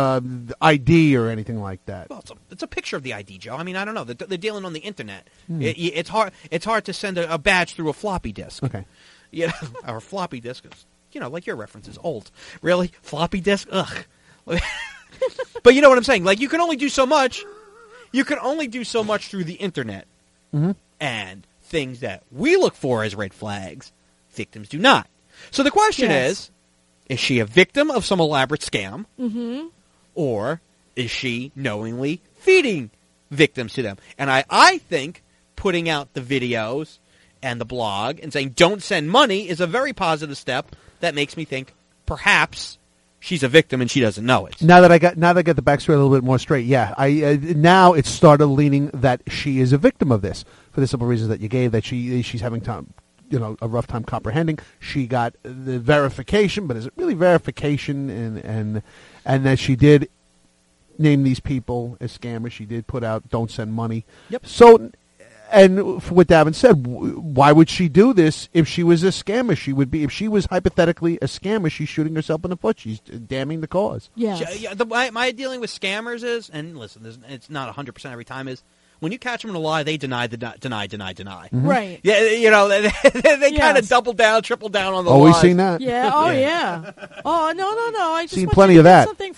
ID or anything like that. Well, it's a picture of the ID, Joe. I mean, I don't know. They're dealing on the internet. It's hard to send a badge through a floppy disk. Okay. Or floppy disk is, like your reference is old. Really? Floppy disk? Ugh. But you know what I'm saying? Like, you can only do so much. You can only do so much through the internet. Mm-hmm. And things that we look for as red flags, victims do not. So the question is she a victim of some elaborate scam? Mm-hmm. Or is she knowingly feeding victims to them? And I think putting out the videos and the blog and saying don't send money is a very positive step that makes me think perhaps she's a victim and she doesn't know it. Now that I got the backstory a little bit more straight, now it started leaning that she is a victim of this for the simple reasons that you gave, that she's having time, a rough time comprehending. She got the verification, but is it really verification? And that she did name these people as scammers. She did put out don't send money. Yep. So. And for what Davin said, why would she do this if she was a scammer? If she was hypothetically a scammer, she's shooting herself in the foot. She's damning the cause. Yes. My dealing with scammers is, and listen, it's not 100% every time, is when you catch them in a lie, they deny. Mm-hmm. Right. Yeah, they kind of double down, triple down on the Always lies. seen that. Yeah. Oh, yeah. Oh, no. I just Seen want plenty you to of get that. something from Mal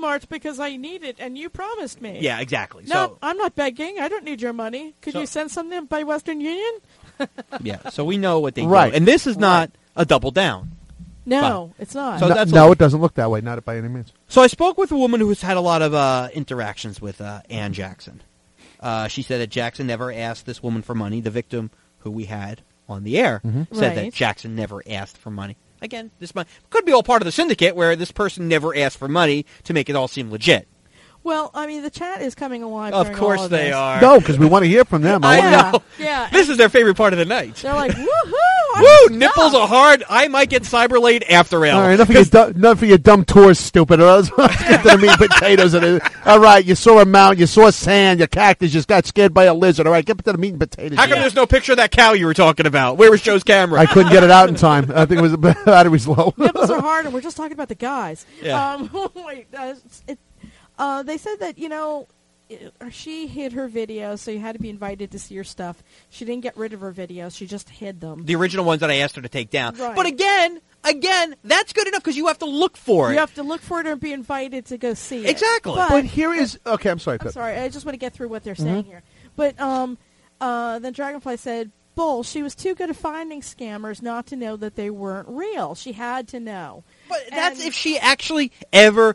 Walmart because I need it, and you promised me. Yeah, exactly. No, So I'm not begging. I don't need your money. Could you send something by Western Union? yeah, so we know what they Right. do, and this is not a double down. No, it's not. So that's no, it doesn't look that way. Not by any means. So I spoke with a woman who's had a lot of interactions with Ann Jackson. She said that Jackson never asked this woman for money. The victim who we had on the air said that Right. Jackson never asked for money. Again, this could be all part of the syndicate where this person never asked for money to make it all seem legit. Well, I mean, the chat is coming alive. Of during course all of they this. are. No, because we want to hear from them. I Yeah, know. yeah. This is their favorite part of the night. They're like, woohoo! Woo! Nipples are hard. I might get cyberlaid after all. All right, enough of your dumb tours, stupid. Or else let's get to the meat and potatoes. All right, you saw a mountain, you saw sand, your cactus just got scared by a lizard. All right, get to the meat and potatoes. How come there's no picture of that cow you were talking about? Where was Joe's camera? I couldn't get it out in time. I think it was the battery was low. Nipples are hard, and we're just talking about the guys. Yeah. Wait, they said that, she hid her videos, so you had to be invited to see her stuff. She didn't get rid of her videos. She just hid them. The original ones that I asked her to take down. Right. But again, that's good enough because you have to look for it. You have to look for it or be invited to go see it. Exactly. But here is okay. I'm sorry. I'm sorry. I just want to get through what they're saying here. But then Dragonfly said, Bull, she was too good at finding scammers not to know that they weren't real. She had to know. But that's And- if she actually ever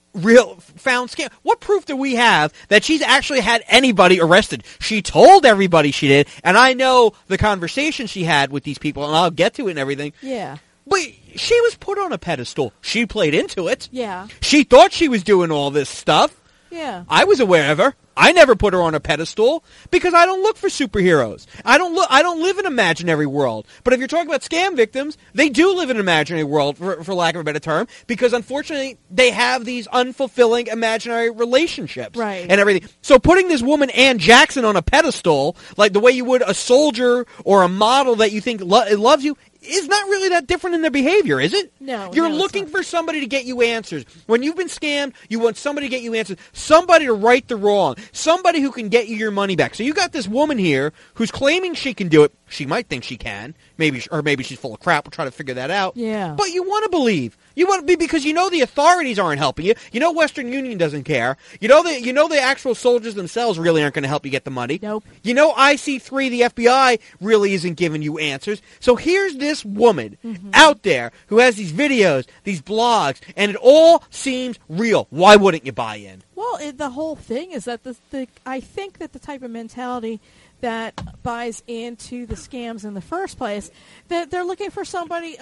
found scam. What proof do we have that she's actually had anybody arrested? She told everybody she did, and I know the conversation she had with these people, and I'll get to it and everything. Yeah. But she was put on a pedestal. She played into it. Yeah. She thought she was doing all this stuff. Yeah. I was aware of her. I never put her on a pedestal because I don't look for superheroes. I don't live in an imaginary world. But if you're talking about scam victims, they do live in an imaginary world, for lack of a better term, because unfortunately they have these unfulfilling imaginary relationships, Right. and everything. So putting this woman Ann Jackson on a pedestal, like the way you would a soldier or a model that you think loves you, is not really that different in their behavior, is it? No, You're no, it's looking not. for somebody to get you answers. When you've been scammed, you want somebody to get you answers. Somebody to right the wrong. Somebody who can get you your money back. So you got this woman here who's claiming she can do it. She might think she can. Maybe she's full of crap. We'll try to figure that out. Yeah. But you want to believe. You want to be because you know the authorities aren't helping you. You know Western Union doesn't care. You know the actual soldiers themselves really aren't going to help you get the money. Nope. You know IC3, the FBI, really isn't giving you answers. So here's this woman out there who has these videos, these blogs, and it all seems real. Why wouldn't you buy in? Well, the whole thing is that I think that the type of mentality that buys into the scams in the first place, that they're looking for somebody,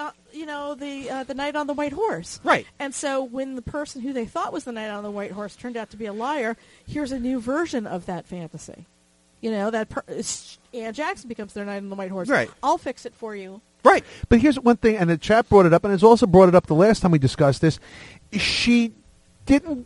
the knight on the white horse. Right. And so when the person who they thought was the knight on the white horse turned out to be a liar, here's a new version of that fantasy. Ann Jackson becomes their knight on the white horse. Right. I'll fix it for you. Right. But here's one thing, and the chat brought it up, and it's also brought it up the last time we discussed this. She didn't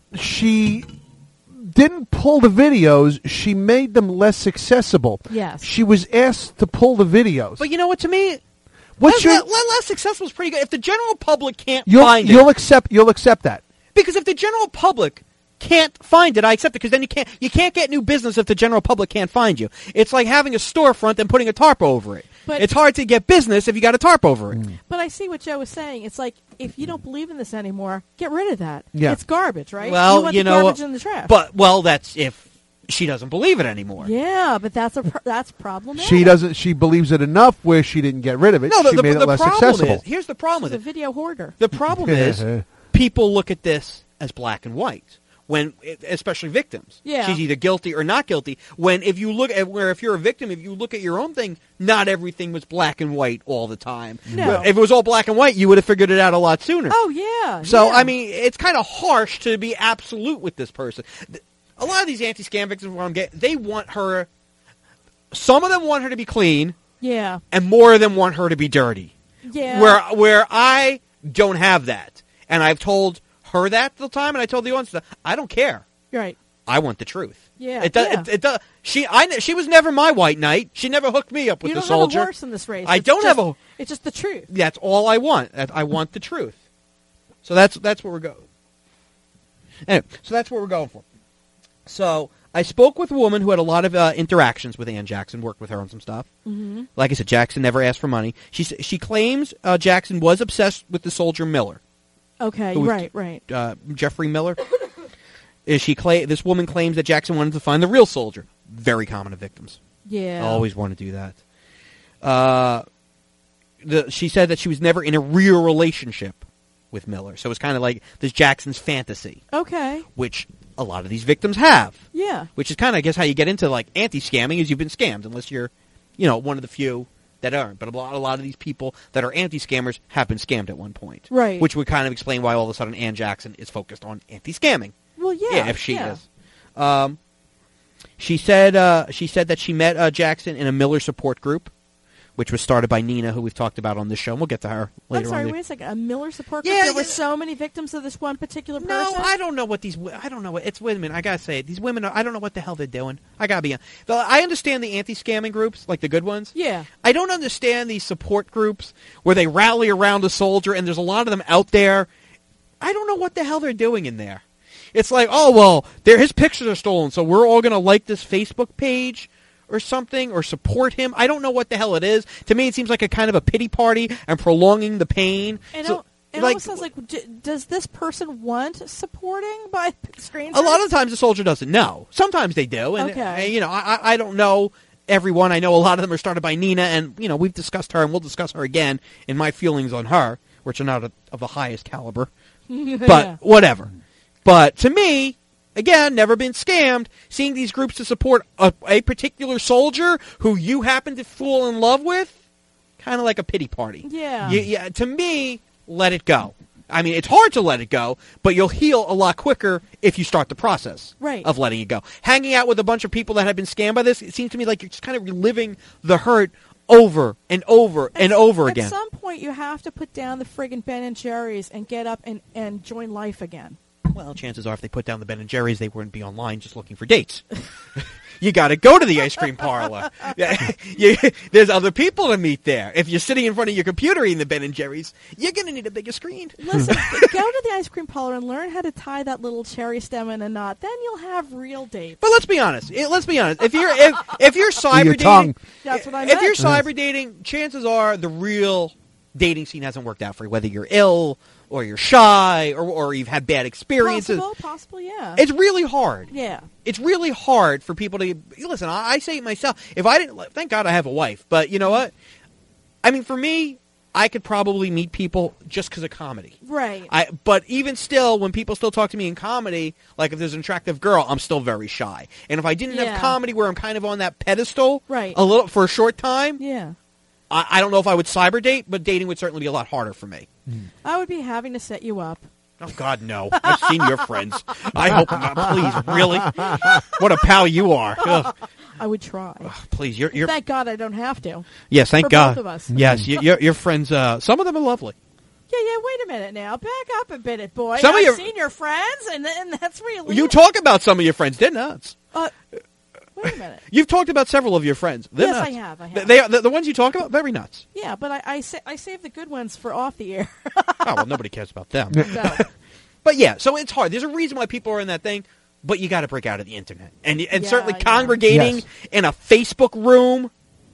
pull the videos. She made them less accessible. Yes. She was asked to pull the videos. But you know what? To me, What's less successful is pretty good. If the general public can't you'll find you'll it, accept that. because if the general public can't find it, I accept it, because then you can't get new business if the general public can't find you. It's like having a storefront and putting a tarp over it. But- it's hard to get business if you got a tarp over it. But I see what Joe was saying. It's like, if you don't believe in this anymore, get rid of that. Yeah. It's garbage, right? Well, you want you the know, garbage in the trash. That's if she doesn't believe it anymore. Yeah, but that's problematic. She doesn't. She believes it enough where she didn't get rid of it. No, she made it the less problem accessible. is, here's the problem She's with a it. video hoarder. The problem is people look at this as black and white. Especially victims. Yeah. She's either guilty or not guilty. If you're a victim, if you look at your own thing, not everything was black and white all the time. No. If it was all black and white, you would have figured it out a lot sooner. Oh, yeah. So, yeah. I mean, it's kind of harsh to be absolute with this person. A lot of these anti-scam victims, they want her, some of them want her to be clean, Yeah. and more of them want her to be dirty. Yeah. Where I don't have that. And I've told her that the time, and I told the audience that I don't care. Right. I want the truth. Yeah, It does. yeah. It does. She was never my white knight. She never hooked me up with You the don't soldier. have a horse in this race. I It's don't just- have a. It's just the truth. That's all I want. I want the truth. So that's where we're going. Anyway, so that's what we're going for. So I spoke with a woman who had a lot of interactions with Ann Jackson, worked with her on some stuff. Mm-hmm. Like I said, Jackson never asked for money. She claims Jackson was obsessed with the soldier Miller. Okay, Who was- right. Jeffrey Miller. This woman claims that Jackson wanted to find the real soldier. Very common to victims. Yeah. Always want to do that. She said that she was never in a real relationship with Miller. So it's kind of like this Jackson's fantasy. Okay. Which a lot of these victims have. Yeah. Which is kind of, I guess, how you get into like anti-scamming is you've been scammed, unless you're, one of the few that aren't. But a lot of these people that are anti-scammers have been scammed at one point. Right. Which would kind of explain why all of a sudden Ann Jackson is focused on anti-scamming. Well, yeah. If she is. She said that she met Jackson in a Miller support group, which was started by Nina, who we've talked about on this show. And we'll get to her later on. I'm sorry, wait a second. A Miller support group? Yeah, there were so many victims of this one particular person? No, I don't know what it's women. I gotta say it. These women, I don't know what the hell they're doing. I gotta be. I understand the anti-scamming groups, like the good ones. Yeah. I don't understand these support groups where they rally around a soldier, and there's a lot of them out there. I don't know what the hell they're doing in there. It's like, oh, well, his pictures are stolen, so we're all going to like this Facebook page or something or support him. I don't know what the hell it is. To me, it seems like a kind of a pity party and prolonging the pain. And it almost sounds like, does this person want supporting by screenshots? A lot of times the soldier doesn't know. Sometimes they do. And, okay. I don't know everyone. I know a lot of them are started by Nina, and, we've discussed her, and we'll discuss her again in my feelings on her, which are not of the highest caliber. But whatever. But to me, again, never been scammed, seeing these groups to support a particular soldier who you happen to fall in love with, kind of like a pity party. Yeah. To me, let it go. I mean, it's hard to let it go, but you'll heal a lot quicker if you start the process of letting it go. Hanging out with a bunch of people that have been scammed by this, it seems to me like you're just kind of reliving the hurt over and over and over again. At some point, you have to put down the friggin' Ben & Jerry's and get up and join life again. Well, chances are if they put down the Ben & Jerry's, they wouldn't be online just looking for dates. You got to go to the ice cream parlor. There's other people to meet there. If you're sitting in front of your computer eating the Ben & Jerry's, you're going to need a bigger screen. Listen, go to the ice cream parlor and learn how to tie that little cherry stem in a knot. Then you'll have real dates. But let's be honest. If you're cyber dating, that's what I meant. If you're cyber dating, chances are the real dating scene hasn't worked out for you. Whether you're ill or you're shy, or you've had bad experiences. Possible, yeah. It's really hard. Yeah. It's really hard for people to... Listen, I say it myself. If I didn't... Thank God I have a wife. But you know what? I mean, for me, I could probably meet people just because of comedy. Right. But even still, when people still talk to me in comedy, like if there's an attractive girl, I'm still very shy. And if I didn't have comedy where I'm kind of on that pedestal for a short time... Yeah. I don't know if I would cyber date, but dating would certainly be a lot harder for me. I would be having to set you up. Oh, God, no. I've seen your friends. I hope not. Please, really? What a pal you are. Ugh. I would try. Ugh, please, you're... Thank God I don't have to. Yes, thank God. Both of us. Yes, your friends, some of them are lovely. Yeah, wait a minute now. Back up a minute, boy. I've seen your friends, and that's really... You talk about some of your friends. They're nuts. Wait a minute. You've talked about several of your friends. They're yes, nuts. I have. They are the ones you talk about. Very nuts. Yeah, but I save the good ones for off the air. Oh well, nobody cares about them. No. But yeah, so it's hard. There's a reason why people are in that thing, but you got to break out of the internet, and certainly congregating in a Facebook room.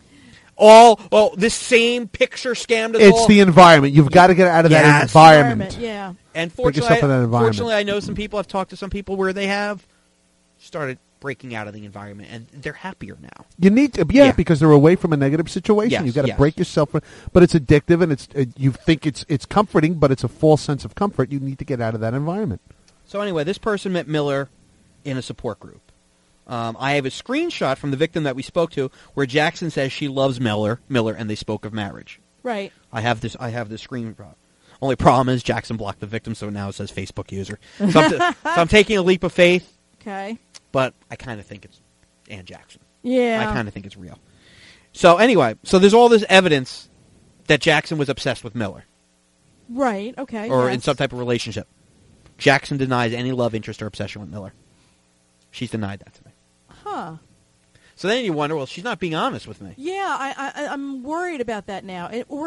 This same picture scammed us all. It's the environment. You've got to get out of that environment. Yeah. And fortunately, I know some people. I've talked to some people where they have started breaking out of the environment, and they're happier now. You need to, because they're away from a negative situation. Yes, You've got to break yourself, but it's addictive, and you think it's comforting, but it's a false sense of comfort. You need to get out of that environment. So anyway, this person met Miller in a support group. I have a screenshot from the victim that we spoke to where Jackson says she loves Miller, and they spoke of marriage. Right. I have this screenshot. Only problem is Jackson blocked the victim, so now it says Facebook user. So I'm taking a leap of faith. Okay. But I kind of think it's Ann Jackson. Yeah. I kind of think it's real. So anyway, there's all this evidence that Jackson was obsessed with Miller. Right, okay. Or in some type of relationship. Jackson denies any love, interest, or obsession with Miller. She's denied that to me. Huh. So then you wonder, well, she's not being honest with me. Yeah, I'm worried about that now.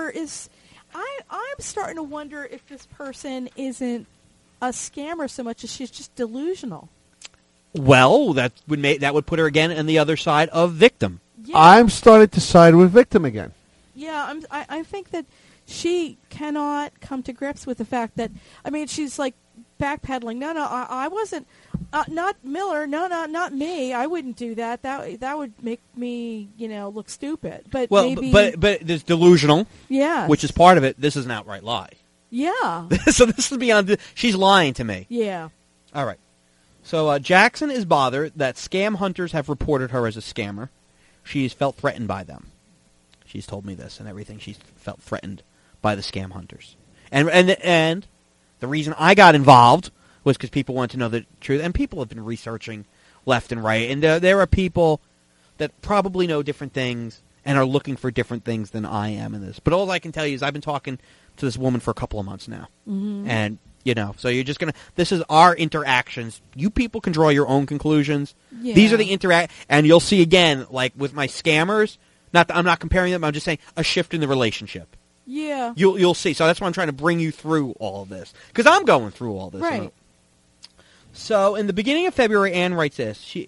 I'm starting to wonder if this person isn't a scammer so much as she's just delusional. Well, that would put her again on the other side of victim. Yeah. I'm starting to side with victim again. Yeah, I think that she cannot come to grips with the fact that, she's like backpedaling. No, I wasn't. Not Miller. No, not me. I wouldn't do that. That would make me, look stupid. But Well, maybe, but there's delusional, yeah, which is part of it. This is an outright lie. yeah, So this is beyond. She's lying to me. yeah. All right. So Jackson is bothered that scam hunters have reported her as a scammer. She's felt threatened by them. She's told me this and everything. She's felt threatened by the scam hunters. And the reason I got involved was because people want to know the truth. And people have been researching left and right. And there are people that probably know different things and are looking for different things than I am in this. But all I can tell you is I've been talking to this woman for a couple of months now. Mm-hmm. And, so you're just going to... This is our interactions. You people can draw your own conclusions. Yeah. These are the and you'll see again, like with my scammers, I'm not comparing them, I'm just saying a shift in the relationship. Yeah. You'll see. So that's why I'm trying to bring you through all of this. Because I'm going through all this. Right. So in the beginning of February, Ann writes this. She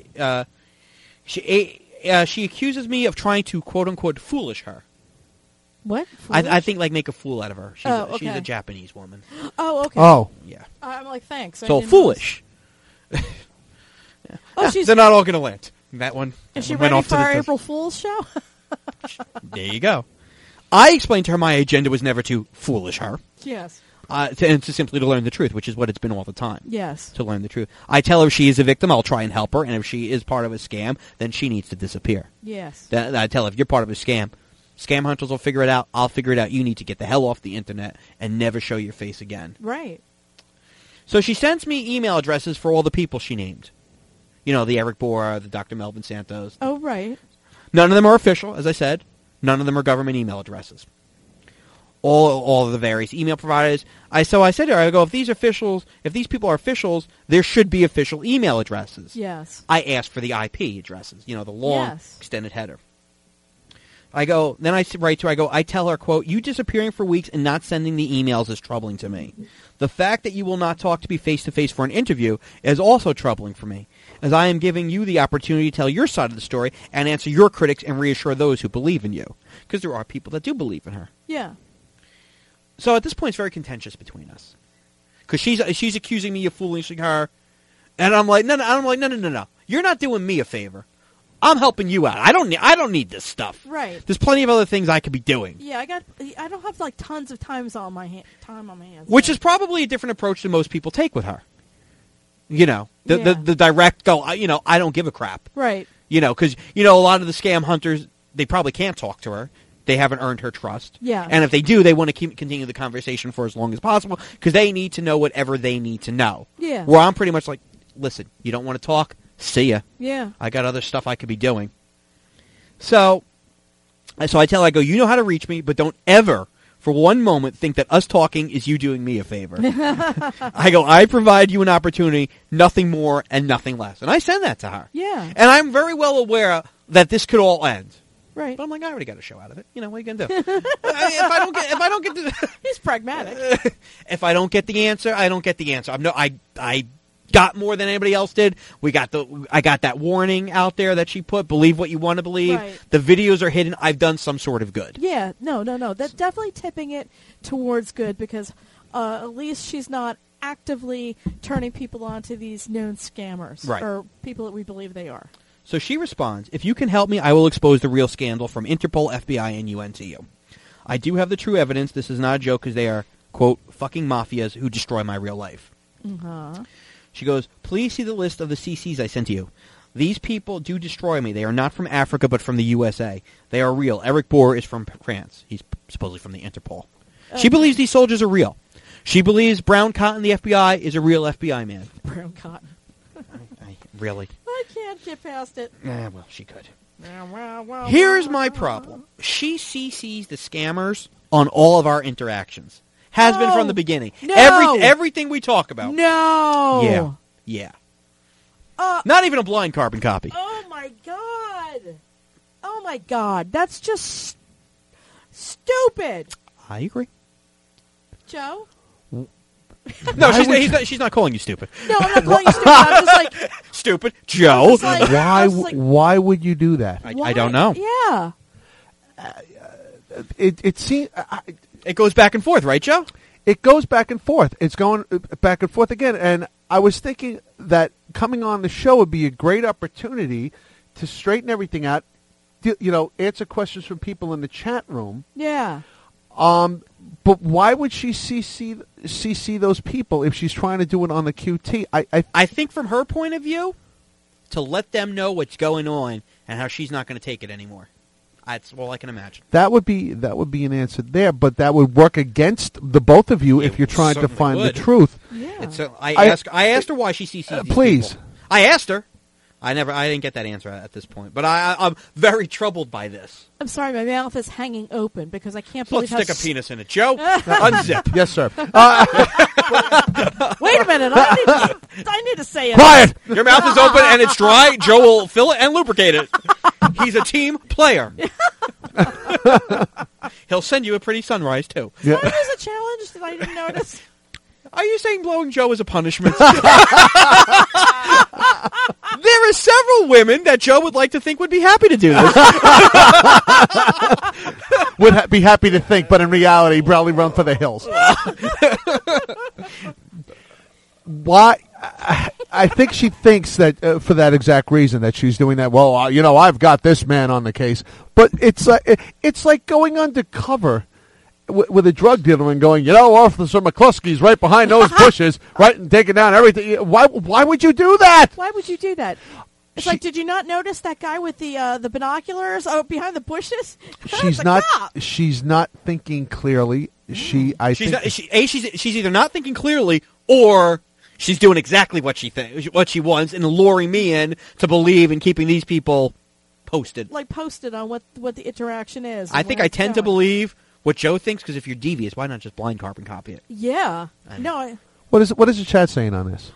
accuses me of trying to, quote-unquote, foolish her. What? I think, make a fool out of her. She's, Oh, she's okay. a Japanese woman. Oh, okay. Oh. Yeah. I'm like, thanks. I So didn't foolish. Oh, she's. They're not all going to land. That one, Is that she one went ready off to for our the April Fool's show? There you go. I explained to her my agenda was never to foolish her, Yes. and to simply to learn the truth, which is what it's been all the time. Yes. To learn the truth. I tell her if she is a victim, I'll try and help her, and if she is part of a scam, then she needs to disappear. Yes. I tell her, if you're part of a scam hunters will figure it out, I'll figure it out, you need to get the hell off the internet and never show your face again. Right. So she sends me email addresses for all the people she named. The Eric Bohr, the Dr. Melvin Santos. Oh, right. None of them are official, as I said. None of them are government email addresses. All of the various email providers. So I said to her, I go, if these people are officials, there should be official email addresses. Yes. I asked for the IP addresses, the long Yes. extended header. Then I write to her, I tell her, quote, you disappearing for weeks and not sending the emails is troubling to me. The fact that you will not talk to me face-to-face for an interview is also troubling for me, as I am giving you the opportunity to tell your side of the story and answer your critics and reassure those who believe in you. Because there are people that do believe in her. Yeah. So at this point, it's very contentious between us. Because she's accusing me of foolishing her, and I'm like, no. You're not doing me a favor. I'm helping you out. I don't need this stuff. Right. There's plenty of other things I could be doing. Yeah, I don't have tons of time on my hands. Which is probably a different approach than most people take with her. The direct go, I don't give a crap. Right. Because, a lot of the scam hunters, they probably can't talk to her. They haven't earned her trust. Yeah. And if they do, they want to continue the conversation for as long as possible because they need to know whatever they need to know. Yeah. Where I'm pretty much like, listen, you don't want to talk? See ya. Yeah. I got other stuff I could be doing. So I tell her, I go, you know how to reach me, but don't ever for one moment think that us talking is you doing me a favor. I go, I provide you an opportunity, nothing more and nothing less. And I send that to her. Yeah. And I'm very well aware that this could all end. Right. But I'm like, I already got a show out of it. What are you gonna do? if I don't get He's pragmatic. if I don't get the answer, I don't get the answer. I got more than anybody else did. I got that warning out there that she put. Believe what you want to believe. Right. The videos are hidden. I've done some sort of good. Yeah. No. That's definitely tipping it towards good because at least she's not actively turning people on to these known scammers Right. or people that we believe they are. So she responds, if you can help me, I will expose the real scandal from Interpol, FBI, and UN to you. I do have the true evidence. This is not a joke because they are, quote, fucking mafias who destroy my real life. Uh-huh. She goes, please see the list of the CCs I sent to you. These people do destroy me. They are not from Africa, but from the USA. They are real. Eric Bohr is from France. He's supposedly from the Interpol. Okay. She believes these soldiers are real. She believes Brown Cotton, the FBI, is a real FBI man. Brown cotton. Really? I can't get past it. Well, she could. Here's Here's my problem. She CCs the scammers on all of our interactions. Has been from the beginning. No. Everything we talk about. No. Yeah. Not even a blind carbon copy. Oh my god. Oh my god. That's just stupid. I agree. Joe? No, she's not calling you stupid. No, I'm not calling you stupid. I'm just like, Stupid. Joe. just like- I was like, Why would you do that? I don't know. Yeah. It seems It goes back and forth, right, Joe? it goes back and forth. It's going back and forth again. And I was thinking that coming on the show would be a great opportunity to straighten everything out. Answer questions from people in the chat room. Yeah. But why would she CC those people if she's trying to do it on the QT? I think from her point of view, to let them know what's going on and how she's not going to take it anymore. That's all I can imagine. That would be an answer there, but that would work against the both of you if you're trying to find the truth. Yeah. I asked her why she CC'd these please. people. I asked her. I didn't get that answer at this point, but I'm very troubled by this. I'm sorry, my mouth is hanging open because I can't Let's believe stick a penis in it, Joe. Unzip. Yes, sir. Wait a minute, I need to say it. Quiet. Your mouth is open and it's dry. Joe will fill it and lubricate it. He's a team player. He'll send you a pretty sunrise too. Yeah. That was a challenge that I didn't notice. Are you saying blowing Joe is a punishment? There are several women that Joe would like to think would be happy to do this. Would be happy to think, but in reality, probably run for the hills. Why? I think she thinks that for that exact reason that she's doing that. Well, I've got this man on the case, but it's like going undercover with a drug dealer and going, Officer McCluskey's right behind those bushes, right, and taking down everything. Why would you do that? Why would you do that? It's like, did you not notice that guy with the binoculars behind the bushes? She's not thinking clearly. She's either not thinking clearly or she's doing exactly what she wants and luring me in to believe and keeping these people posted. Like posted on what the interaction is. I think I tend to believe what Joe thinks, because if you're devious, why not just blind carbon copy it? Yeah. No. What is the chat saying on this?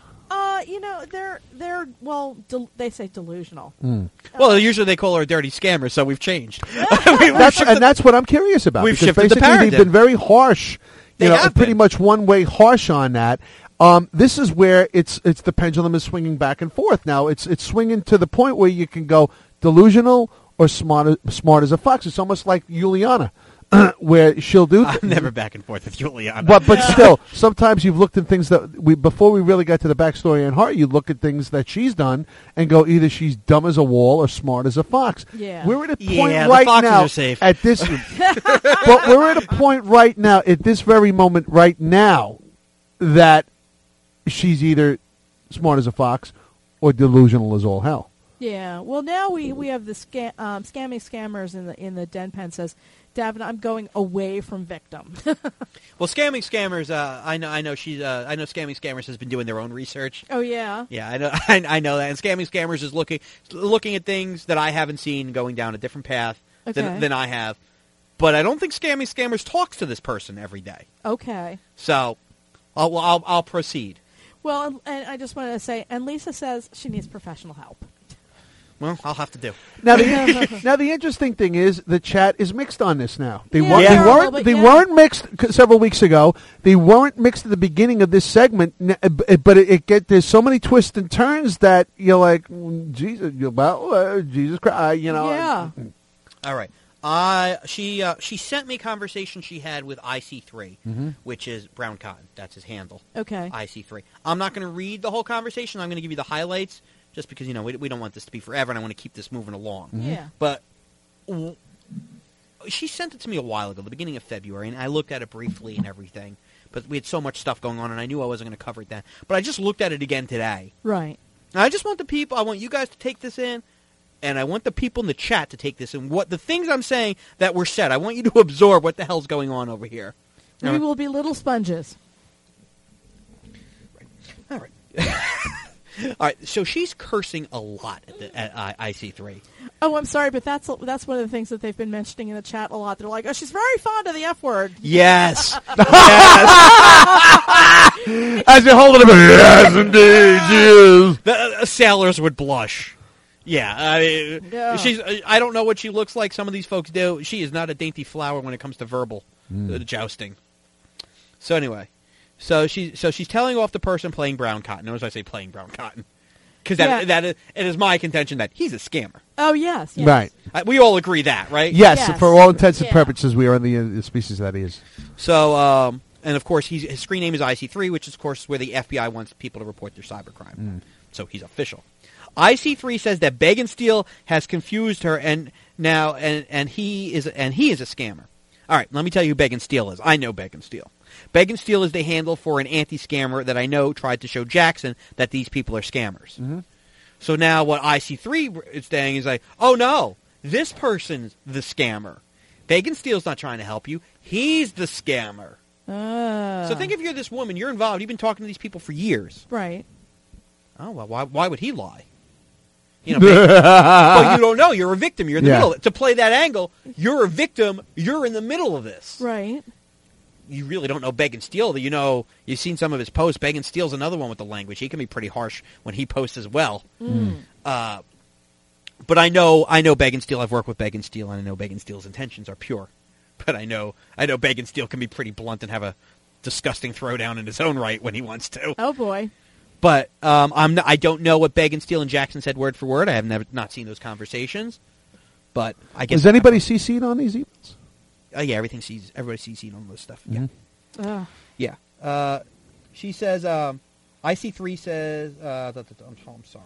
They say delusional. Well, usually they call her a dirty scammer, so we've changed. That's what I'm curious about. We've because shifted the basically paradigm. they've been very harsh. Pretty much one way harsh on that. This is where it's the pendulum is swinging back and forth. Now it's swinging to the point where you can go delusional or smart as a fox. It's almost like Juliana. Where she'll do. I'm never back and forth with Juliana. But still, sometimes you've looked at things that before we really got to the backstory in Heart, you look at things that she's done and go, either she's dumb as a wall or smart as a fox. Yeah. We're at a point the right foxes now are safe. at this. But we're at a point right now, at this very moment right now, that she's either smart as a fox or delusional as all hell. Yeah. Well, now we have the scamming scammers in the den pen says, Davin, I'm going away from victim. Well, scamming scammers. I know scamming scammers has been doing their own research. Oh yeah. Yeah, I know. I know that. And scamming scammers is looking at things that I haven't seen, going down a different path than I have. But I don't think scamming scammers talks to this person every day. Okay. So, I'll proceed. Well, and I just wanted to say, and Lisa says she needs professional help. Well, I'll have to do. Now, the interesting thing is the chat is mixed on this now. They Yeah. weren't mixed several weeks ago. They weren't mixed at the beginning of this segment, but there's so many twists and turns that you're like, Jesus Christ, Yeah. All right. She sent me a conversation she had with IC3, which is Brown Cotton. That's his handle. Okay. IC3. I'm not going to read the whole conversation. I'm going to give you the highlights, just because we don't want this to be forever, and I want to keep this moving along. Yeah. But she sent it to me a while ago, the beginning of February, and I looked at it briefly and everything. But we had so much stuff going on, and I knew I wasn't going to cover it then. But I just looked at it again today. Right. And I just want I want you guys to take this in. And I want the people in the chat to take this and the things I'm saying that were said. I want you to absorb what the hell's going on over here. We will be little sponges. All right. All right. So she's cursing a lot at IC3. Oh, I'm sorry, but that's one of the things that they've been mentioning in the chat a lot. They're like, oh, she's very fond of the F word. Yes. Yes. As you hold it up, yes, indeed, yes. The sailors would blush. Yeah, Yeah. I don't know what she looks like. Some of these folks do. She is not a dainty flower when it comes to verbal jousting. So anyway, so she's telling off the person playing Brown Cotton. Notice I say playing Brown Cotton, because it is my contention that he's a scammer. Oh yes. Right. We all agree that, right? Yes, for all intents and purposes, we are in the species that he is. So, and of course, his screen name is IC3, which is, of course, where the FBI wants people to report their cybercrime. So he's official. IC3 says that Bacon Steel has confused her and he is a scammer. All right, let me tell you who Bacon Steel is. I know Bacon Steel. Bacon Steel is the handle for an anti-scammer that I know tried to show Jackson that these people are scammers. Mm-hmm. So now what IC3 is saying is like, oh no, this person's the scammer. Bacon Steel's not trying to help you. He's the scammer. So think if you're this woman, you're involved, you've been talking to these people for years. Right. Oh, well, why would he lie? You know, but you don't know. You're a victim. You're in the middle. To play that angle, you're a victim. You're in the middle of this. Right. You really don't know Bacon Steel. You know, you've seen some of his posts. Bacon Steel's another one with the language. He can be pretty harsh when he posts as well. But I know Bacon Steel. I've worked with Bacon Steel, and I know Bacon Steel's intentions are pure. But I know Bacon Steel can be pretty blunt and have a disgusting throwdown in his own right when he wants to. Oh boy. But I don't know what Bacon Steel and Jackson said word for word. I have not seen those conversations. But I guess Is anybody CC'd on these emails? Yeah, everybody CC'd on this stuff. Mm-hmm. Yeah. Yeah. She says, IC3 says, I'm sorry.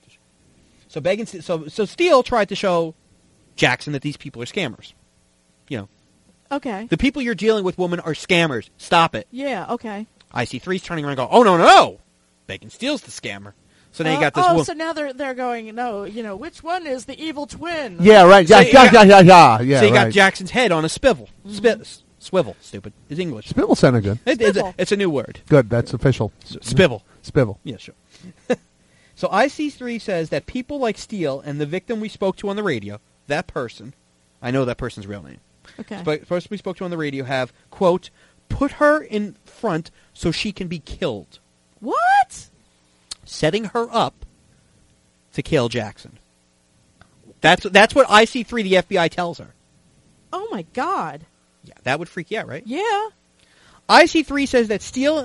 So Bacon, so Steele tried to show Jackson that these people are scammers. You know. Okay. The people you're dealing with, woman, are scammers. Stop it. Yeah, okay. IC3's turning around and going, oh, no. Bacon Steele's the scammer. So now you got this woman. So now they're going, no, which one is the evil twin? Yeah, right. Yeah. So you got Jackson's head on a swivel. Swivel, stupid. It's English. Spivel sounded good. It's a new word. Good, that's official. Spivel. Spivel. Yeah, sure. So IC3 says that people like Steele and the victim we spoke to on the radio, that person, I know that person's real name. Okay. The person we spoke to on the radio have, quote, put her in front so she can be killed. What? Setting her up to kill Jackson. That's what IC3, the FBI, tells her. Oh my God. Yeah, that would freak you out, right? Yeah. IC3 says that Steele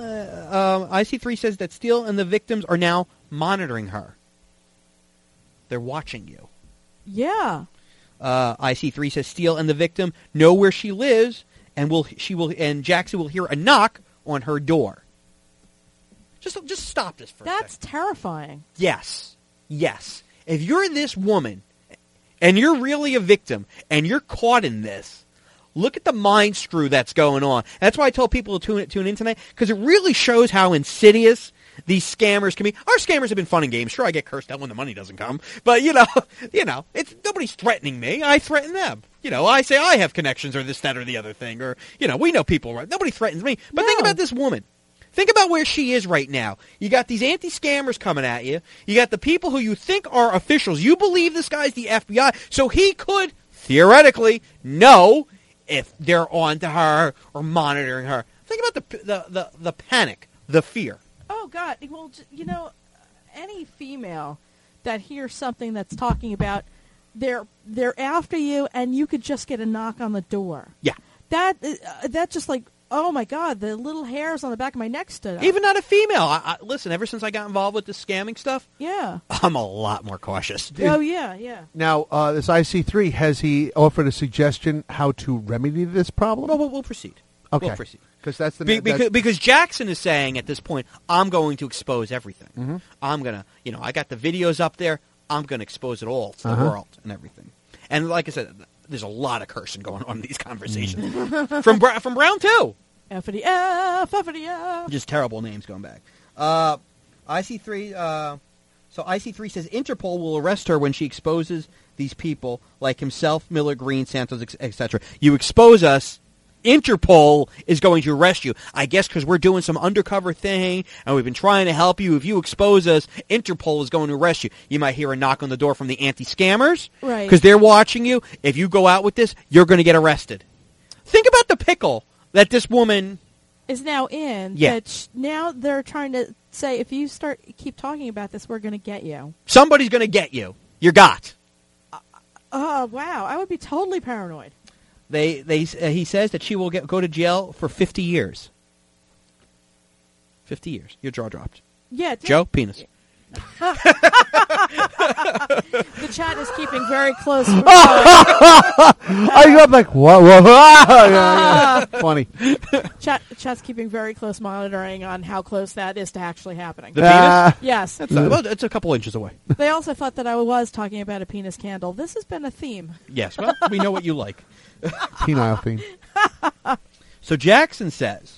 and the victims are now monitoring her. They're watching you. Yeah. IC3 says Steele and the victim know where she lives, and Jackson will hear a knock on her door. Just stop this for a second. That's terrifying. Yes. If you're this woman, and you're really a victim, and you're caught in this, look at the mind screw that's going on. That's why I tell people to tune in tonight, because it really shows how insidious these scammers can be. Our scammers have been fun and games. Sure, I get cursed out when the money doesn't come, but it's nobody's threatening me. I threaten them. I say I have connections or this, that, or the other thing, or we know people. Right? Nobody threatens me. But think about this woman. Think about where she is right now. You got these anti-scammers coming at you. You got the people who you think are officials. You believe this guy's the FBI, so he could theoretically know if they're on to her or monitoring her. Think about the panic, the fear. Oh, God. Well, any female that hears something that's talking about they're after you and you could just get a knock on the door. Yeah. That's just like, oh, my God, the little hairs on the back of my neck stood up. Even not a female. Listen, ever since I got involved with this scamming stuff, yeah, I'm a lot more cautious. Oh, yeah. Now, this IC3, has he offered a suggestion how to remedy this problem? Well, we'll proceed. Okay. We'll proceed. Because that's because Jackson is saying at this point, I'm going to expose everything. Mm-hmm. I'm going to, I got the videos up there. I'm going to expose it all to the world and everything. And like I said, there's a lot of cursing going on in these conversations. from round two. F-A-D-F, F-A-D-F. Just terrible names going back. IC3, so IC3 says Interpol will arrest her when she exposes these people like himself, Miller, Green, Santos, etc. You expose us, Interpol is going to arrest you. I guess because we're doing some undercover thing and we've been trying to help you. If you expose us, Interpol is going to arrest you. You might hear a knock on the door from the anti-scammers. Right. Because they're watching you. If you go out with this, you're going to get arrested. Think about the pickle that this woman is now in. Yeah. Now they're trying to say, if you keep talking about this, we're going to get you. Somebody's going to get you. You're got. Oh, wow. I would be totally paranoid. He says that she will go to jail for 50 years. 50 years. Your jaw dropped. Yeah. Joe, penis. The chat is keeping very close. I'm like, what? Yeah. Funny. Chat's keeping very close monitoring on how close that is to actually happening. The penis? Yes. Well, it's a couple inches away. They also thought that I was talking about a penis candle. This has been a theme. Yes, well, we know what you like. Penile theme. So Jackson says,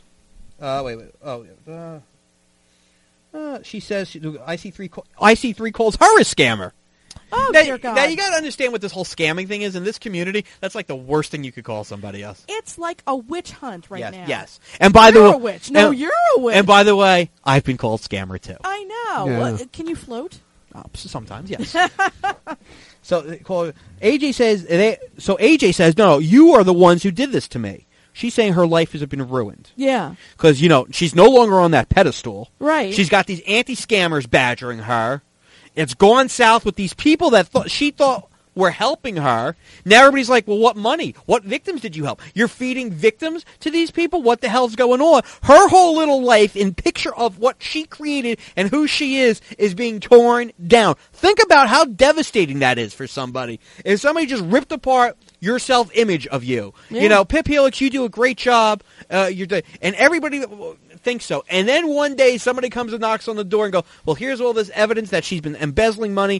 she says IC3 calls her a scammer. Oh, Now, dear God. now you got to understand what this whole scamming thing is in this community. That's like the worst thing you could call somebody else. It's like a witch hunt right yes, now. yes. And by You're the a way, witch. No, you're a witch. And by the way, I've been called scammer too. I know. Yeah. Can you float? Sometimes, yes. So they call AJ says. So AJ says, no, you are the ones who did this to me. She's saying her life has been ruined. Yeah. Because, she's no longer on that pedestal. Right. She's got these anti-scammers badgering her. It's gone south with these people that she thought were helping her. Now everybody's like, well, what money? What victims did you help? You're feeding victims to these people? What the hell's going on? Her whole little life in picture of what she created and who she is being torn down. Think about how devastating that is for somebody. If somebody just ripped apart your self-image of you. Yeah. Pip Helix, you do a great job. And everybody thinks so. And then one day somebody comes and knocks on the door and go, well, here's all this evidence that she's been embezzling money.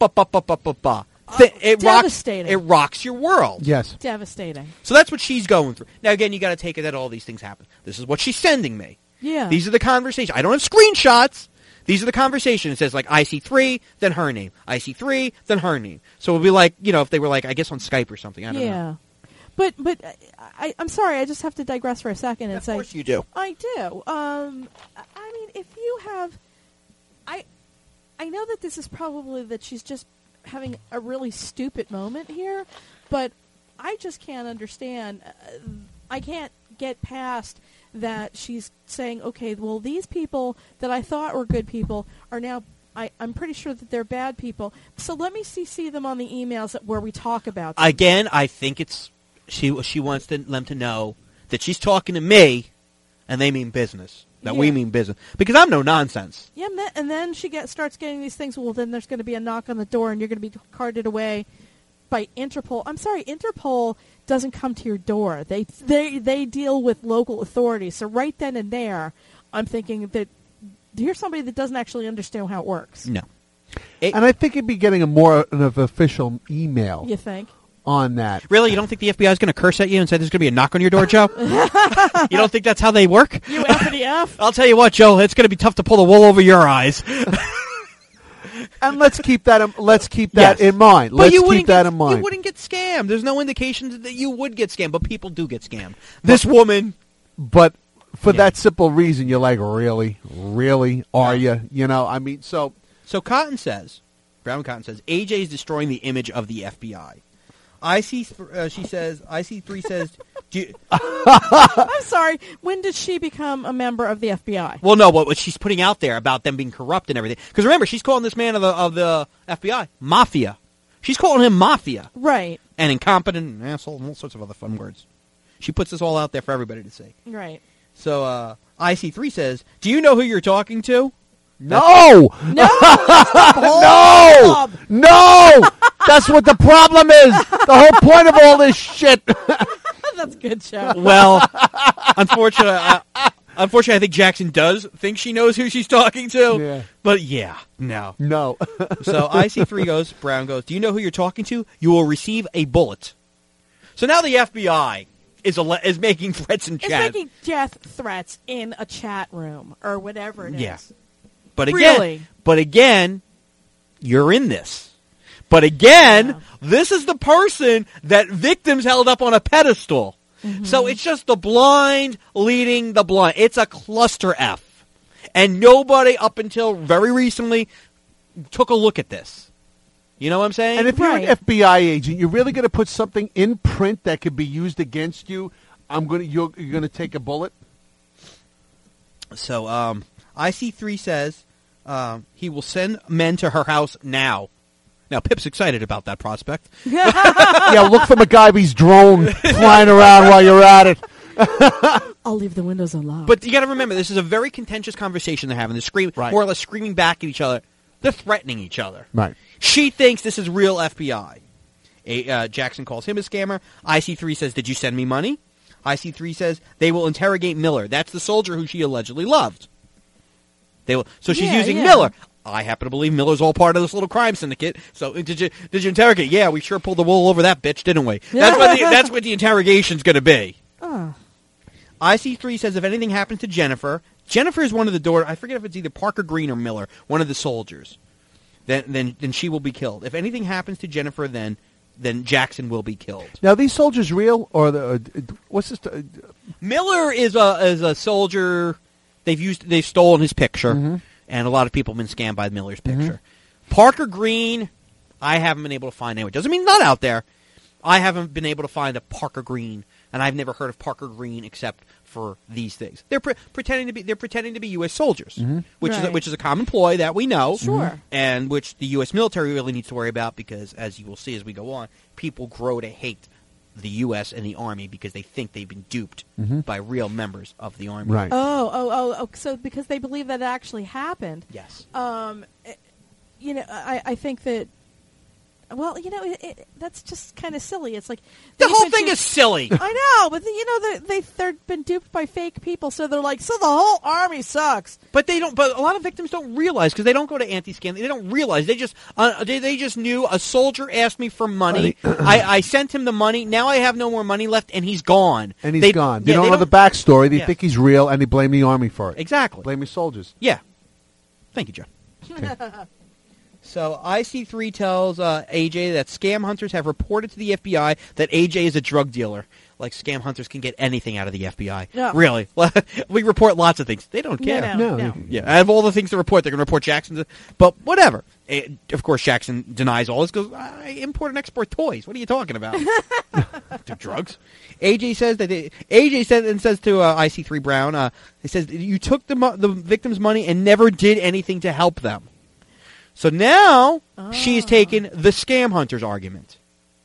It devastating. rocks your world. Yes. Devastating. So that's what she's going through. Now, again, you got to take it that all these things happen. This is what she's sending me. Yeah. These are the conversations. I don't have screenshots. These are the conversations. It says, like, IC3, then her name. IC3, then her name. So it would be like, if they were, like, I guess on Skype or something. I don't know. But I'm sorry. I just have to digress for a second and say. Of course you do. I do. I mean, if you have, I know that this is probably that she's just having a really stupid moment here, but I just can't understand. I can't get past that she's saying, okay, well, these people that I thought were good people are now. I'm pretty sure that they're bad people. So let me see them on the emails where we talk about them. Again, I think it's she wants them to know that she's talking to me, and they mean business. That we mean business. Because I'm no nonsense. Yeah, and then she starts getting these things. Well, then there's going to be a knock on the door, and you're going to be carted away by Interpol. I'm sorry, Interpol doesn't come to your door. They deal with local authorities. So right then and there, I'm thinking that here's somebody that doesn't actually understand how it works. No. And I think you'd be getting a more of an official email You think? on that. Really? You don't think the FBI is going to curse at you and say there's going to be a knock on your door, Joe? You don't think that's how they work? You uppity F? I'll tell you what, Joe, it's going to be tough to pull the wool over your eyes. And let's keep that in mind. But Let's you keep that in mind. You wouldn't get scammed. There's no indications that you would get scammed, but people do get scammed. This woman... But for that simple reason, you're like, really? Really? Are you? I mean, so... So Brown Cotton says, AJ is destroying the image of the FBI. IC3 says, I'm sorry. When did she become a member of the FBI? well, no, what she's putting out there about them being corrupt and everything. Because remember, she's calling this man of the FBI mafia. She's calling him mafia. Right. And incompetent and asshole and all sorts of other fun words. She puts this all out there for everybody to see. Right. So IC3 says, do you know who you're talking to? No! No! No! No! That's what the problem is. The whole point of all this shit. That's good, Joe. Well, unfortunately, I think Jackson does think she knows who she's talking to. Yeah. But no. No. So IC3 Brown goes, do you know who you're talking to? You will receive a bullet. So now the FBI is making threats in It's chat. making death threats in a chat room or whatever it is. Yeah. But Really? again, you're in this. But again, this is the person that victims held up on a pedestal. Mm-hmm. So it's just the blind leading the blind. It's a cluster F. And nobody up until very recently took a look at this. You know what I'm saying? And if you're an FBI agent, you're really going to put something in print that could be used against you. You're going to take a bullet. So IC3 says he will send men to her house now. Now Pip's excited about that prospect. Yeah, look for MacGyver's drone flying around while you're at it. I'll leave the windows unlocked. But you got to remember, this is a very contentious conversation they're having. They're more or less screaming back at each other. They're threatening each other. Right. She thinks this is real FBI. Jackson calls him a scammer. IC3 says, did you send me money? IC3 says they will interrogate Miller. That's the soldier who she allegedly loved. They will. So she's using Miller. I happen to believe Miller's all part of this little crime syndicate. So did you interrogate? Yeah, we sure pulled the wool over that bitch, didn't we? That's what the interrogation's going to be. IC3 says if anything happens to Jennifer is one of the daughters. I forget if it's either Parker Green or Miller, one of the soldiers. Then she will be killed. If anything happens to Jennifer, then Jackson will be killed. Now, are these soldiers real or what's this? Miller is a soldier. They've stolen his picture, and a lot of people have been scammed by Miller's picture. Parker Green, I haven't been able to find anyone. Doesn't mean he's not out there. I haven't been able to find a Parker Green, and I've never heard of Parker Green except for these things. They're pretending to be U.S. soldiers, which is a common ploy that we know, and which the U.S. military really needs to worry about because, as you will see as we go on, people grow to hate the U.S. and the Army because they think they've been duped by real members of the Army. Right. Oh, so because they believe that it actually happened. Yes. I think that. Well, that's just kind of silly. It's like the whole thing is silly. I know, but they've been duped by fake people, so they're like, so the whole Army sucks. But they don't. But a lot of victims don't realize because they don't go to anti-scam. They don't realize. They just knew a soldier asked me for money. I sent him the money. Now I have no more money left, and he's gone. They don't know the backstory. They think he's real, and they blame the Army for it. Exactly. Blame the soldiers. Yeah. Thank you, Joe. Okay. So IC3 tells AJ that scam hunters have reported to the FBI that AJ is a drug dealer. Like scam hunters can get anything out of the FBI. No. Really. We report lots of things. They don't care. No. Yeah. Out of all the things to report, they're going to report Jackson. But whatever. Of course, Jackson denies all this. Goes, I import and export toys. What are you talking about? Drugs. AJ says to IC3 Brown, he says, you took the victim's money and never did anything to help them. So now she's taken the scam hunter's argument.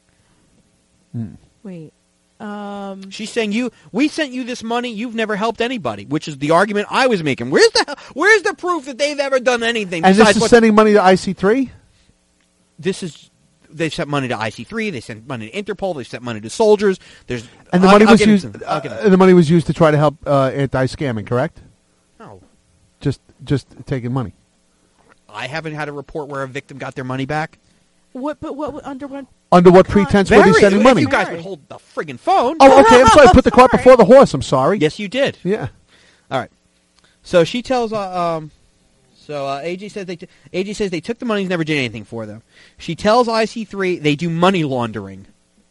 Wait. She's saying we sent you this money. You've never helped anybody, which is the argument I was making. Where's the proof that they've ever done anything? And this is sending money to IC3? They've sent money to IC3. They sent money to Interpol. They sent money to soldiers. The money was used to try to help anti-scamming. Correct? No. Just taking money. I haven't had a report where a victim got their money back. Under what pretense were they sending money? You guys would hold the friggin' phone. Oh, okay. I'm sorry. I put the cart before the horse. I'm sorry. Yes, you did. Yeah. All right. So she tells. AJ says they took the money and never did anything for them. She tells IC3 they do money laundering.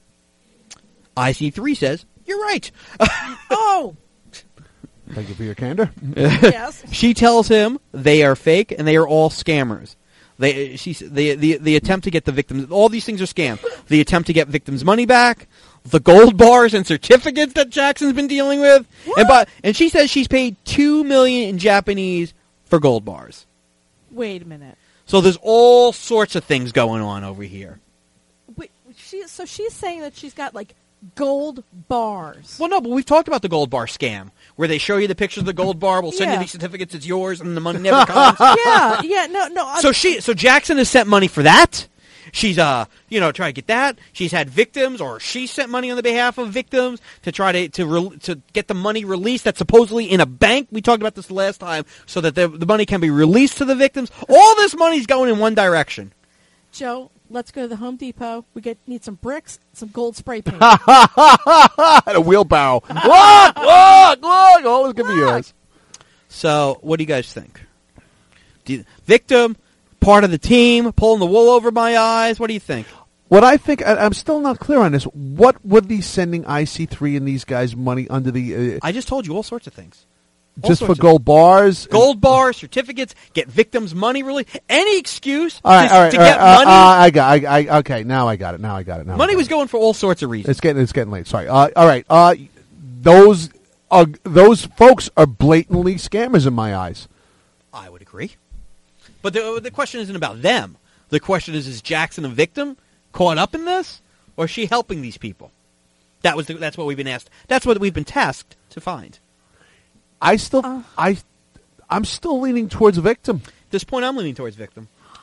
IC3 says you're right. Oh. Thank you for your candor. Yes. She tells him they are fake and they are all scammers. The attempt to get the victims, all these things are scam. The attempt to get victims' money back, the gold bars and certificates that Jackson's been dealing with, and she says she's paid $2 million in Japanese for gold bars. Wait a minute. So there's all sorts of things going on over here. Wait, so she's saying that she's got like gold bars. Well, no, but we've talked about the gold bar scam, where they show you the pictures of the gold bar, we'll send you these certificates, it's yours, and the money never comes. No. So Jackson has sent money for that. She's, trying to get that. She's had victims, or she sent money on the behalf of victims to try to get the money released that's supposedly in a bank. We talked about this the last time, so that the money can be released to the victims. All this money's going in one direction. Joe, let's go to the Home Depot. We need some bricks, some gold spray paint. And a wheelbarrow. Look! All is going to be yours. So, what do you guys think? Victim, part of the team, pulling the wool over my eyes. What do you think? What I think, I'm still not clear on this. What would be sending IC3 and these guys money under the... I just told you all sorts of things. Just for gold bars? Gold bars, certificates, get victims' money released. Any excuse to get money. Okay, now I got it. Money was going for all sorts of reasons. It's getting late. Sorry. All right. Those folks are blatantly scammers in my eyes. I would agree. But the question isn't about them. The question is Jackson a victim caught up in this, or is she helping these people? That's what we've been asked. That's what we've been tasked to find. I'm still leaning towards victim. At this point, I'm leaning towards victim.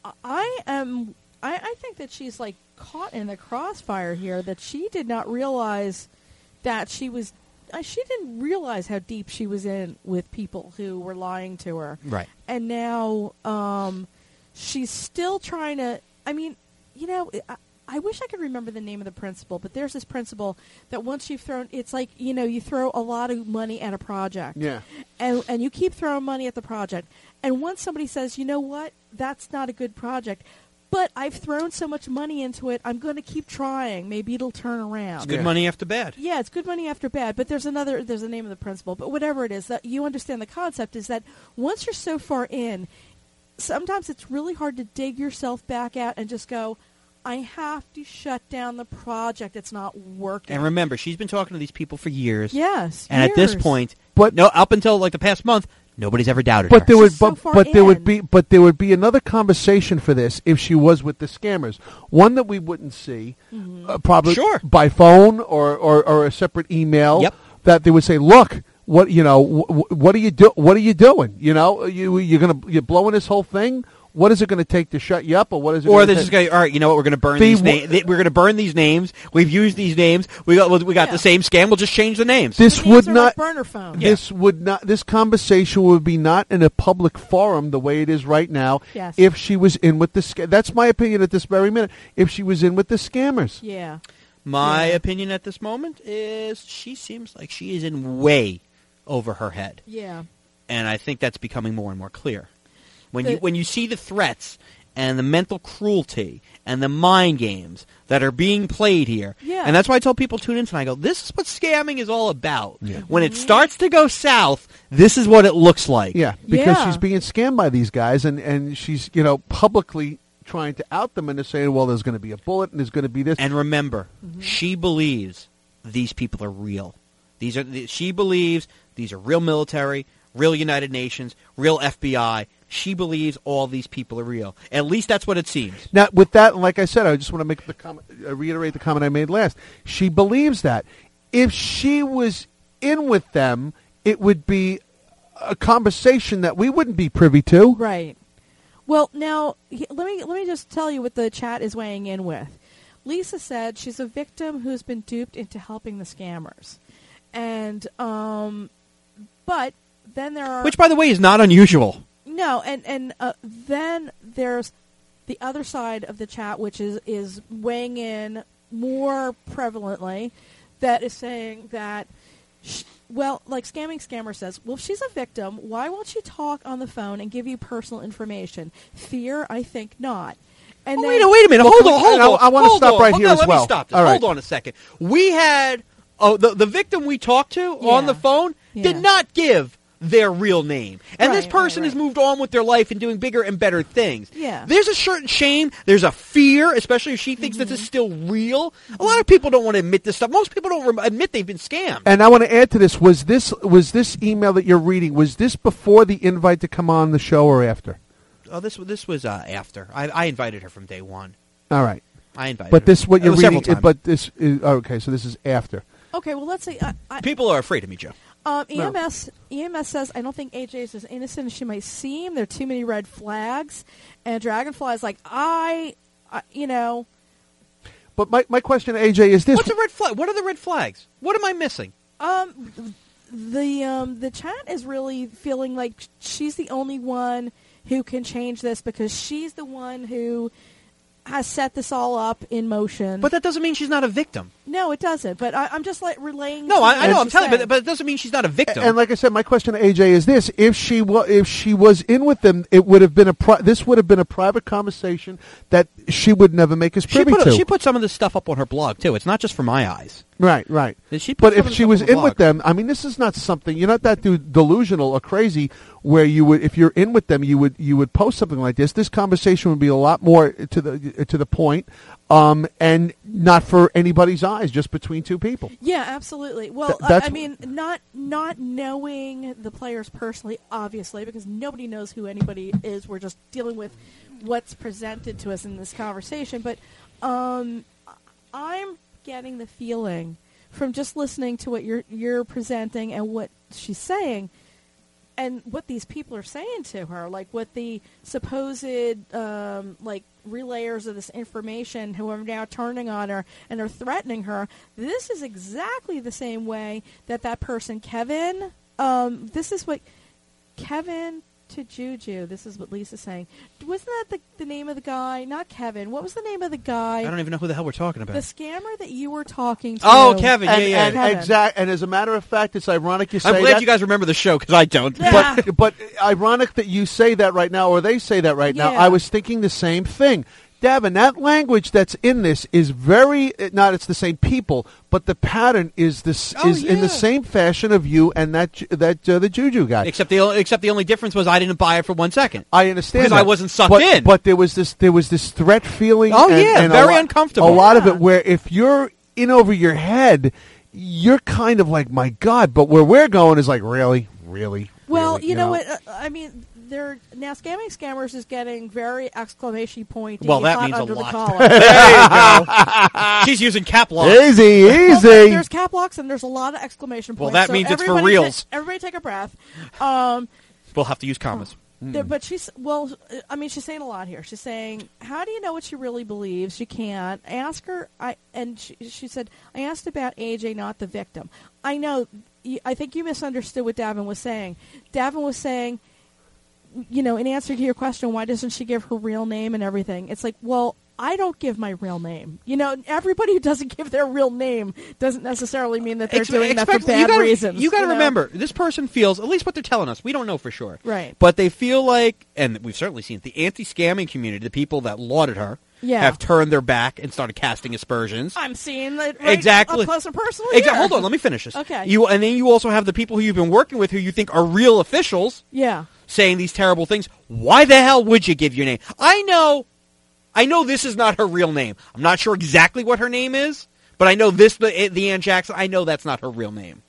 I think that she's like caught in the crossfire here. That she did not realize that she was. She didn't realize how deep she was in with people who were lying to her. Right. And now she's still trying to. I mean, I wish I could remember the name of the principal, but there's this principal that once you've thrown, it's like, you throw a lot of money at a project. Yeah. And you keep throwing money at the project. And once somebody says, you know what, that's not a good project, but I've thrown so much money into it, I'm going to keep trying. Maybe it'll turn around. It's good money after bad. Yeah, it's good money after bad. But there's a name of the principal. But whatever it is, that you understand the concept is that once you're so far in, sometimes it's really hard to dig yourself back out and just go, I have to shut down the project. It's not working. And remember, she's been talking to these people for years. Yes. And at this point, But- up until like the past month, nobody's ever doubted But her. there would, She's so but, far but there would in. be there another conversation for this if she was with the scammers. One that we wouldn't see, probably Sure. by phone or a separate email. Yep. That they would say, "Look, what what are you What are you doing? You're blowing this whole thing. What is it going to take to shut you up, or what is it? Or gonna they're take? just going, all right, you know what? We're going to burn They these names. We're going to burn these names. We've used these names. We got the same scam. We'll just change the names. This The names would are not. like burner phone. This conversation would be not in a public forum the way it is right now. Yes. If she was in with the that's my opinion at this very minute. If she was in with the scammers, Yeah. My Yeah. opinion at this moment is she seems like she is in way over her head. Yeah. And I think that's becoming more and more clear. When The- you see the threats and the mental cruelty and the mind games that are being played here. Yeah. And that's why I tell people tune in and I go, this is what scamming is all about. Yeah. When it starts to go south, this is what it looks like. yeah, because Yeah. she's being scammed by these guys, and she's publicly trying to out them, and they're saying, well, there's going to be a bullet, and there's going to be this. And remember, she believes these people are real. She believes these are real military, real United Nations, real FBI. She believes all these people are real. At least that's what it seems. Now, with that, like I said, I just want to make the comment, reiterate the comment I made last. She believes that. If she was in with them, it would be a conversation that we wouldn't be privy to. Right. Well, now let me just tell you what the chat is weighing in with. Lisa said she's a victim who's been duped into helping the scammers, and but then there are Which, by the way, is not unusual. no, and then there's the other side of the chat, which is weighing in more prevalently, that is saying that. Like Scammer says, well, if she's a victim, why won't she talk on the phone and give you personal information? Fear? I think not. And Oh, then, wait a minute. Hold on. I wanna stop right here as Let well. me stop this. All right. Hold on a second. We had the victim we talked to on the phone Yeah. did not give their real name. And this Right, person right, has right. moved on with their life and doing bigger and better things. Yeah. There's a certain shame. There's a fear, especially if she thinks this is still real. A lot of people don't want to admit this stuff. Most people don't admit they've been scammed. And I want to add to this: was this email that you're reading, was this before the invite to come on the show or after? Oh, this was after. I invited her from day one. All right, I invited but her. this what It you're was several reading. times. But this is okay. So this is after. okay, well, let's say People are afraid of me, Joe. EMS says, I don't think AJ is as innocent as she might seem. There are too many red flags. And Dragonfly is like, But my question, AJ, is this: What's a red flag? What are the red flags? What am I missing? the chat is really feeling like she's the only one who can change this because she's the one who has set this all up in motion. But that doesn't mean she's not a victim. no, it doesn't. But I'm just like relaying. No, to I know. what I'm she telling you, said. but it doesn't mean she's not a victim. And like I said, my question to AJ is this: if she was in with them, it would have been this would have been a private conversation that she would never make us privy to. She put some of this stuff up on her blog too. It's not just for my eyes. Right. She put But some if of the she stuff was on her in with blog. them, I mean, this is not something. You're not that delusional or crazy where you would, if you're in with them, you would post something like this. This conversation would be a lot more to the point, and not for anybody's eyes, just between two people. Yeah, absolutely. Well, that's- I mean, not knowing the players personally, obviously, because nobody knows who anybody is. We're just dealing with what's presented to us in this conversation. But I'm getting the feeling from just listening to what you're presenting and what she's saying and what these people are saying to her, like what the supposed like relayers of this information who are now turning on her and are threatening her. This is exactly the same way that person Kevin. This is what Kevin to Juju. This is what Lisa's saying. Wasn't that the name of the guy? Not Kevin. What was the name of the guy? I don't even know who the hell we're talking about. The scammer that you were talking to. Oh, Kevin. And Kevin. And as a matter of fact, it's ironic you say I'm glad that. you guys remember the show because I don't. Yeah. But ironic that you say that right now, or they say that right now. Yeah. I was thinking the same thing. Davin, that language that's in this is very not. It's the same people, but the pattern is this is in the same fashion of you and that the Juju guy. Except the only difference was I didn't buy it for 1 second. I understand because that. I wasn't sucked in. But there was this threat feeling. Oh, and, yeah, and very uncomfortable. A lot of it where if you're in over your head, you're kind of like, my God. But where we're going is like, really. Well, really, you know what? I mean, they're now scammers is getting very exclamation point. Well, that hot means a under the lot. collar. There you go. She's using cap locks. Easy. Well, there's cap locks and there's a lot of exclamation points. Well, that so means it's for everybody reals. Everybody take a breath. We'll have to use commas. But she's she's saying a lot here. She's saying, how do you know what she really believes? She can't. Ask her. She said, I asked about AJ, not the victim. I know. I think you misunderstood what Davin was saying. Davin was saying, in answer to your question, why doesn't she give her real name and everything? It's like, well, I don't give my real name. Everybody who doesn't give their real name doesn't necessarily mean that they're doing that for bad reasons. You got to remember, this person feels, at least what they're telling us, we don't know for sure. Right. But they feel like, and we've certainly seen it, the anti-scamming community, the people that lauded her, have turned their back and started casting aspersions. I'm seeing that exactly up close and personal. Hold on, let me finish this. Okay. And then you also have the people who you've been working with who you think are real officials. Yeah. Saying these terrible things. Why the hell would you give your name? I know this is not her real name. I'm not sure exactly what her name is, but I know the Ann Jackson, I know that's not her real name.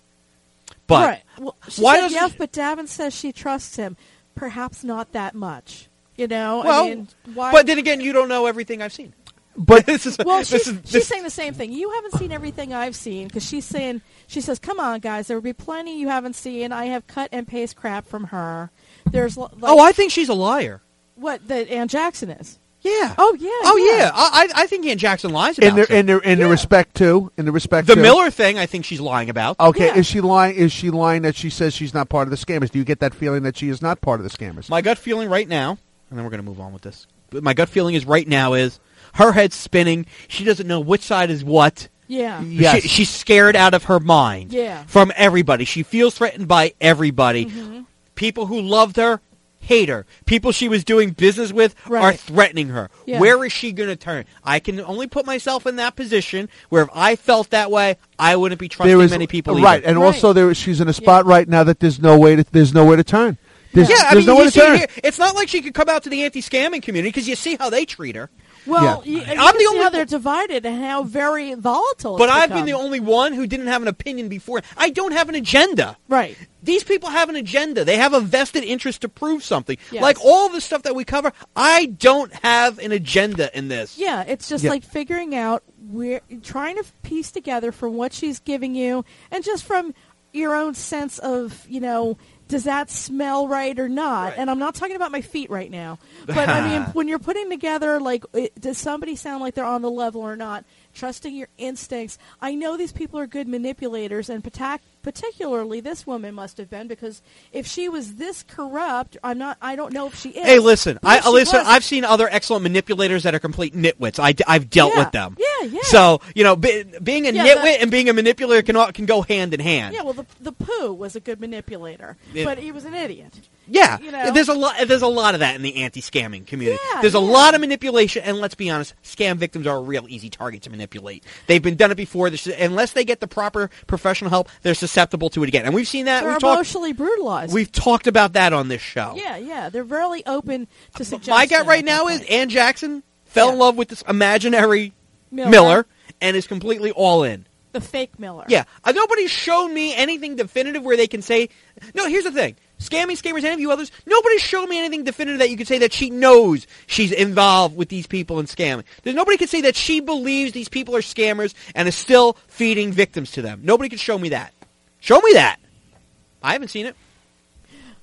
But right. Well, she why said doesn't yes, but Davin says she trusts him. Perhaps not that much. Well, why? But then again, you don't know everything I've seen. But she's saying the same thing. You haven't seen everything I've seen because she says, "Come on, guys, there will be plenty you haven't seen. I have cut and paste crap from her." There's I think she's a liar. What that Ann Jackson is? Yeah. Oh yeah. Oh yeah. I think Ann Jackson lies about in the respect too. In the respect the too. Miller thing, I think she's lying about. Okay, Yeah. is she lying? Is she lying that she says she's not part of the scammers? Do you get that feeling that she is not part of the scammers? My gut feeling right now, and then we're going to move on with this. But my gut feeling is right now is her head's spinning. She doesn't know which side is what. Yeah. Yes. She's scared out of her mind. Yeah. From everybody. She feels threatened by everybody. Mm-hmm. People who loved her hate her. People she was doing business with are threatening her. Yeah. Where is she going to turn? I can only put myself in that position where if I felt that way, I wouldn't be trusting many people either. Right, and also she's in a spot right now that there's nowhere to turn. There's nowhere to turn. Here, it's not like she could come out to the anti-scamming community because you see how they treat her. Well, Yeah. you I'm can the see only how they're divided and how very volatile. But it's I've become. been the only one who didn't have an opinion before. I don't have an agenda. Right. These people have an agenda. They have a vested interest to prove something. Yes. Like all the stuff that we cover, I don't have an agenda in this. Yeah, it's just like figuring out trying to piece together from what she's giving you and just from your own sense of, does that smell right or not? Right. And I'm not talking about my feet right now. But, I mean, when you're putting together, does somebody sound like they're on the level or not? Trusting your instincts. I know these people are good manipulators, and particularly this woman must have been, because if she was this corrupt, I don't know if she is. Hey, listen. But if she was- I've seen other excellent manipulators that are complete nitwits. I've dealt with them. Yeah. So, being a Yeah, nitwit and being a manipulator can go hand in hand. Yeah, well, the Pooh was a good manipulator, but he was an idiot. Yeah, There's a lot of that in the anti-scamming community. Yeah, There's a lot of manipulation, and let's be honest, scam victims are a real easy target to manipulate. They've been done it before. Unless they get the proper professional help, they're susceptible to it again. And we've seen that. They're emotionally brutalized. We've talked about that on this show. Yeah. They're really open to suggestions. My gut right now is Ann Jackson fell in love with this imaginary Miller. Miller and is completely all in. The fake Miller. Yeah. Nobody's shown me anything definitive where they can say... No, here's the thing. Scammers, any of you others, nobody's shown me anything definitive that you can say that she knows she's involved with these people in scamming. Nobody can say that she believes these people are scammers and is still feeding victims to them. Nobody can show me that. Show me that. I haven't seen it.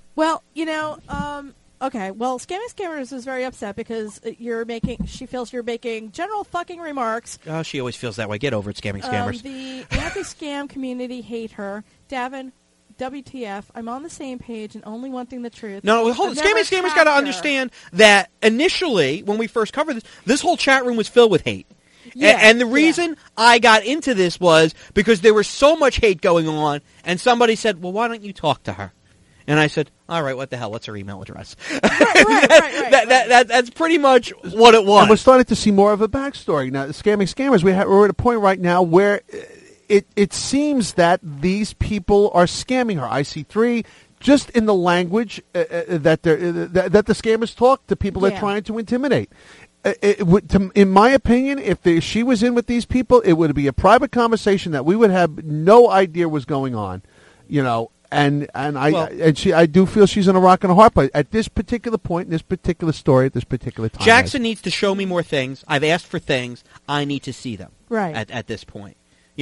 Well, okay. Well, Scamming Scammers is very upset because she feels you're making general fucking remarks. Oh, she always feels that way. Get over it, Scamming Scammers. The anti-scam community hate her. Davin, WTF, I'm on the same page and only wanting the truth. No, hold on. Scamming Scammers got to understand that initially, when we first covered this whole chat room was filled with hate. Yeah, and the reason I got into this was because there was so much hate going on, and somebody said, well, why don't you talk to her? And I said, all right, what the hell? What's her email address? Right. That's pretty much what it was. And we're starting to see more of a backstory. Now, Scamming Scammers, we're at a point right now where it seems that these people are scamming her. IC3, just in the language that the scammers talk to people they're trying to intimidate. In my opinion, if she was in with these people, it would be a private conversation that we would have no idea was going on, I do feel she's in a rock and a hard place at this particular point, in this particular story, at this particular time. Jackson needs to show me more things. I've asked for things. I need to see them. Right. At this point,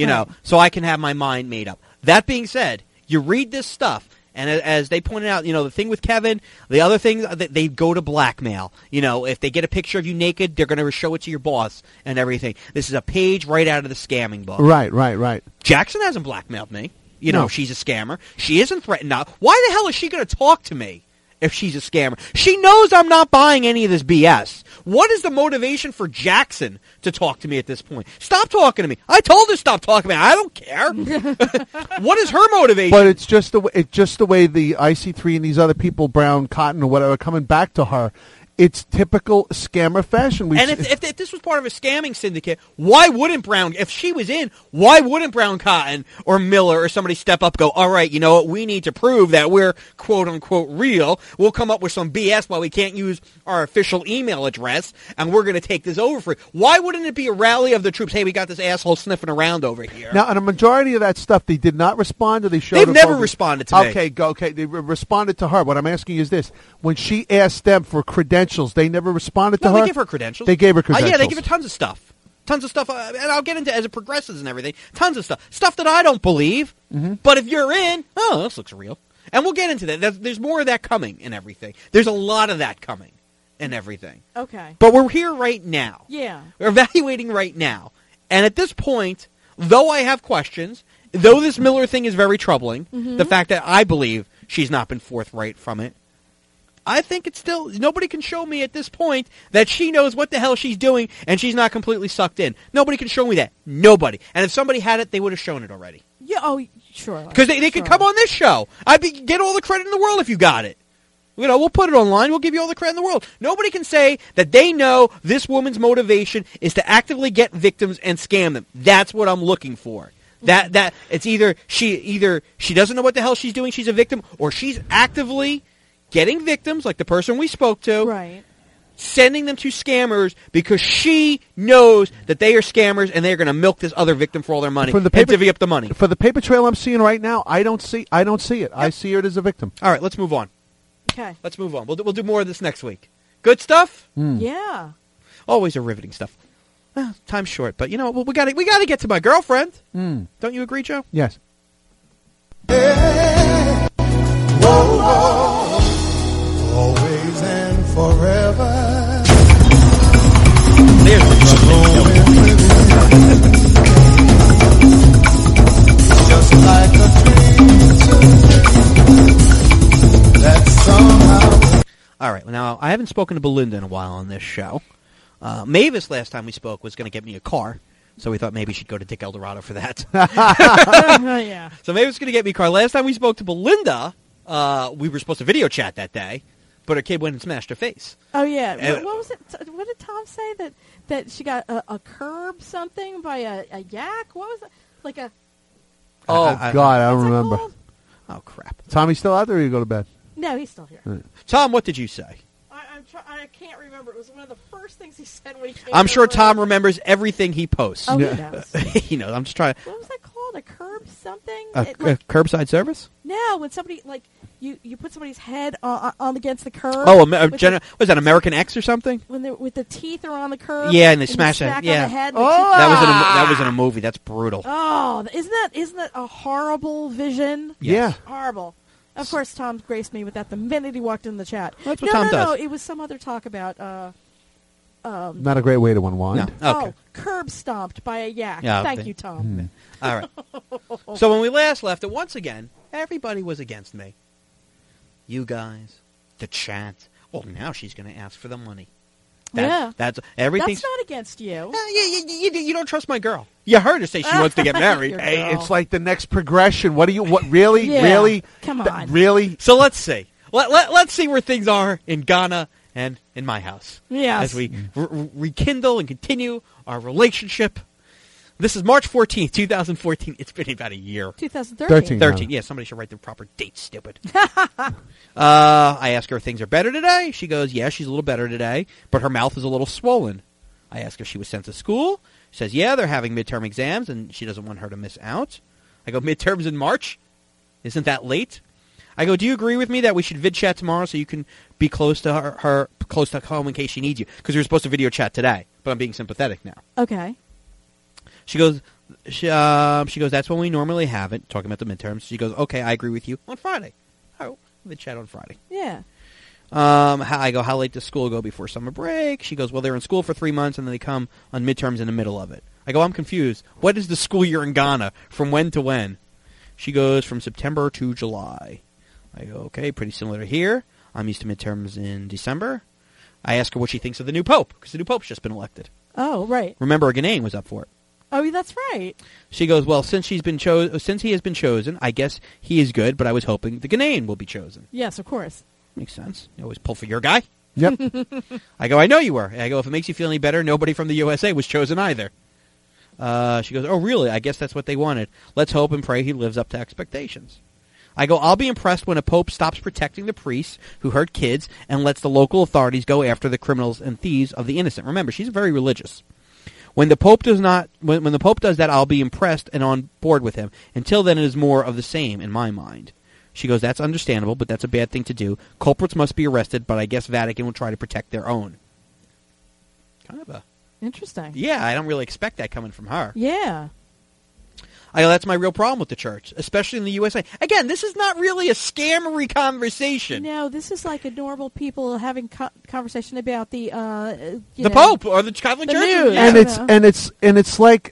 so I can have my mind made up. That being said, you read this stuff. And as they pointed out, the thing with Kevin, the other thing, they go to blackmail. If they get a picture of you naked, they're going to show it to your boss and everything. This is a page right out of the scamming book. Right. Jackson hasn't blackmailed me. No. She's a scammer. She isn't threatened now. Why the hell is she going to talk to me if she's a scammer? She knows I'm not buying any of this BS. What is the motivation for Jackson to talk to me at this point? Stop talking to me. I told her stop talking to me. I don't care. What is her motivation? But it's just the way the IC3 and these other people, Brown, Cotton, or whatever, are coming back to her. It's typical scammer fashion. And if this was part of a scamming syndicate, why wouldn't Brown, if she was in, why wouldn't Brown Cotton or Miller or somebody step up and go, all right, you know what, we need to prove that we're quote-unquote real. We'll come up with some BS while we can't use our official email address, and we're going to take this over for you. Why wouldn't it be a rally of the troops? Hey, we got this asshole sniffing around over here. Now, and a majority of that stuff, they did not respond or they showed They've never responded to me. Okay, they responded to her. What I'm asking you is this. When she asked them for credentials, they never responded to her? They gave her credentials. They gave her credentials. Yeah, they give her tons of stuff. And I'll get into as it progresses and everything. Tons of stuff. Stuff that I don't believe. Mm-hmm. But if you're in, this looks real. And we'll get into that. There's more of that coming and everything. There's a lot of that coming and everything. Okay. But we're here right now. Yeah. We're evaluating right now. And at this point, though I have questions, though this Miller thing is very troubling, the fact that I believe she's not been forthright from it, I think it's still, nobody can show me at this point that she knows what the hell she's doing and she's not completely sucked in. Nobody can show me that. Nobody. And if somebody had it, they would have shown it already. Yeah, oh, sure. Because they could come on this show. Get all the credit in the world if you got it. We'll put it online. We'll give you all the credit in the world. Nobody can say that they know this woman's motivation is to actively get victims and scam them. That's what I'm looking for. That it's either she doesn't know what the hell she's doing, she's a victim, or she's actively getting victims, like the person we spoke to, right, sending them to scammers because she knows that they are scammers and they're going to milk this other victim for all their money and divvy up the money. For the paper trail I'm seeing right now, I don't see it. Yep. I see her as a victim. All right, let's move on. Okay. Let's move on. We'll do more of this next week. Good stuff? Yeah. Always a riveting stuff. Well, time's short, but we got to get to my girlfriend. Don't you agree, Joe? Yes. Hey, whoa, whoa. Always and forever. Just like a dream that somehow. All right. Now, I haven't spoken to Belinda in a while on this show. Mavis, last time we spoke, was going to get me a car. So we thought maybe she'd go to Dick Eldorado for that. Yeah. So Mavis was going to get me a car. Last time we spoke to Belinda, we were supposed to video chat that day. But her kid went and smashed her face. Oh, yeah. What was it? What did Tom say? That she got a curb something by a yak? What was it? Like a... Oh, God, I don't what's that remember. called? Oh, crap. Tommy still out there or you go to bed? No, he's still here. Right. Tom, what did you say? I can't remember. It was one of the first things he said when he came I'm sure over. Tom remembers everything he posts. Oh, Yeah. he knows. He knows. I'm just trying to... What was that called? A curb something? Curbside service? No, when somebody, like, you put somebody's head on against the curb. Oh, was that American X or something? When they're with the teeth are on the curb. Yeah, and they you smash it. smack Yeah. on the head. That was in a movie. That's brutal. Oh, isn't that a horrible vision? Yeah. Horrible. Of course, Tom graced me with that the minute he walked in the chat. That's what Tom does. No, it was some other talk about... Not a great way to unwind. No. Okay. Oh, curb stomped by a yak. Yeah, Thank okay. you, Tom. All right. So when we last left it, once again, everybody was against me. You guys, the chat. Well, now she's going to ask for the money. That's everything. That's not against you. You don't trust my girl. You heard her say she wants to get married. Your Hey, girl. it's like the next progression. What really? Yeah. Really? Come on. Really? So let's see. Let's see where things are in Ghana and in my house. Yes. As we rekindle and continue our relationship. This is March 14th, 2014. It's been about a year. 2013. 13. Yeah, somebody should write the proper date, stupid. I ask her if things are better today. She goes, yeah, she's a little better today, but her mouth is a little swollen. I ask her if she was sent to school. She says, yeah, they're having midterm exams, and she doesn't want her to miss out. I go, midterms in March? Isn't that late? I go, do you agree with me that we should vid chat tomorrow so you can be close to her close to home in case she needs you? Because we were supposed to video chat today, but I'm being sympathetic now. Okay. She goes, that's when we normally have it, talking about the midterms. She goes, okay, I agree with you, on Friday. Oh, we'll chat on Friday. Yeah. I go, how late does school go before summer break? She goes, well, they're in school for 3 months, and then they come on midterms in the middle of it. I go, I'm confused. What is the school year in Ghana? From when to when? She goes, from September to July. I go, okay, pretty similar to here. I'm used to midterms in December. I ask her what she thinks of the new pope, because the new pope's just been elected. Oh, right. Remember, Ghanaian was up for it. Oh, that's right. She goes, well, since he has been chosen, I guess he is good, but I was hoping the Ghanaian will be chosen. Yes, of course. Makes sense. You always pull for your guy. Yep. I go, I know you were. I go, if it makes you feel any better, nobody from the USA was chosen either. She goes, oh, really? I guess that's what they wanted. Let's hope and pray he lives up to expectations. I go, I'll be impressed when a pope stops protecting the priests who hurt kids and lets the local authorities go after the criminals and thieves of the innocent. Remember, she's very religious. When the Pope does that, I'll be impressed and on board with him. Until then, it is more of the same in my mind. She goes, that's understandable, but that's a bad thing to do. Culprits must be arrested, but I guess Vatican will try to protect their own. Kind of a... Interesting. Yeah, I don't really expect that coming from her. Yeah. I go, that's my real problem with the church, especially in the USA. Again, this is not really a scammery conversation. No, this is like a normal people having conversation about the Pope or the Catholic the Church. news. Yeah. And it's like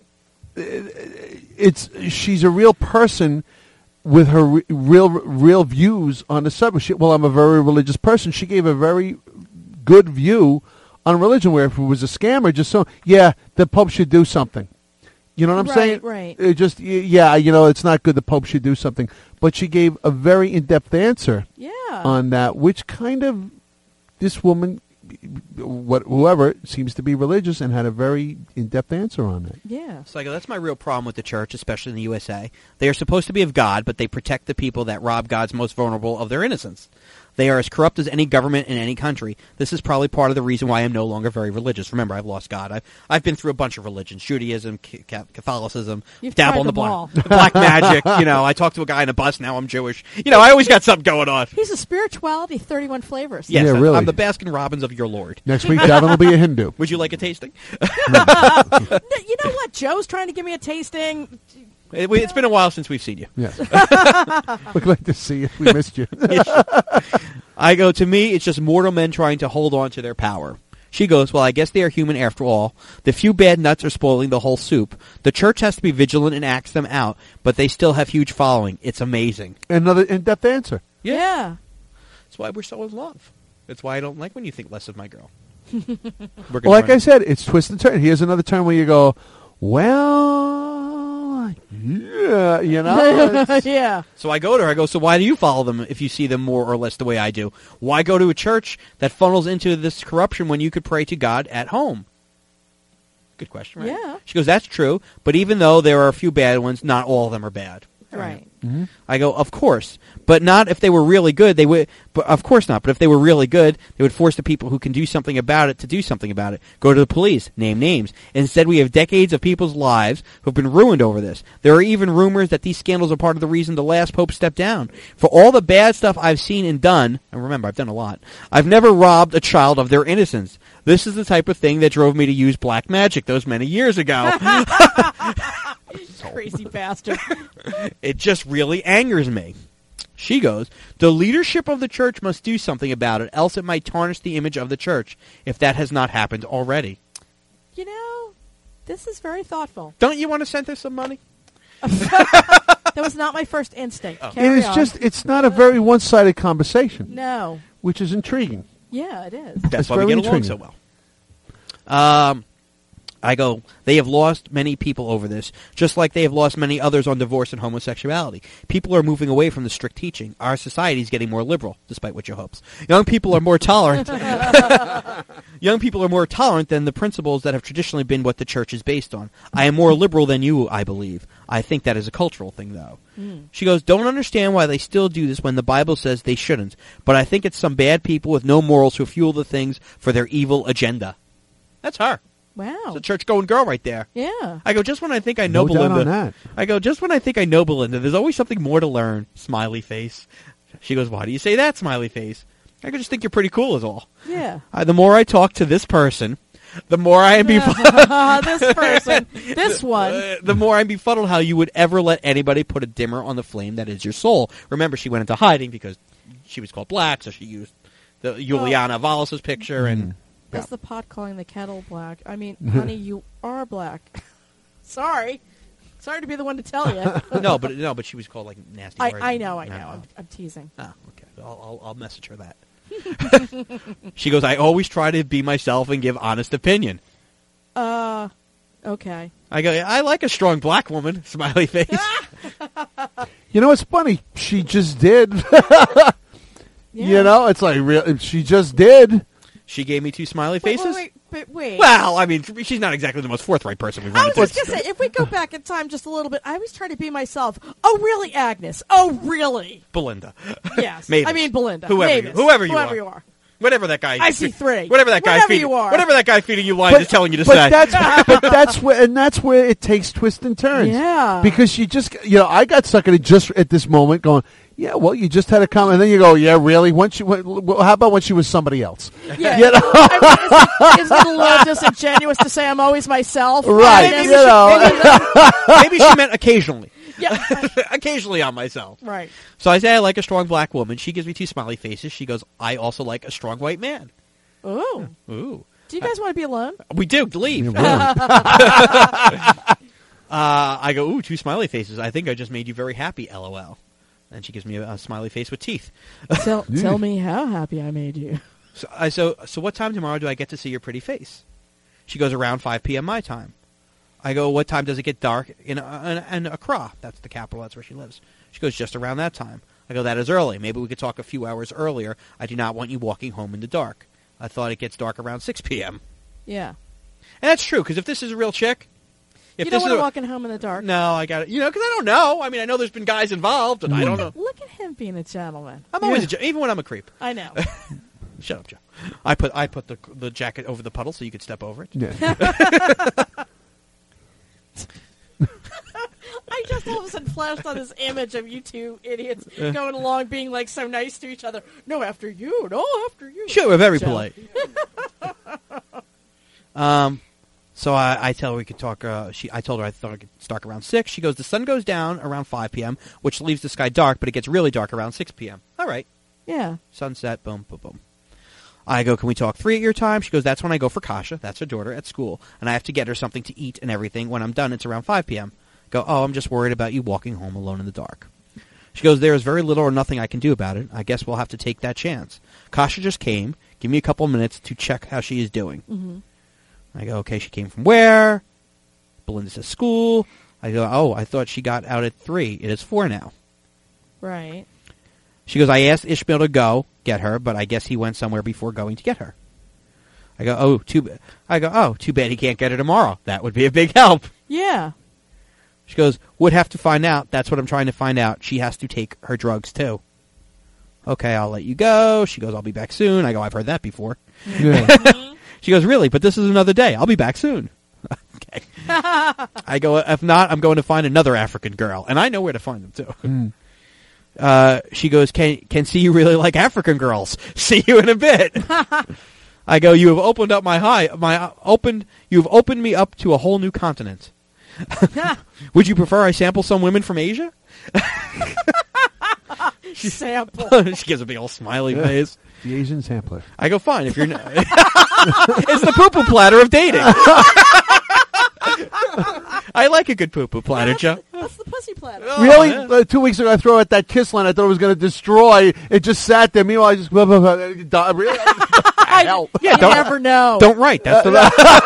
she's a real person with her real views on the subject. I'm a very religious person. She gave a very good view on religion, where if it was a scammer, the Pope should do something. You know what I'm saying? Right. It's not good. The Pope should do something. But she gave a very in-depth answer on that, which kind of, this woman, whoever, seems to be religious and had a very in-depth answer on it. Yeah. So I go, that's my real problem with the church, especially in the USA. They are supposed to be of God, but they protect the people that rob God's most vulnerable of their innocence. They are as corrupt as any government in any country. This is probably part of the reason why I'm no longer very religious. Remember, I've lost God. I've been through a bunch of religions: Judaism, Catholicism, You've dabble in tried them the black magic. I talked to a guy on a bus. Now I'm Jewish. I always got something going on. He's a spirituality, 31 flavors. Yes, yeah, really. I'm the Baskin Robbins of your Lord. Next week, Davin will be a Hindu. Would you like a tasting? You know what? Joe's trying to give me a tasting. It's been a while since we've seen you. Yes. We're glad to see you. We missed you. I go, to me, it's just mortal men trying to hold on to their power. She goes, well, I guess they are human after all. The few bad nuts are spoiling the whole soup. The church has to be vigilant and axe them out, but they still have huge following. It's amazing. Another in-depth answer. Yeah. That's why we're so in love. That's why I don't like when you think less of my girl. Well, like I said, it's twist and turn. Here's another turn where you go, well, yeah, Yeah. So I go to her. I go, so why do you follow them if you see them more or less the way I do? Why go to a church that funnels into this corruption when you could pray to God at home? Good question, right? Yeah. She goes, that's true, but even though there are a few bad ones, not all of them are bad. Right. Mm-hmm. I go, of course, but not if they were really good. They would, but of course not. But if they were really good, they would force the people who can do something about it to do something about it. Go to the police, name names. Instead, we have decades of people's lives who have been ruined over this. There are even rumors that these scandals are part of the reason the last pope stepped down. For all the bad stuff I've seen and done, and remember, I've done a lot. I've never robbed a child of their innocence. This is the type of thing that drove me to use black magic those many years ago. Crazy bastard. It just really angers me. She goes, the leadership of the church must do something about it, else it might tarnish the image of the church, if that has not happened already. You know, this is very thoughtful. Don't you want to send her some money? That was not my first instinct. It Carry is on. it's not a very one-sided conversation, No. which is intriguing. Yeah, it is. That's It's why we very get along intriguing. so well. I go, they have lost many people over this, just like they have lost many others on divorce and homosexuality. People are moving away from the strict teaching. Our society is getting more liberal, despite what your hopes. Young people are more tolerant. Young people are more tolerant than the principles that have traditionally been what the church is based on. I am more liberal than you, I believe. I think that is a cultural thing, though. She goes, don't understand why they still do this when the Bible says they shouldn't, but I think it's some bad people with no morals who fuel the things for their evil agenda. That's her. Wow. It's a church-going girl right there. Yeah. I go, just when I think I know No doubt Belinda. on that. I go, just when I think I know Belinda, there's always something more to learn. Smiley face. She goes, why do you say that, smiley face? I go, just think you're pretty cool is all. Yeah. The more I talk to this person, the more I am This person. This one. the more I'm befuddled how you would ever let anybody put a dimmer on the flame that is your soul. Remember, she went into hiding because she was called black, so she used the Juliana Valles' picture and... That's the pot calling the kettle black. I mean, honey, you are black. Sorry. Sorry to be the one to tell you. No, but she was called like nasty words. I know. I'm teasing. Oh, okay. I'll message her that. She goes, I always try to be myself and give honest opinion. Okay. I go, I like a strong black woman, smiley face. You know, it's funny. She just did. Yeah. You know, it's like she just did. She gave me 2 smiley faces. Wait. Well, I mean, she's not exactly the most forthright person we've run I into. was just going to say, if we go back in time just a little bit, I was trying to be myself. Oh, really, Agnes? Oh, really? Belinda. Yes. Mavis. I mean, Belinda. Whoever Mavis. you are. You are. Whatever that guy. I see 3. Whatever that guy. Whatever feeding, you are. Whatever that guy feeding you lines is telling you to but say. That's where it takes twists and turns. Yeah. Because you just, I got stuck in it just at this moment going, yeah, well, you just had a comment, and then you go, yeah, really? How about when she was somebody else? Yeah. You know? Isn't it a little disingenuous to say I'm always myself? Right. Agnes? Maybe she meant occasionally. Yeah. Occasionally on myself. Right. So I say I like a strong black woman. She gives me 2 smiley faces. She goes, I also like a strong white man. Ooh. Ooh. Do you guys want to be alone? We do. Leave. Yeah, I go, ooh, 2 smiley faces. I think I just made you very happy, LOL. And she gives me a smiley face with teeth. Tell me how happy I made you. So what time tomorrow do I get to see your pretty face? She goes, around 5 p.m. my time. I go, what time does it get dark in Accra? That's the capital. That's where she lives. She goes, just around that time. I go, that is early. Maybe we could talk a few hours earlier. I do not want you walking home in the dark. I thought it gets dark around 6 p.m. Yeah. And that's true, because if this is a real chick... You don't want to walking home in the dark. No, I got it. Because I don't know. I mean, I know there's been guys involved, and I don't know. Look at him being a gentleman. I'm always even when I'm a creep. I know. Shut up, Joe. I put the jacket over the puddle so you could step over it. Yeah. I just all of a sudden flashed on this image of you two idiots going along being like so nice to each other. No, after you. No, after you. Sure, we're very Joe. polite. So I tell her we could talk. I told her I thought it could start around 6. She goes, the sun goes down around 5 p.m., which leaves the sky dark, but it gets really dark around 6 p.m. All right. Yeah. Sunset, boom, boom, boom. I go, can we talk 3 at your time? She goes, that's when I go for Kasha. That's her daughter at school. And I have to get her something to eat and everything. When I'm done, it's around 5 p.m. Go, oh, I'm just worried about you walking home alone in the dark. She goes, there is very little or nothing I can do about it. I guess we'll have to take that chance. Kasha just came. Give me a couple minutes to check how she is doing. Mm-hmm. I go, okay, she came from where? Belinda says school. I go, oh, I thought she got out at 3. It is 4 now. Right. She goes, I asked Ishmael to go get her, but I guess he went somewhere before going to get her. I go, oh, too bad he can't get her tomorrow. That would be a big help. Yeah. She goes, would have to find out. That's what I'm trying to find out. She has to take her drugs, too. Okay, I'll let you go. She goes, I'll be back soon. I go, I've heard that before. Yeah. She goes, really? But this is another day. I'll be back soon. Okay. I go, if not, I'm going to find another African girl. And I know where to find them, too. She goes, can see you really like African girls. See you in a bit. I go, you have opened up you've opened me up to a whole new continent. Would you prefer I sample some women from Asia? Sample. She gives a big old smiley face. The Asian sampler. I go, fine, if you're not. It's the poo-poo platter of dating. I like a good poo-poo platter, Joe. That's the pussy platter. Oh, Really? yeah. 2 weeks ago, I threw out that kiss line I thought it was going to destroy. It just sat there. Meanwhile, I just... Really? Hell. You never know. Don't write. That's the.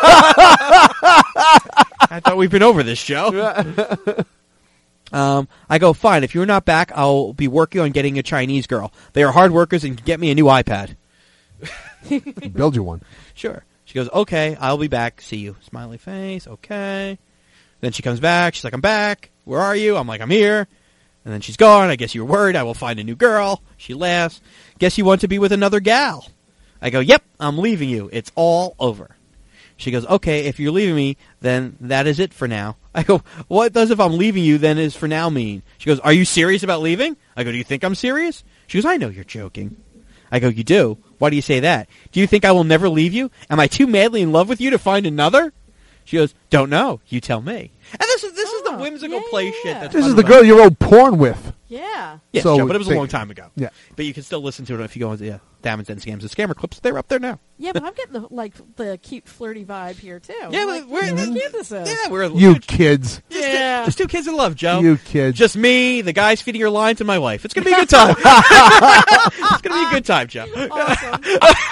I thought we've been over this, Joe. I go, fine. If you're not back, I'll be working on getting a Chinese girl. They are hard workers and can get me a new iPad. Build you one. Sure. She goes, okay, I'll be back. See you. Smiley face. Okay. Then she comes back. She's like, I'm back. Where are you? I'm like, I'm here. And then she's gone. I guess you were worried I will find a new girl. She laughs. Guess you want to be with another gal. I go, yep, I'm leaving you. It's all over. She goes, okay, if you're leaving me, then that is it for now. I go, what does if I'm leaving you then is for now mean? She goes, are you serious about leaving? I go, do you think I'm serious? She goes, I know you're joking. I go, you do? Why do you say that? Do you think I will never leave you? Am I too madly in love with you to find another? She goes, don't know. You tell me. And this is the whimsical play shit. That's This fun is the about girl you wrote porn with. Yeah. Yes, So Joe, but it was a think- long time ago. Yeah. But you can still listen to it if you go into Diamonds and Scams and Scammer Clips. They're up there now. Yeah, but I'm getting the cute flirty vibe here too. Yeah, like, we're how cute this is. Yeah, we're You kids. Yeah. just two kids in love, Joe. You kids. Just me, the guys feeding your lines, and my wife. It's gonna be a good time. It's gonna be a good time, Joe. Awesome.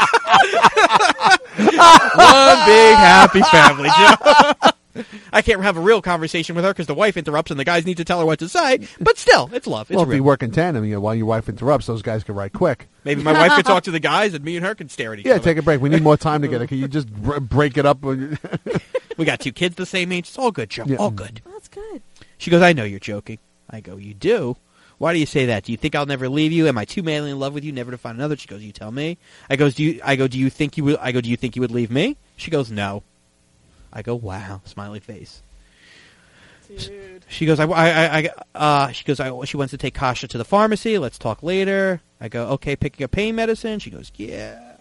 One big happy family, Joe. I can't have a real conversation with her because the wife interrupts and the guys need to tell her what to say. But still, it's love. It's Well, if real. you work in tandem, while your wife interrupts, those guys can write quick. Maybe my wife could talk to the guys and me and her could stare at each Yeah, other. take a break. We need more time together. Can you just break it up? We got two kids the same age. It's all good, Joe. Yeah. All good. Well, that's good. She goes, I know you're joking. I go, you do? Why do you say that? Do you think I'll never leave you? Am I too madly in love with you, never to find another? She goes, you tell me. I go, do you think you would leave me? She goes, no. I go, wow, smiley face. Dude. She goes, she wants to take Kasha to the pharmacy. Let's talk later. I go, okay, picking up pain medicine. She goes, yeah.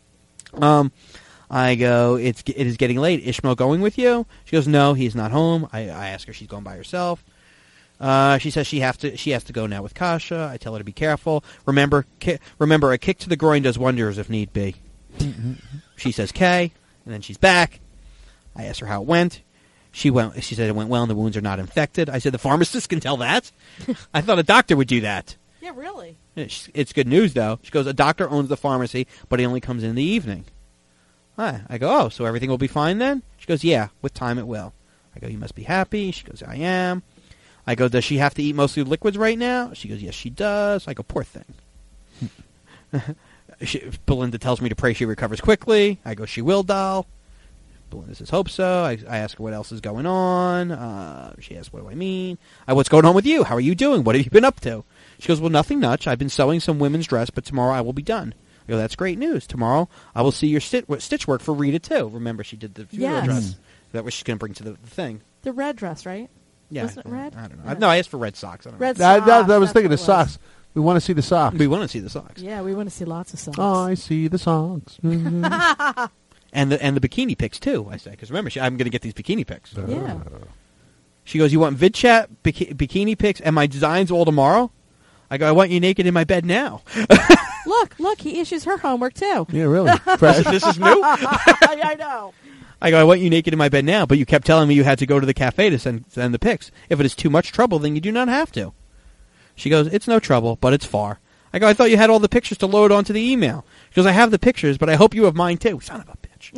I go, it is getting late. Ishmael going with you? She goes, no, he's not home. I ask her, she's going by herself. She says she has to go now with Kasha. I tell her to be careful. Remember, a kick to the groin does wonders if need be. She says K, and then she's back. I asked her how it went. She said it went well and the wounds are not infected. I said the pharmacist can tell that. I thought a doctor would do that. Yeah, really. It's good news though. She goes, a doctor owns the pharmacy, but he only comes in the evening. I go, oh, so everything will be fine then? She goes, yeah, with time it will. I go, you must be happy. She goes, I am. I go, does she have to eat mostly liquids right now? She goes, yes, she does. I go, poor thing. Belinda tells me to pray she recovers quickly. I go, she will, doll. Belinda says, hope so. I ask her what else is going on. She asks, what do I mean? What's going on with you? How are you doing? What have you been up to? She goes, well, nothing much. I've been sewing some women's dress, but tomorrow I will be done. I go, that's great news. Tomorrow I will see your stitch work for Rita, too. Remember, she did the funeral dress. That was she's going to bring to the thing. The red dress, right? Yeah. Wasn't it red? I don't know. No, I asked for red socks. I don't know. Red I socks. was thinking the that's what it was. socks. We want to see the socks. We want to see the socks. Yeah, we want to see lots of socks. I see the socks. And the bikini pics, too, I say. Because remember, I'm going to get these bikini pics. Yeah. She goes, you want vid chat, bikini pics, and my designs all tomorrow? I go, I want you naked in my bed now. Look, he issues her homework too. Yeah, really. Fresh. This is new? I know. I go, I want you naked in my bed now, but you kept telling me you had to go to the cafe to send the pics. If it is too much trouble, then you do not have to. She goes, it's no trouble, but it's far. I go, I thought you had all the pictures to load onto the email. She goes, I have the pictures, but I hope you have mine too. Son of a bitch.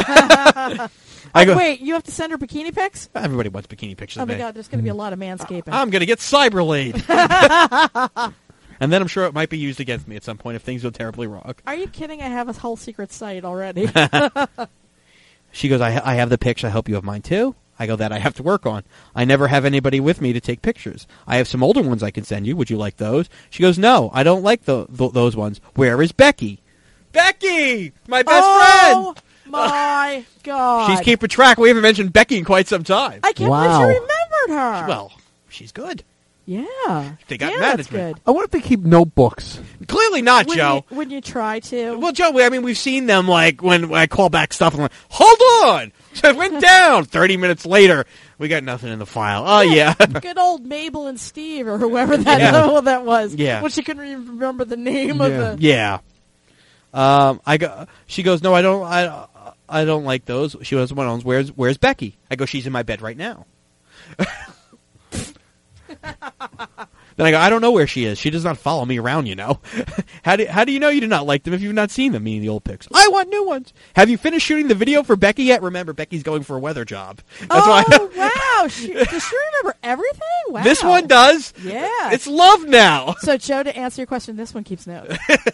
I go, Wait, you have to send her bikini pics? everybody wants bikini pictures Oh of my me. God, there's going to be a lot of manscaping. I'm going to get cyber laid. And then I'm sure it might be used against me at some point if things go terribly wrong. Are you kidding? I have a whole secret site already. She goes, I have the pics. I hope you have mine too. I go, that I have to work on. I never have anybody with me to take pictures. I have some older ones I can send you. Would you like those? She goes, no, I don't like those ones. Where is Becky? Becky! My best Oh friend! my God. She's keeping track. We haven't mentioned Becky in quite some time. I can't Wow. believe you remembered her. Well, she's good. Yeah. They got yeah, management. That's good. I wonder if they keep notebooks. Clearly not, Joe. When you try to. Well, Joe, I mean, we've seen them, like, when I call back stuff, and I'm like, hold on! So it went down! 30 minutes later, we got nothing in the file. Oh, yeah. Good old Mabel and Steve, or whoever that was. Yeah. When she couldn't even remember the name of the... Yeah. She goes, no, I don't like those. She goes, where's Becky? I go, she's in my bed right now. Then I go, I don't know where she is. She does not follow me around, you know. How do you know you do not like them if you've not seen them, meaning the old pics? I want new ones. Have you finished shooting the video for Becky yet? Remember, Becky's going for a weather dob. That's why. Wow. Does she remember everything? Wow. This one does. Yeah. It's love now. So, Joe, to answer your question, this one keeps notes.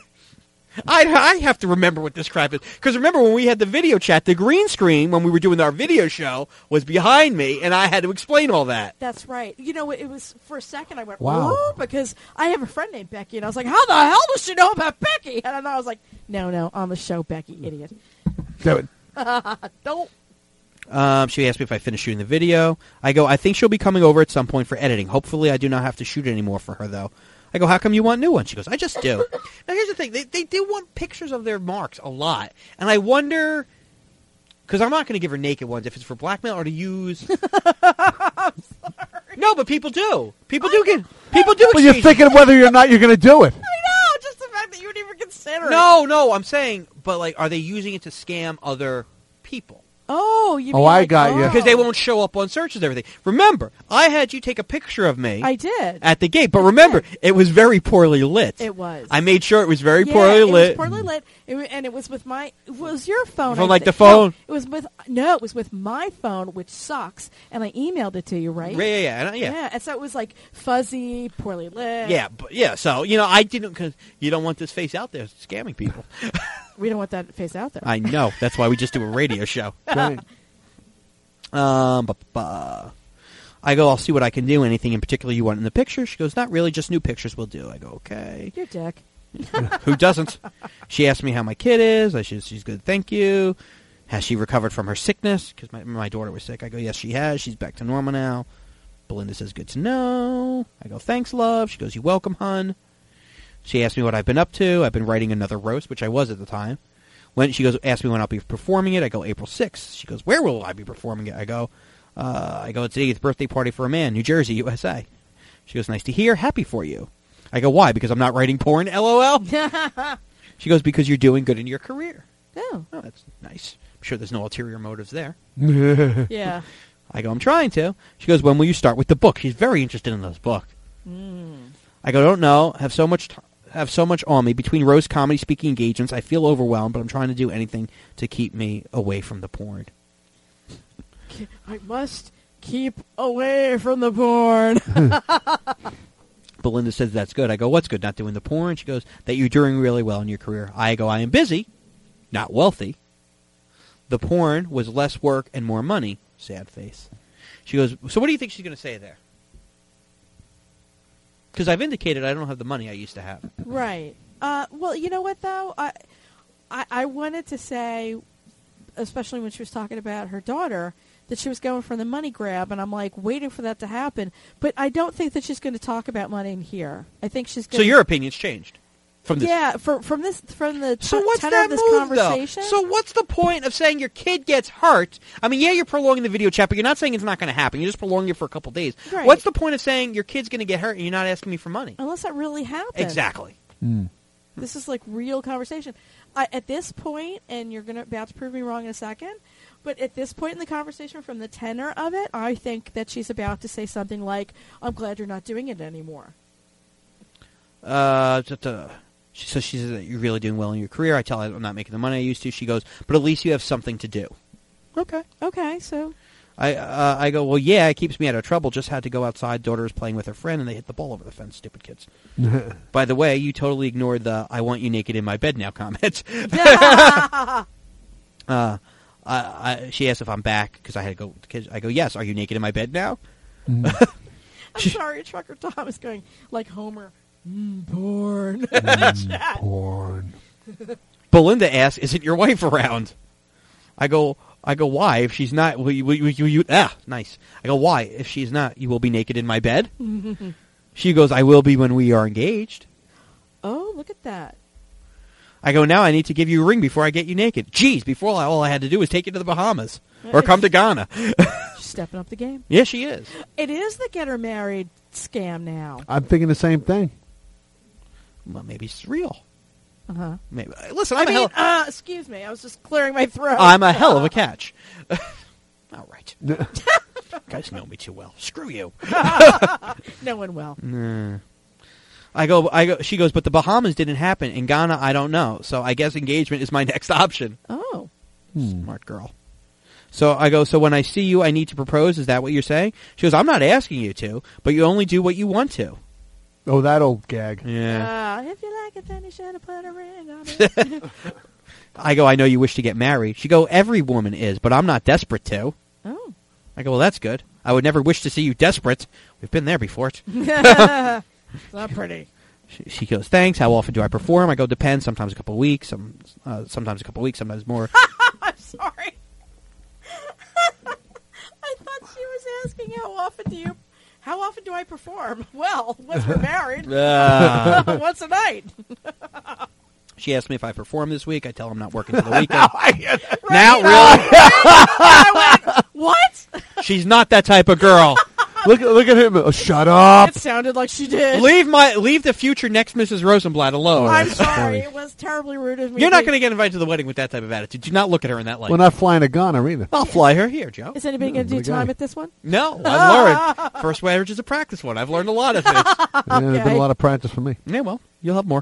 I have to remember what this crap is. Because remember when we had the video chat, the green screen when we were doing our video show was behind me, and I had to explain all that. That's right. You know, it was, for a second, I went, Wow. "Ooh," because I have a friend named Becky, and I was like, how the hell does she know about Becky? And I was like, no, on the show, Becky, idiot. Do it. Don't. She asked me if I finished shooting the video. I go, I think she'll be coming over at some point for editing. Hopefully I do not have to shoot anymore for her, though. I go, how come you want new ones? She goes, I just do. Now, here's the thing. They do want pictures of their marks a lot. And I wonder, because I'm not going to give her naked ones if it's for blackmail or to use. I'm sorry. No, but people do. People do Well, exchange. you're thinking whether or not you're going to do it. I know, just the fact that you would even consider it. No, I'm saying, but like, are they using it to scam other people? Oh, you mean Oh, I like, got you. Because they won't show up on searches and everything. Remember, I had you take a picture of me I did. at the gate, but remember, it was very poorly lit. It was. I made sure it was very Yeah, poorly lit. It was poorly lit, and it was with my. It was your phone. From, I like, the think. phone? No, it was with my phone, which sucks. And I emailed it to you, right? Yeah. Yeah, and so it was like fuzzy, poorly lit. Yeah, so, I didn't, because you don't want this face out there scamming people. We don't want that face out there. I know. That's why we just do a radio show. Right. I go, I'll see what I can do. Anything in particular you want in the picture? She goes, not really, just new pictures will do. I go, okay. Your dick. Who doesn't? She asked me how my kid is. She's good, thank you. Has she recovered from her sickness? Because my daughter was sick. I go, yes, she has. She's back to normal now. Belinda says, good to know. I go, thanks, love. She goes, you're welcome, hun. She asked me what I've been up to. I've been writing another roast, which I was at the time. When she goes, ask me when I'll be performing it. I go, April 6th. She goes, where will I be performing it? I go, it's the 8th birthday party for a man, New Jersey, USA. She goes, nice to hear. Happy for you. I go, why? Because I'm not writing porn, LOL? She goes, because you're doing good in your career. Oh. Oh, that's nice. I'm sure there's no ulterior motives there. Yeah. I go, I'm trying to. She goes, when will you start with the book? She's very interested in this book. I go, don't know. Have so much on me. Between roast, comedy, speaking engagements, I feel overwhelmed, but I'm trying to do anything to keep me away from the porn. I must keep away from the porn. Belinda says that's good. I go, what's good? Not doing the porn? She goes, that you're doing really well in your career. I go, I am busy, not wealthy. The porn was less work and more money. Sad face. She goes, so what do you think she's going to say there? Because I've indicated I don't have the money I used to have. Right. Well, you know what, though? I wanted to say, especially when she was talking about her daughter, that she was going for the money grab, and I'm like waiting for that to happen. But I don't think that she's going to talk about money in here. I think she's going. So your opinion's changed from this. Yeah, from the So what's tenor that of this move, conversation. though? So what's the point of saying your kid gets hurt? I mean, yeah, you're prolonging the video chat, but you're not saying it's not going to happen. You're just prolonging it for a couple days. Right. What's the point of saying your kid's going to get hurt and you're not asking me for money? Unless that really happens. Exactly. This is like real conversation. At this point, and you're about to prove me wrong in a second, but at this point in the conversation, from the tenor of it, I think that she's about to say something like, I'm glad you're not doing it anymore. She says that you're really doing well in your career. I tell her I'm not making the money I used to. She goes, but at least you have something to do. Okay. Okay, so... I go, well, yeah, it keeps me out of trouble. Just had to go outside. Daughter was playing with her friend, and they hit the ball over the fence. Stupid kids. By the way, you totally ignored the "I want you naked in my bed now" comments. She asked if I'm back because I had to go with the kids. I go, yes. Are you naked in my bed now? I'm sorry, Trucker Tom is going like Homer. Porn. Porn. Belinda asks, "Isn't your wife around?" I go, why? If she's not, nice. I go, why? If she's not, you will be naked in my bed? She goes, I will be when we are engaged. Oh, look at that. I go, now I need to give you a ring before I get you naked. Jeez, before all I had to do was take you to the Bahamas. Or come to Ghana. She's stepping up the game. Yeah, she is. It is the get her married scam now. I'm thinking the same thing. Well, maybe it's real. Uh-huh. Maybe. Listen, Excuse me. I was just clearing my throat. I'm a hell of a catch. All right. You guys know me too well. Screw you. No one will. Nah. I go. She goes, but the Bahamas didn't happen. In Ghana, I don't know. So I guess engagement is my next option. Oh. Smart girl. So I go, so when I see you, I need to propose. Is that what you're saying? She goes, I'm not asking you to, but you only do what you want to. Oh, that old gag. Yeah. If you like it, then you should have put a ring on it. I go, I know you wish to get married. She go, every woman is, but I'm not desperate to. Oh. I go, well, that's good. I would never wish to see you desperate. We've been there before. It's not pretty. She goes, thanks. How often do I perform? I go, depends. Sometimes a couple of weeks. Sometimes a couple of weeks. Sometimes more. I'm sorry. I thought she was asking how often do I perform? Well, once we're married, once a night. She asked me if I perform this week. I tell her I'm not working for the weekend. Right. Now, really? I went, what? She's not that type of girl. Look at him. Oh, shut up. It sounded like she did. Leave the future next Mrs. Rosenblatt alone. I'm sorry. It was terribly rude of me. You're not going to get invited to the wedding with that type of attitude. Do not look at her in that light. We're not flying to Ghana either. I'll fly her here, Joe. Is anybody going to do time at this one? No, I've learned. First marriage is a practice one. I've learned a lot of things. Yeah, there's been a lot of practice for me. Yeah, well, you'll have more.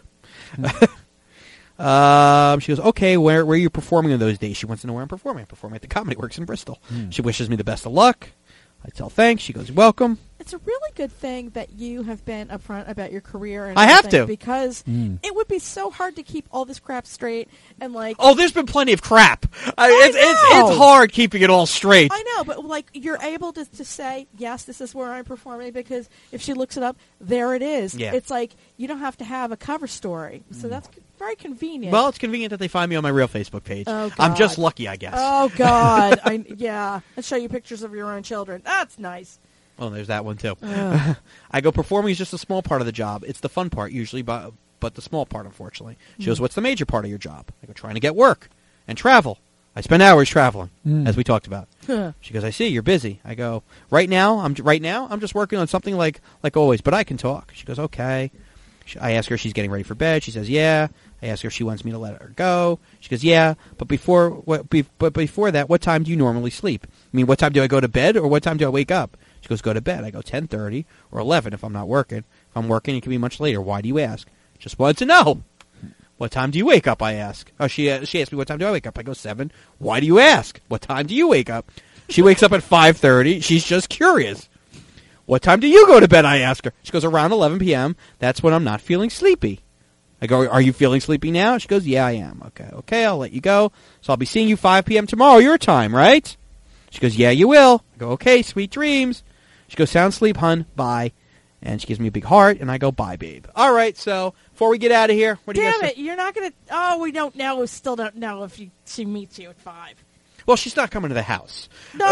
She goes, okay, where are you performing on those days? She wants to know where I'm performing. I'm performing at the Comedy Works in Bristol. She wishes me the best of luck. I tell thanks. She goes, welcome. It's a really good thing that you have been upfront about your career. And I have to. Because it would be so hard to keep all this crap straight and like. Oh, there's been plenty of crap. I know. It's hard keeping it all straight. I know, but like you're able to say, yes, this is where I'm performing, because if she looks it up, there it is. Yeah. It's like you don't have to have a cover story. So that's very convenient. Well, it's convenient that they find me on my real Facebook page. Oh, God. I'm just lucky, I guess. Oh, God. Yeah. And show you pictures of your own children. That's nice. Well, there's that one, too. I go, performing is just a small part of the job. It's the fun part, usually, but the small part, unfortunately. She goes, what's the major part of your job? I go, trying to get work and travel. I spend hours traveling, as we talked about. She goes, I see, you're busy. I go, right now, I'm just working on something like always, but I can talk. She goes, okay. I ask her if she's getting ready for bed. She says, yeah. I ask her if she wants me to let her go. She goes, yeah. But before that, what time do you normally sleep? I mean, what time do I go to bed, or what time do I wake up? She goes, go to bed. I go, 10:30 or 11 if I'm not working. If I'm working, it can be much later. Why do you ask? Just wanted to know. What time do you wake up, I ask. Oh, she asked me, what time do I wake up? I go, 7. Why do you ask? What time do you wake up? She wakes up at 5:30. She's just curious. What time do you go to bed, I ask her. She goes, around 11 p.m. That's when I'm not feeling sleepy. I go, are you feeling sleepy now? She goes, yeah, I am. Okay, I'll let you go. So I'll be seeing you 5 p.m. tomorrow, your time, right? She goes, yeah, you will. I go, okay, sweet dreams. She goes, sound sleep, hun. Bye. And she gives me a big heart, and I go, bye, babe. All right, so before we get out of here, what do you guys say? Damn it, you're not going to... Oh, we don't know. We still don't know if she meets you at 5. Well, she's not coming to the house. No,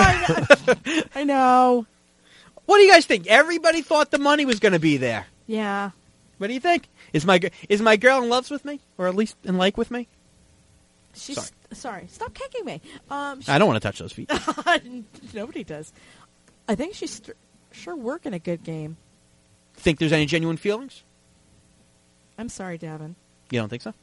I know. What do you guys think? Everybody thought the money was going to be there. Yeah. What do you think? Is my girl in love with me, or at least in like with me? She's sorry. Stop kicking me. I don't want to touch those feet. Nobody does. I think she's sure working a good game. Think there's any genuine feelings? I'm sorry, Davin. You don't think so?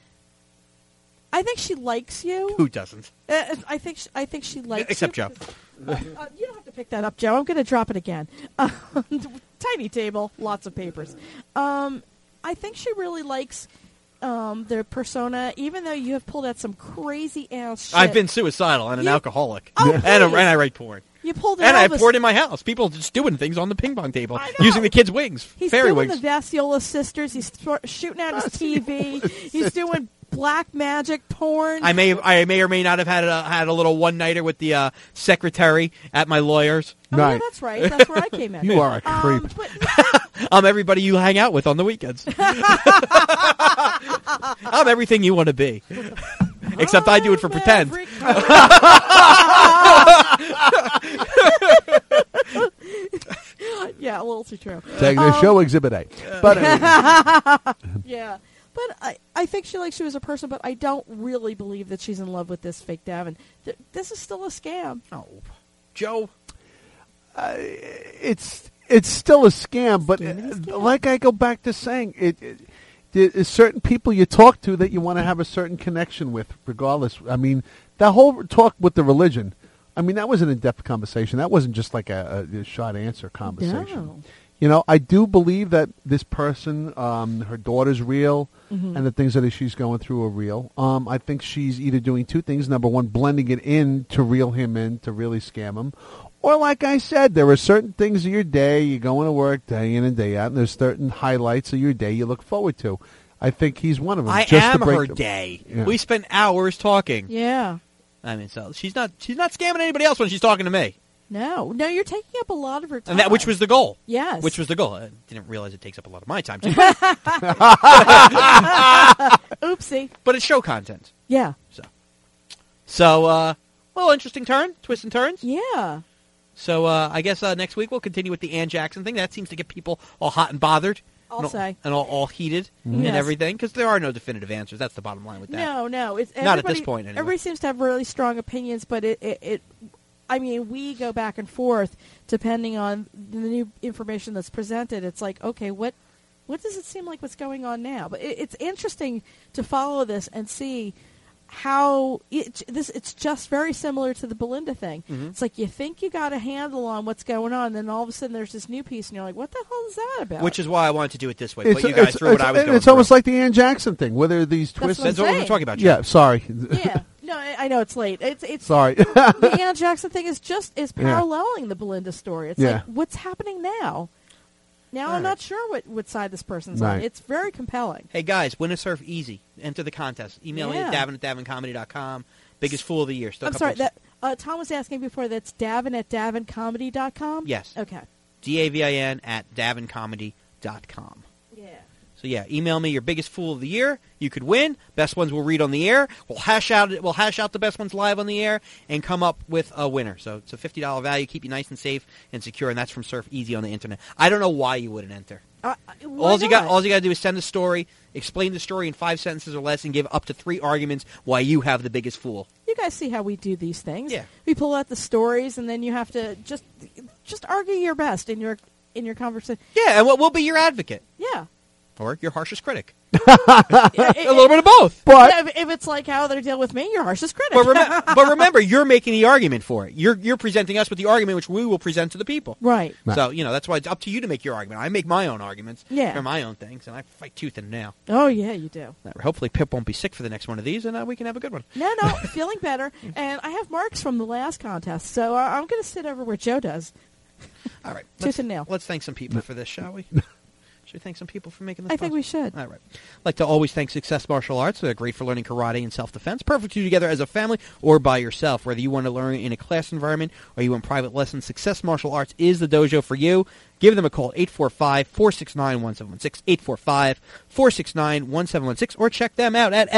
I think she likes you. Who doesn't? I think she likes Except you. Joe. You don't have to pick that up, Joe. I'm going to drop it again. Tiny table, lots of papers. I think she really likes their persona, even though you have pulled out some crazy ass shit. I've been suicidal and an alcoholic. Oh, and I write porn. You pulled and I Elvis. poured in my house. People just doing things on the ping pong table using the kids' wings, He's fairy doing wings. the Vassiola sisters. He's shooting out his TV. He's doing black magic porn. I may or may not have had a little one nighter with the secretary at my lawyer's. Oh, yeah, that's right. That's where I came in. You are a creep. I'm everybody you hang out with on the weekends. I'm everything you want to be. Except I do it for pretend. Yeah, a little also true. Taking the show Exhibit A. But Yeah. But I think she likes you as a person, but I don't really believe that she's in love with this fake Davin. This is still a scam. Oh, Joe. it's still a scam. But like I go back to saying, there's certain people you talk to that you want to have a certain connection with, regardless. I mean, that whole talk with the religion, I mean, that was an in-depth conversation. That wasn't just like a short answer conversation. No. You know, I do believe that this person, her daughter's real, and the things that she's going through are real. I think she's either doing two things. Number one, blending it in to reel him in, to really scam him. Or like I said, there are certain things of your day, you're going to work day in and day out, and there's certain highlights of your day you look forward to. I think he's one of them. I just am to break her them. day. Yeah. We spent hours talking. Yeah. I mean, so she's not scamming anybody else when she's talking to me. No, you're taking up a lot of her time. And which was the goal. Yes. Which was the goal. I didn't realize it takes up a lot of my time, too. Oopsie. But it's show content. Yeah. So, well, interesting turn. Twists and turns. Yeah. So, I guess next week we'll continue with the Ann Jackson thing. That seems to get people all hot and bothered. I'll say. And all heated and Yes. everything, because there are no definitive answers. That's the bottom line with that. No. It's Not at this point, anyway. Everybody seems to have really strong opinions, but I mean, we go back and forth depending on the new information that's presented. It's like, okay, what does it seem like what's going on now? But it's interesting to follow this and see how it's just very similar to the Belinda thing. Mm-hmm. It's like you think you got a handle on what's going on, and then all of a sudden there's this new piece, and you're like, what the hell is that about? Which is why I wanted to do it this way. But you guys through what I was going It's almost like the Ann Jackson thing. Whether these twists... That's what we're talking about, Joe. Yeah, sorry. Yeah. No, I know it's late. It's Sorry. the Ann Jackson thing is paralleling the Belinda story. It's like, what's happening now? Now I'm not sure what side this person's on. Right. It's very compelling. Hey, guys, win a surf easy. Enter the contest. Email me at davin@davincomedy.com. Biggest fool of the year. Still I'm sorry. Tom was asking before, that's davin@davincomedy.com? Yes. Okay. DAVIN@davincomedy.com. Yeah. So, yeah, email me your biggest fool of the year. You could win. Best ones we'll read on the air. We'll hash out the best ones live on the air and come up with a winner. So it's a $50 value. Keep you nice and safe and secure, and that's from Surf Easy on the internet. I don't know why you wouldn't enter. All you got to do is send a story, explain the story in 5 sentences or less, and give up to 3 arguments why you have the biggest fool. You guys see how we do these things. Yeah. We pull out the stories, and then you have to just argue your best in your conversation. Yeah, and we'll be your advocate. Yeah. Or your harshest critic. A little bit of both. But if it's like how they deal with me, your harshest critic. But remember, you're making the argument for it. You're presenting us with the argument, which we will present to the people. Right. So, that's why it's up to you to make your argument. I make my own arguments. Yeah. Or my own things, and I fight tooth and nail. Oh, yeah, you do. Hopefully Pip won't be sick for the next one of these, and we can have a good one. No, feeling better. And I have marks from the last contest, so I'm going to sit over where Joe does. All right. Tooth and nail. Let's thank some people for this, shall we? Should we thank some people for making this I think possible? we should. All right. I'd like to always thank Success Martial Arts. They're great for learning karate and self-defense. Perfect for you together as a family or by yourself. Whether you want to learn in a class environment or you want private lessons, Success Martial Arts is the dojo for you. Give them a call, 845-469-1716, 845-469-1716, or check them out at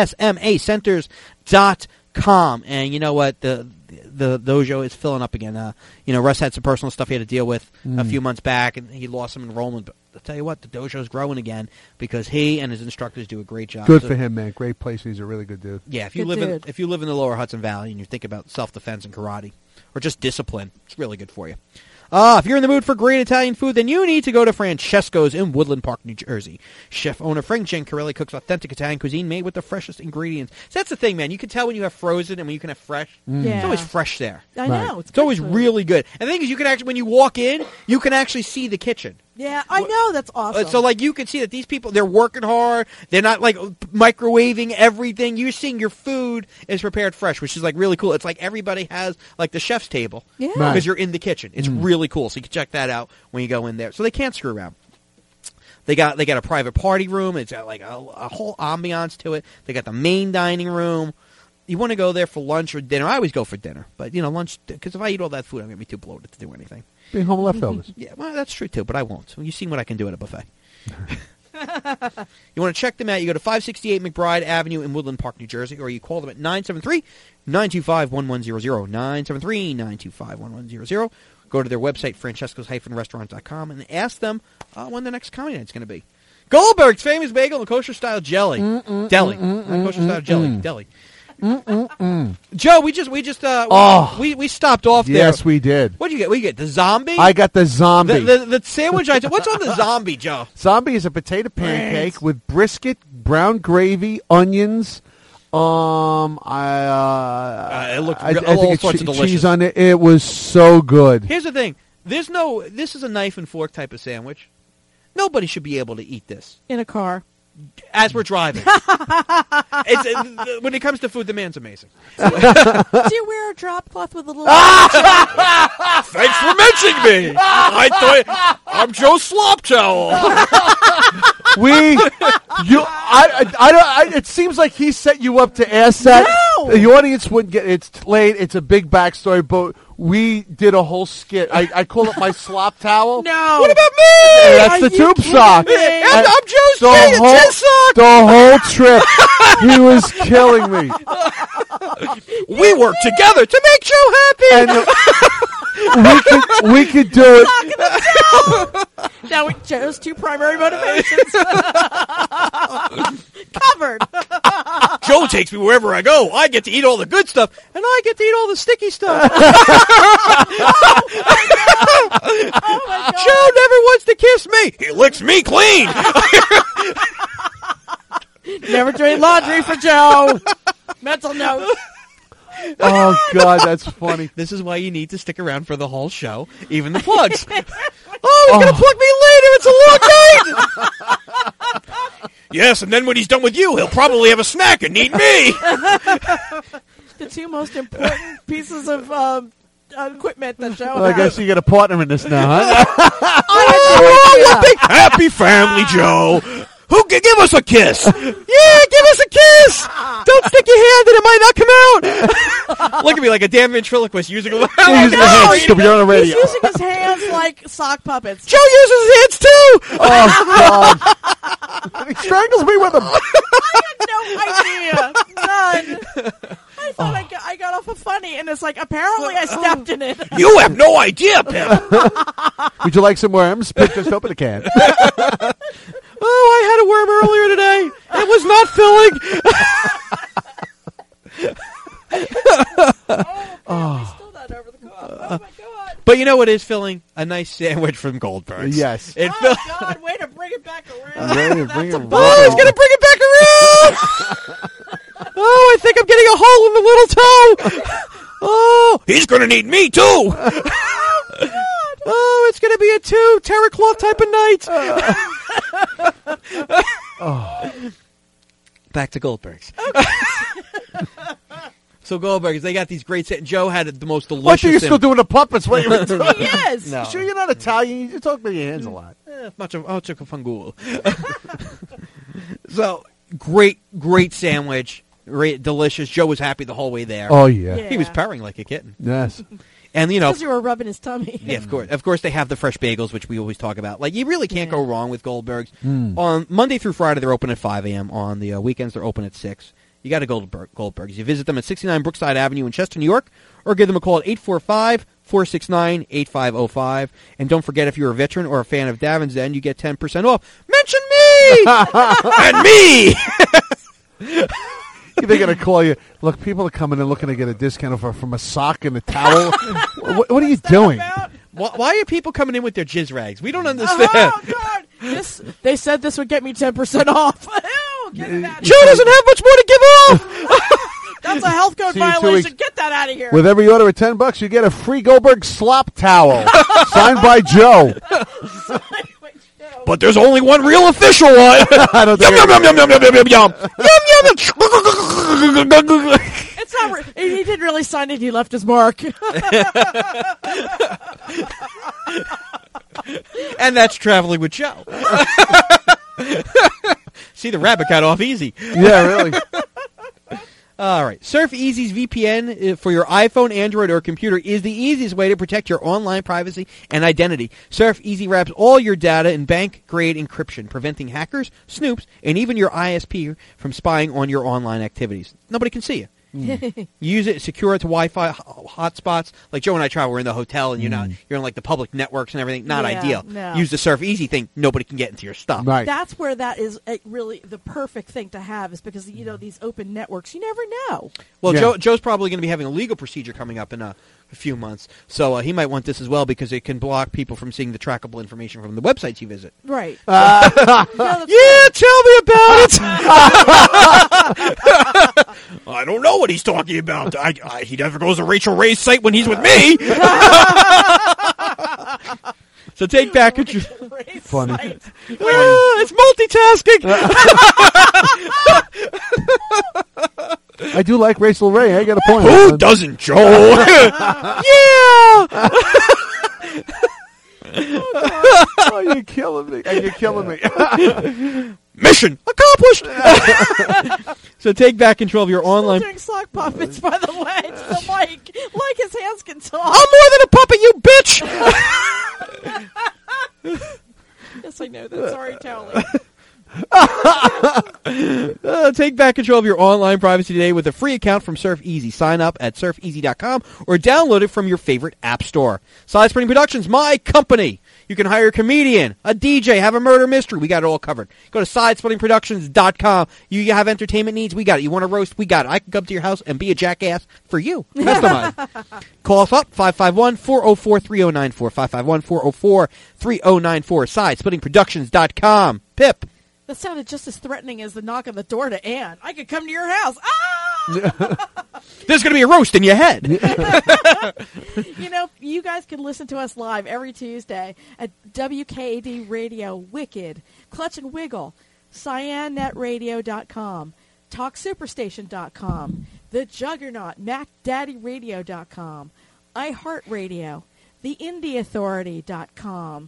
smacenters.com. And you know what? The dojo is filling up again. Russ had some personal stuff he had to deal with a few months back, and he lost some enrollment. But I'll tell you what, the dojo's growing again because he and his instructors do a great job. Good for him, man. Great place. He's a really good dude. Yeah, if you Good live dude. in the lower Hudson Valley and you think about self-defense and karate or just discipline, it's really good for you. If you're in the mood for great Italian food, then you need to go to Francesco's in Woodland Park, New Jersey. Chef-owner Frank Giancarelli cooks authentic Italian cuisine made with the freshest ingredients. So that's the thing, man. You can tell when you have frozen and when you can have fresh. Yeah. It's always fresh there. I know. It's always really good. And the thing is, you can actually, when you walk in, you can actually see the kitchen. Yeah, I know. That's awesome. So, you can see that these people, they're working hard. They're not, microwaving everything. You're seeing your food is prepared fresh, which is, really cool. It's like everybody has, the chef's table. Yeah. Right. Because you're in the kitchen. It's really cool. So you can check that out when you go in there. So they can't screw around. They got a private party room. It's got, a whole ambiance to it. They got the main dining room. You want to go there for lunch or dinner. I always go for dinner. But, lunch, because if I eat all that food, I'm going to be too bloated to do anything. Being home leftovers. Yeah, well, that's true, too, but I won't. You've seen what I can do at a buffet. You want to check them out, you go to 568 McBride Avenue in Woodland Park, New Jersey, or you call them at 973-925-1100, 973-925-1100. go to their website, francescos-restaurant.com, and ask them when the next comedy night's going to be. Goldberg's Famous Bagel and Kosher Style Jelly. Deli. Not Kosher Style Jelly. Deli. Joe, we stopped off there. Yes, we did. What did you get? What did you get? The zombie? I got the zombie. The sandwich I what's on the zombie, Joe? Zombie is a potato pancake with brisket, brown gravy, onions. It looked I all think sorts of delicious. cheese on it. It was so good. Here's the thing. This is a knife and fork type of sandwich. Nobody should be able to eat this In a car. as we're driving. When it comes to food, the man's amazing. Do you wear a drop cloth with a little... Thanks for mentioning me. I thought I'm Joe Slop Towel. It seems like he set you up to ask that. No! The audience wouldn't get. It's late. It's a big backstory, but we did a whole skit. I call it my slop towel. No. What about me? That's Are the you tube kidding sock. me? And I'm Joe's The Jizz Sock. whole trip, he was killing me. We work together to make Joe happy. And we could do it. Now, Joe's two primary motivations. Covered. Joe takes me wherever I go. I get to eat all the good stuff, and I get to eat all the sticky stuff. Oh, my God. Joe never wants to kiss me. He licks me clean. Never doing laundry for Joe. Mental note. Oh God, that's funny. This is why you need to stick around for the whole show, even the plugs. Oh, he's going to plug me later. It's a long night. Yes, and then when he's done with you, he'll probably have a snack and need me. The two most important pieces of equipment that Joe Well, I guess has. you got a partner in this now, huh? Oh, what big happy family, Joe. Who can give us a kiss? Yeah, give us a kiss. Don't stick your hand in, it might not come out. Look at me like a damn ventriloquist using a He's using the hands to be on the radio. He's using his hands like sock puppets. Joe uses his hands too. Oh God! He strangles me with them. I had no idea. None. I thought I got off a funny, and it's like, apparently I stepped in it. You have no idea, Pip. Would you like some worms? Pip just open a can. Oh, I had a worm earlier today. It was not filling. Oh, still not over the cup. Oh, my God. But you know what is filling? A nice sandwich from Goldberg's. Yes. It Oh, God, way to bring it back around. Ready to bring it That's a back. Oh, he's going to bring it back around. Oh, I think I'm getting a hole in the little toe. Oh, he's going to need me too. Oh, it's going to be a terror cloth type of night. Back to Goldberg's. So Goldberg's, they got these great sets. Joe had the most delicious. What are you still doing the puppets? What are you doing? He is. No. Sure, you're not Italian. You talk with your hands a lot. Much of a fangul. So great sandwich, delicious. Joe was happy the whole way there. Oh yeah. Yeah. He was purring like a kitten, Yes. and you know. Because you were rubbing his tummy. Yeah, of course, they have the fresh bagels, which we always talk about. Like, you really can't go wrong with Goldberg's. On Monday through Friday, they're open at 5 a.m. On the weekends, they're open at 6. You got to go to Goldberg's. You visit them at 69 Brookside Avenue in Chester, New York, or give them a call at 845-469-8505. And don't forget, if you're a veteran or a fan of Davin's Den, you get 10% off. Mention me! And me! They're going to call you. Look, people are coming in looking to get a discount from a sock and a towel. What are you doing? Why are people coming in with their jizz rags? We don't understand. Oh, God. They said this would get me 10% off. Ew, get it out of Joe here. doesn't have much more to give off! That's a health code See you in 2 violation. weeks. Get that out of here. With every order of $10, you get a free Goldberg slop towel signed by Joe. But there's only one real official one. I don't think Yum, yum, yum, yum, yum, yum, yum, yum. It's not. He didn't really sign it. He left his mark. And that's Traveling with Joe. See, the rabbit got off easy. Yeah, really. All right. Surf Easy's VPN for your iPhone, Android, or computer is the easiest way to protect your online privacy and identity. Surf Easy wraps all your data in bank-grade encryption, preventing hackers, snoops, and even your ISP from spying on your online activities. Nobody can see you. Use it, secure it to Wi-Fi hotspots. Like Joe and I travel, we're in the hotel, and you're in like the public networks and everything. Not Yeah, ideal. no. Use the Surf Easy thing. Nobody can get into your stuff. Right. That's where that is really the perfect thing to have, is because these open networks, you never know. Well, Yeah. Joe's probably going to be having a legal procedure coming up in a few months, so he might want this as well because it can block people from seeing the trackable information from the websites you visit. Right. Yeah, tell me about it. I don't know what he's talking about. He never goes to Rachel Ray's site when he's with me. So take back control. Funny. It's multitasking. I do like Rachel Ray. I got a point. Who doesn't, Joe? Yeah. Oh, you're killing me. And you're killing me. Mission accomplished. So take back control of your online. Doing sock puppets, by the way, to the mic, like his hands can talk. I'm more than a puppet, you bitch. Yes, I know that. Sorry, Towley. Take back control of your online privacy today with a free account from Surf Easy. Sign up at surfeasy.com or download it from your favorite app store. Side Spring Productions, my company. You can hire a comedian, a DJ, have a murder mystery. We got it all covered. Go to sidesplittingproductions.com. You have entertainment needs, we got it. You want to roast, we got it. I can come to your house and be a jackass for you. Customize. Call us up, 551-404-3094, 551-404-3094, sidesplittingproductions.com. Pip. That sounded just as threatening as the knock on the door to Ann. I could come to your house. Ah! There's going to be a roast in your head. You guys can listen to us live every Tuesday at WKAD Radio, Wicked, Clutch and Wiggle, CyanNetRadio.com, TalkSuperstation.com, The Juggernaut, MacDaddyRadio.com, iHeartRadio, TheIndieAuthority.com,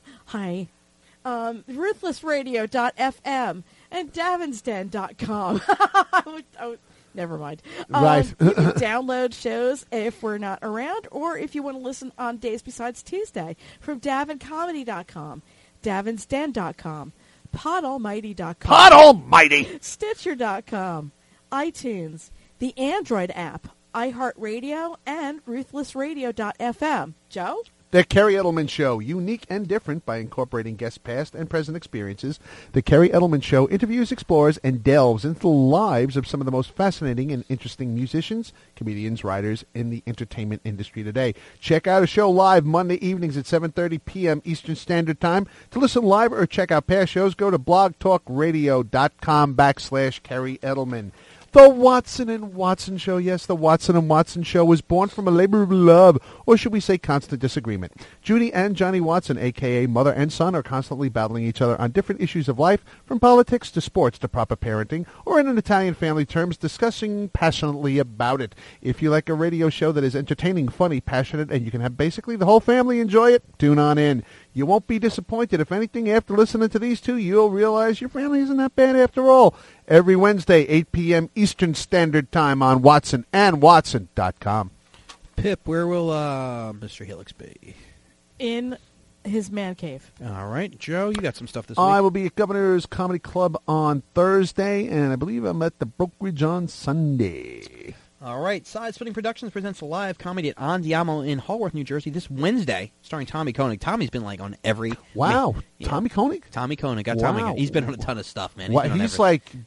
RuthlessRadio.fm, and DavinsDen.com. Never mind. Right. You can download shows if we're not around, or if you want to listen on days besides Tuesday from DavinComedy.com, DavinsDen.com, PodAlmighty.com, Pod Almighty! Stitcher.com, iTunes, the Android app, iHeartRadio, and RuthlessRadio.fm. Joe? The Kerry Edelman Show, unique and different by incorporating guest past and present experiences. The Kerry Edelman Show interviews, explores, and delves into the lives of some of the most fascinating and interesting musicians, comedians, writers in the entertainment industry today. Check out a show live Monday evenings at 7:30 p.m. Eastern Standard Time. To listen live or check out past shows, go to blogtalkradio.com/Kerry Edelman. The Watson and Watson Show. Yes, the Watson and Watson Show was born from a labor of love, or should we say constant disagreement. Judy and Johnny Watson, a.k.a. mother and son, are constantly battling each other on different issues of life, from politics to sports to proper parenting, or in an Italian family terms, discussing passionately about it. If you like a radio show that is entertaining, funny, passionate, and you can have basically the whole family enjoy it, tune on in. You won't be disappointed. If anything, after listening to these two, you'll realize your family isn't that bad after all. Every Wednesday, 8 p.m. Eastern Standard Time on Watson and Watson.com. Pip, where will Mr. Helix be? In his man cave. All right. Joe, you got some stuff this week. I will be at Governor's Comedy Club on Thursday, and I believe I'm at the Brokerage on Sunday. All right. Side Splitting Productions presents a live comedy at Andiamo in Haworth, New Jersey this Wednesday, starring Tommy Koenig. Tommy's been like on every... Wow. Yeah. Tommy Koenig? Tommy Koenig. Got Wow. Tommy. He's been on a ton of stuff, man. What, been on he's everything.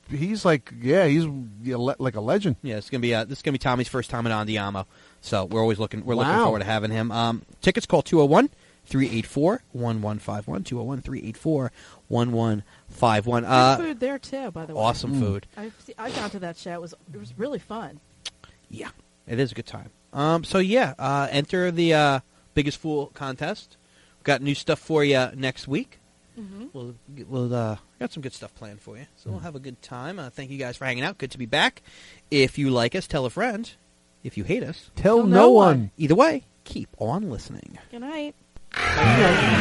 like a legend. Yeah, this is gonna be Tommy's first time at Andiamo, so we're looking Wow. forward to having him. Tickets, call 201-384-1151, 201-384-1151. Good food there too, by the way. Awesome food. I've gone to that show. It was really fun. Yeah, it is a good time. Enter the Biggest Fool contest. We've got new stuff for you next week. Mm-hmm. We'll got some good stuff planned for you, so we'll have a good time. Thank you guys for hanging out. Good to be back. If you like us, tell a friend. If you hate us, Tell Tell no no one. one. either way, keep on listening. Good night. Yeah.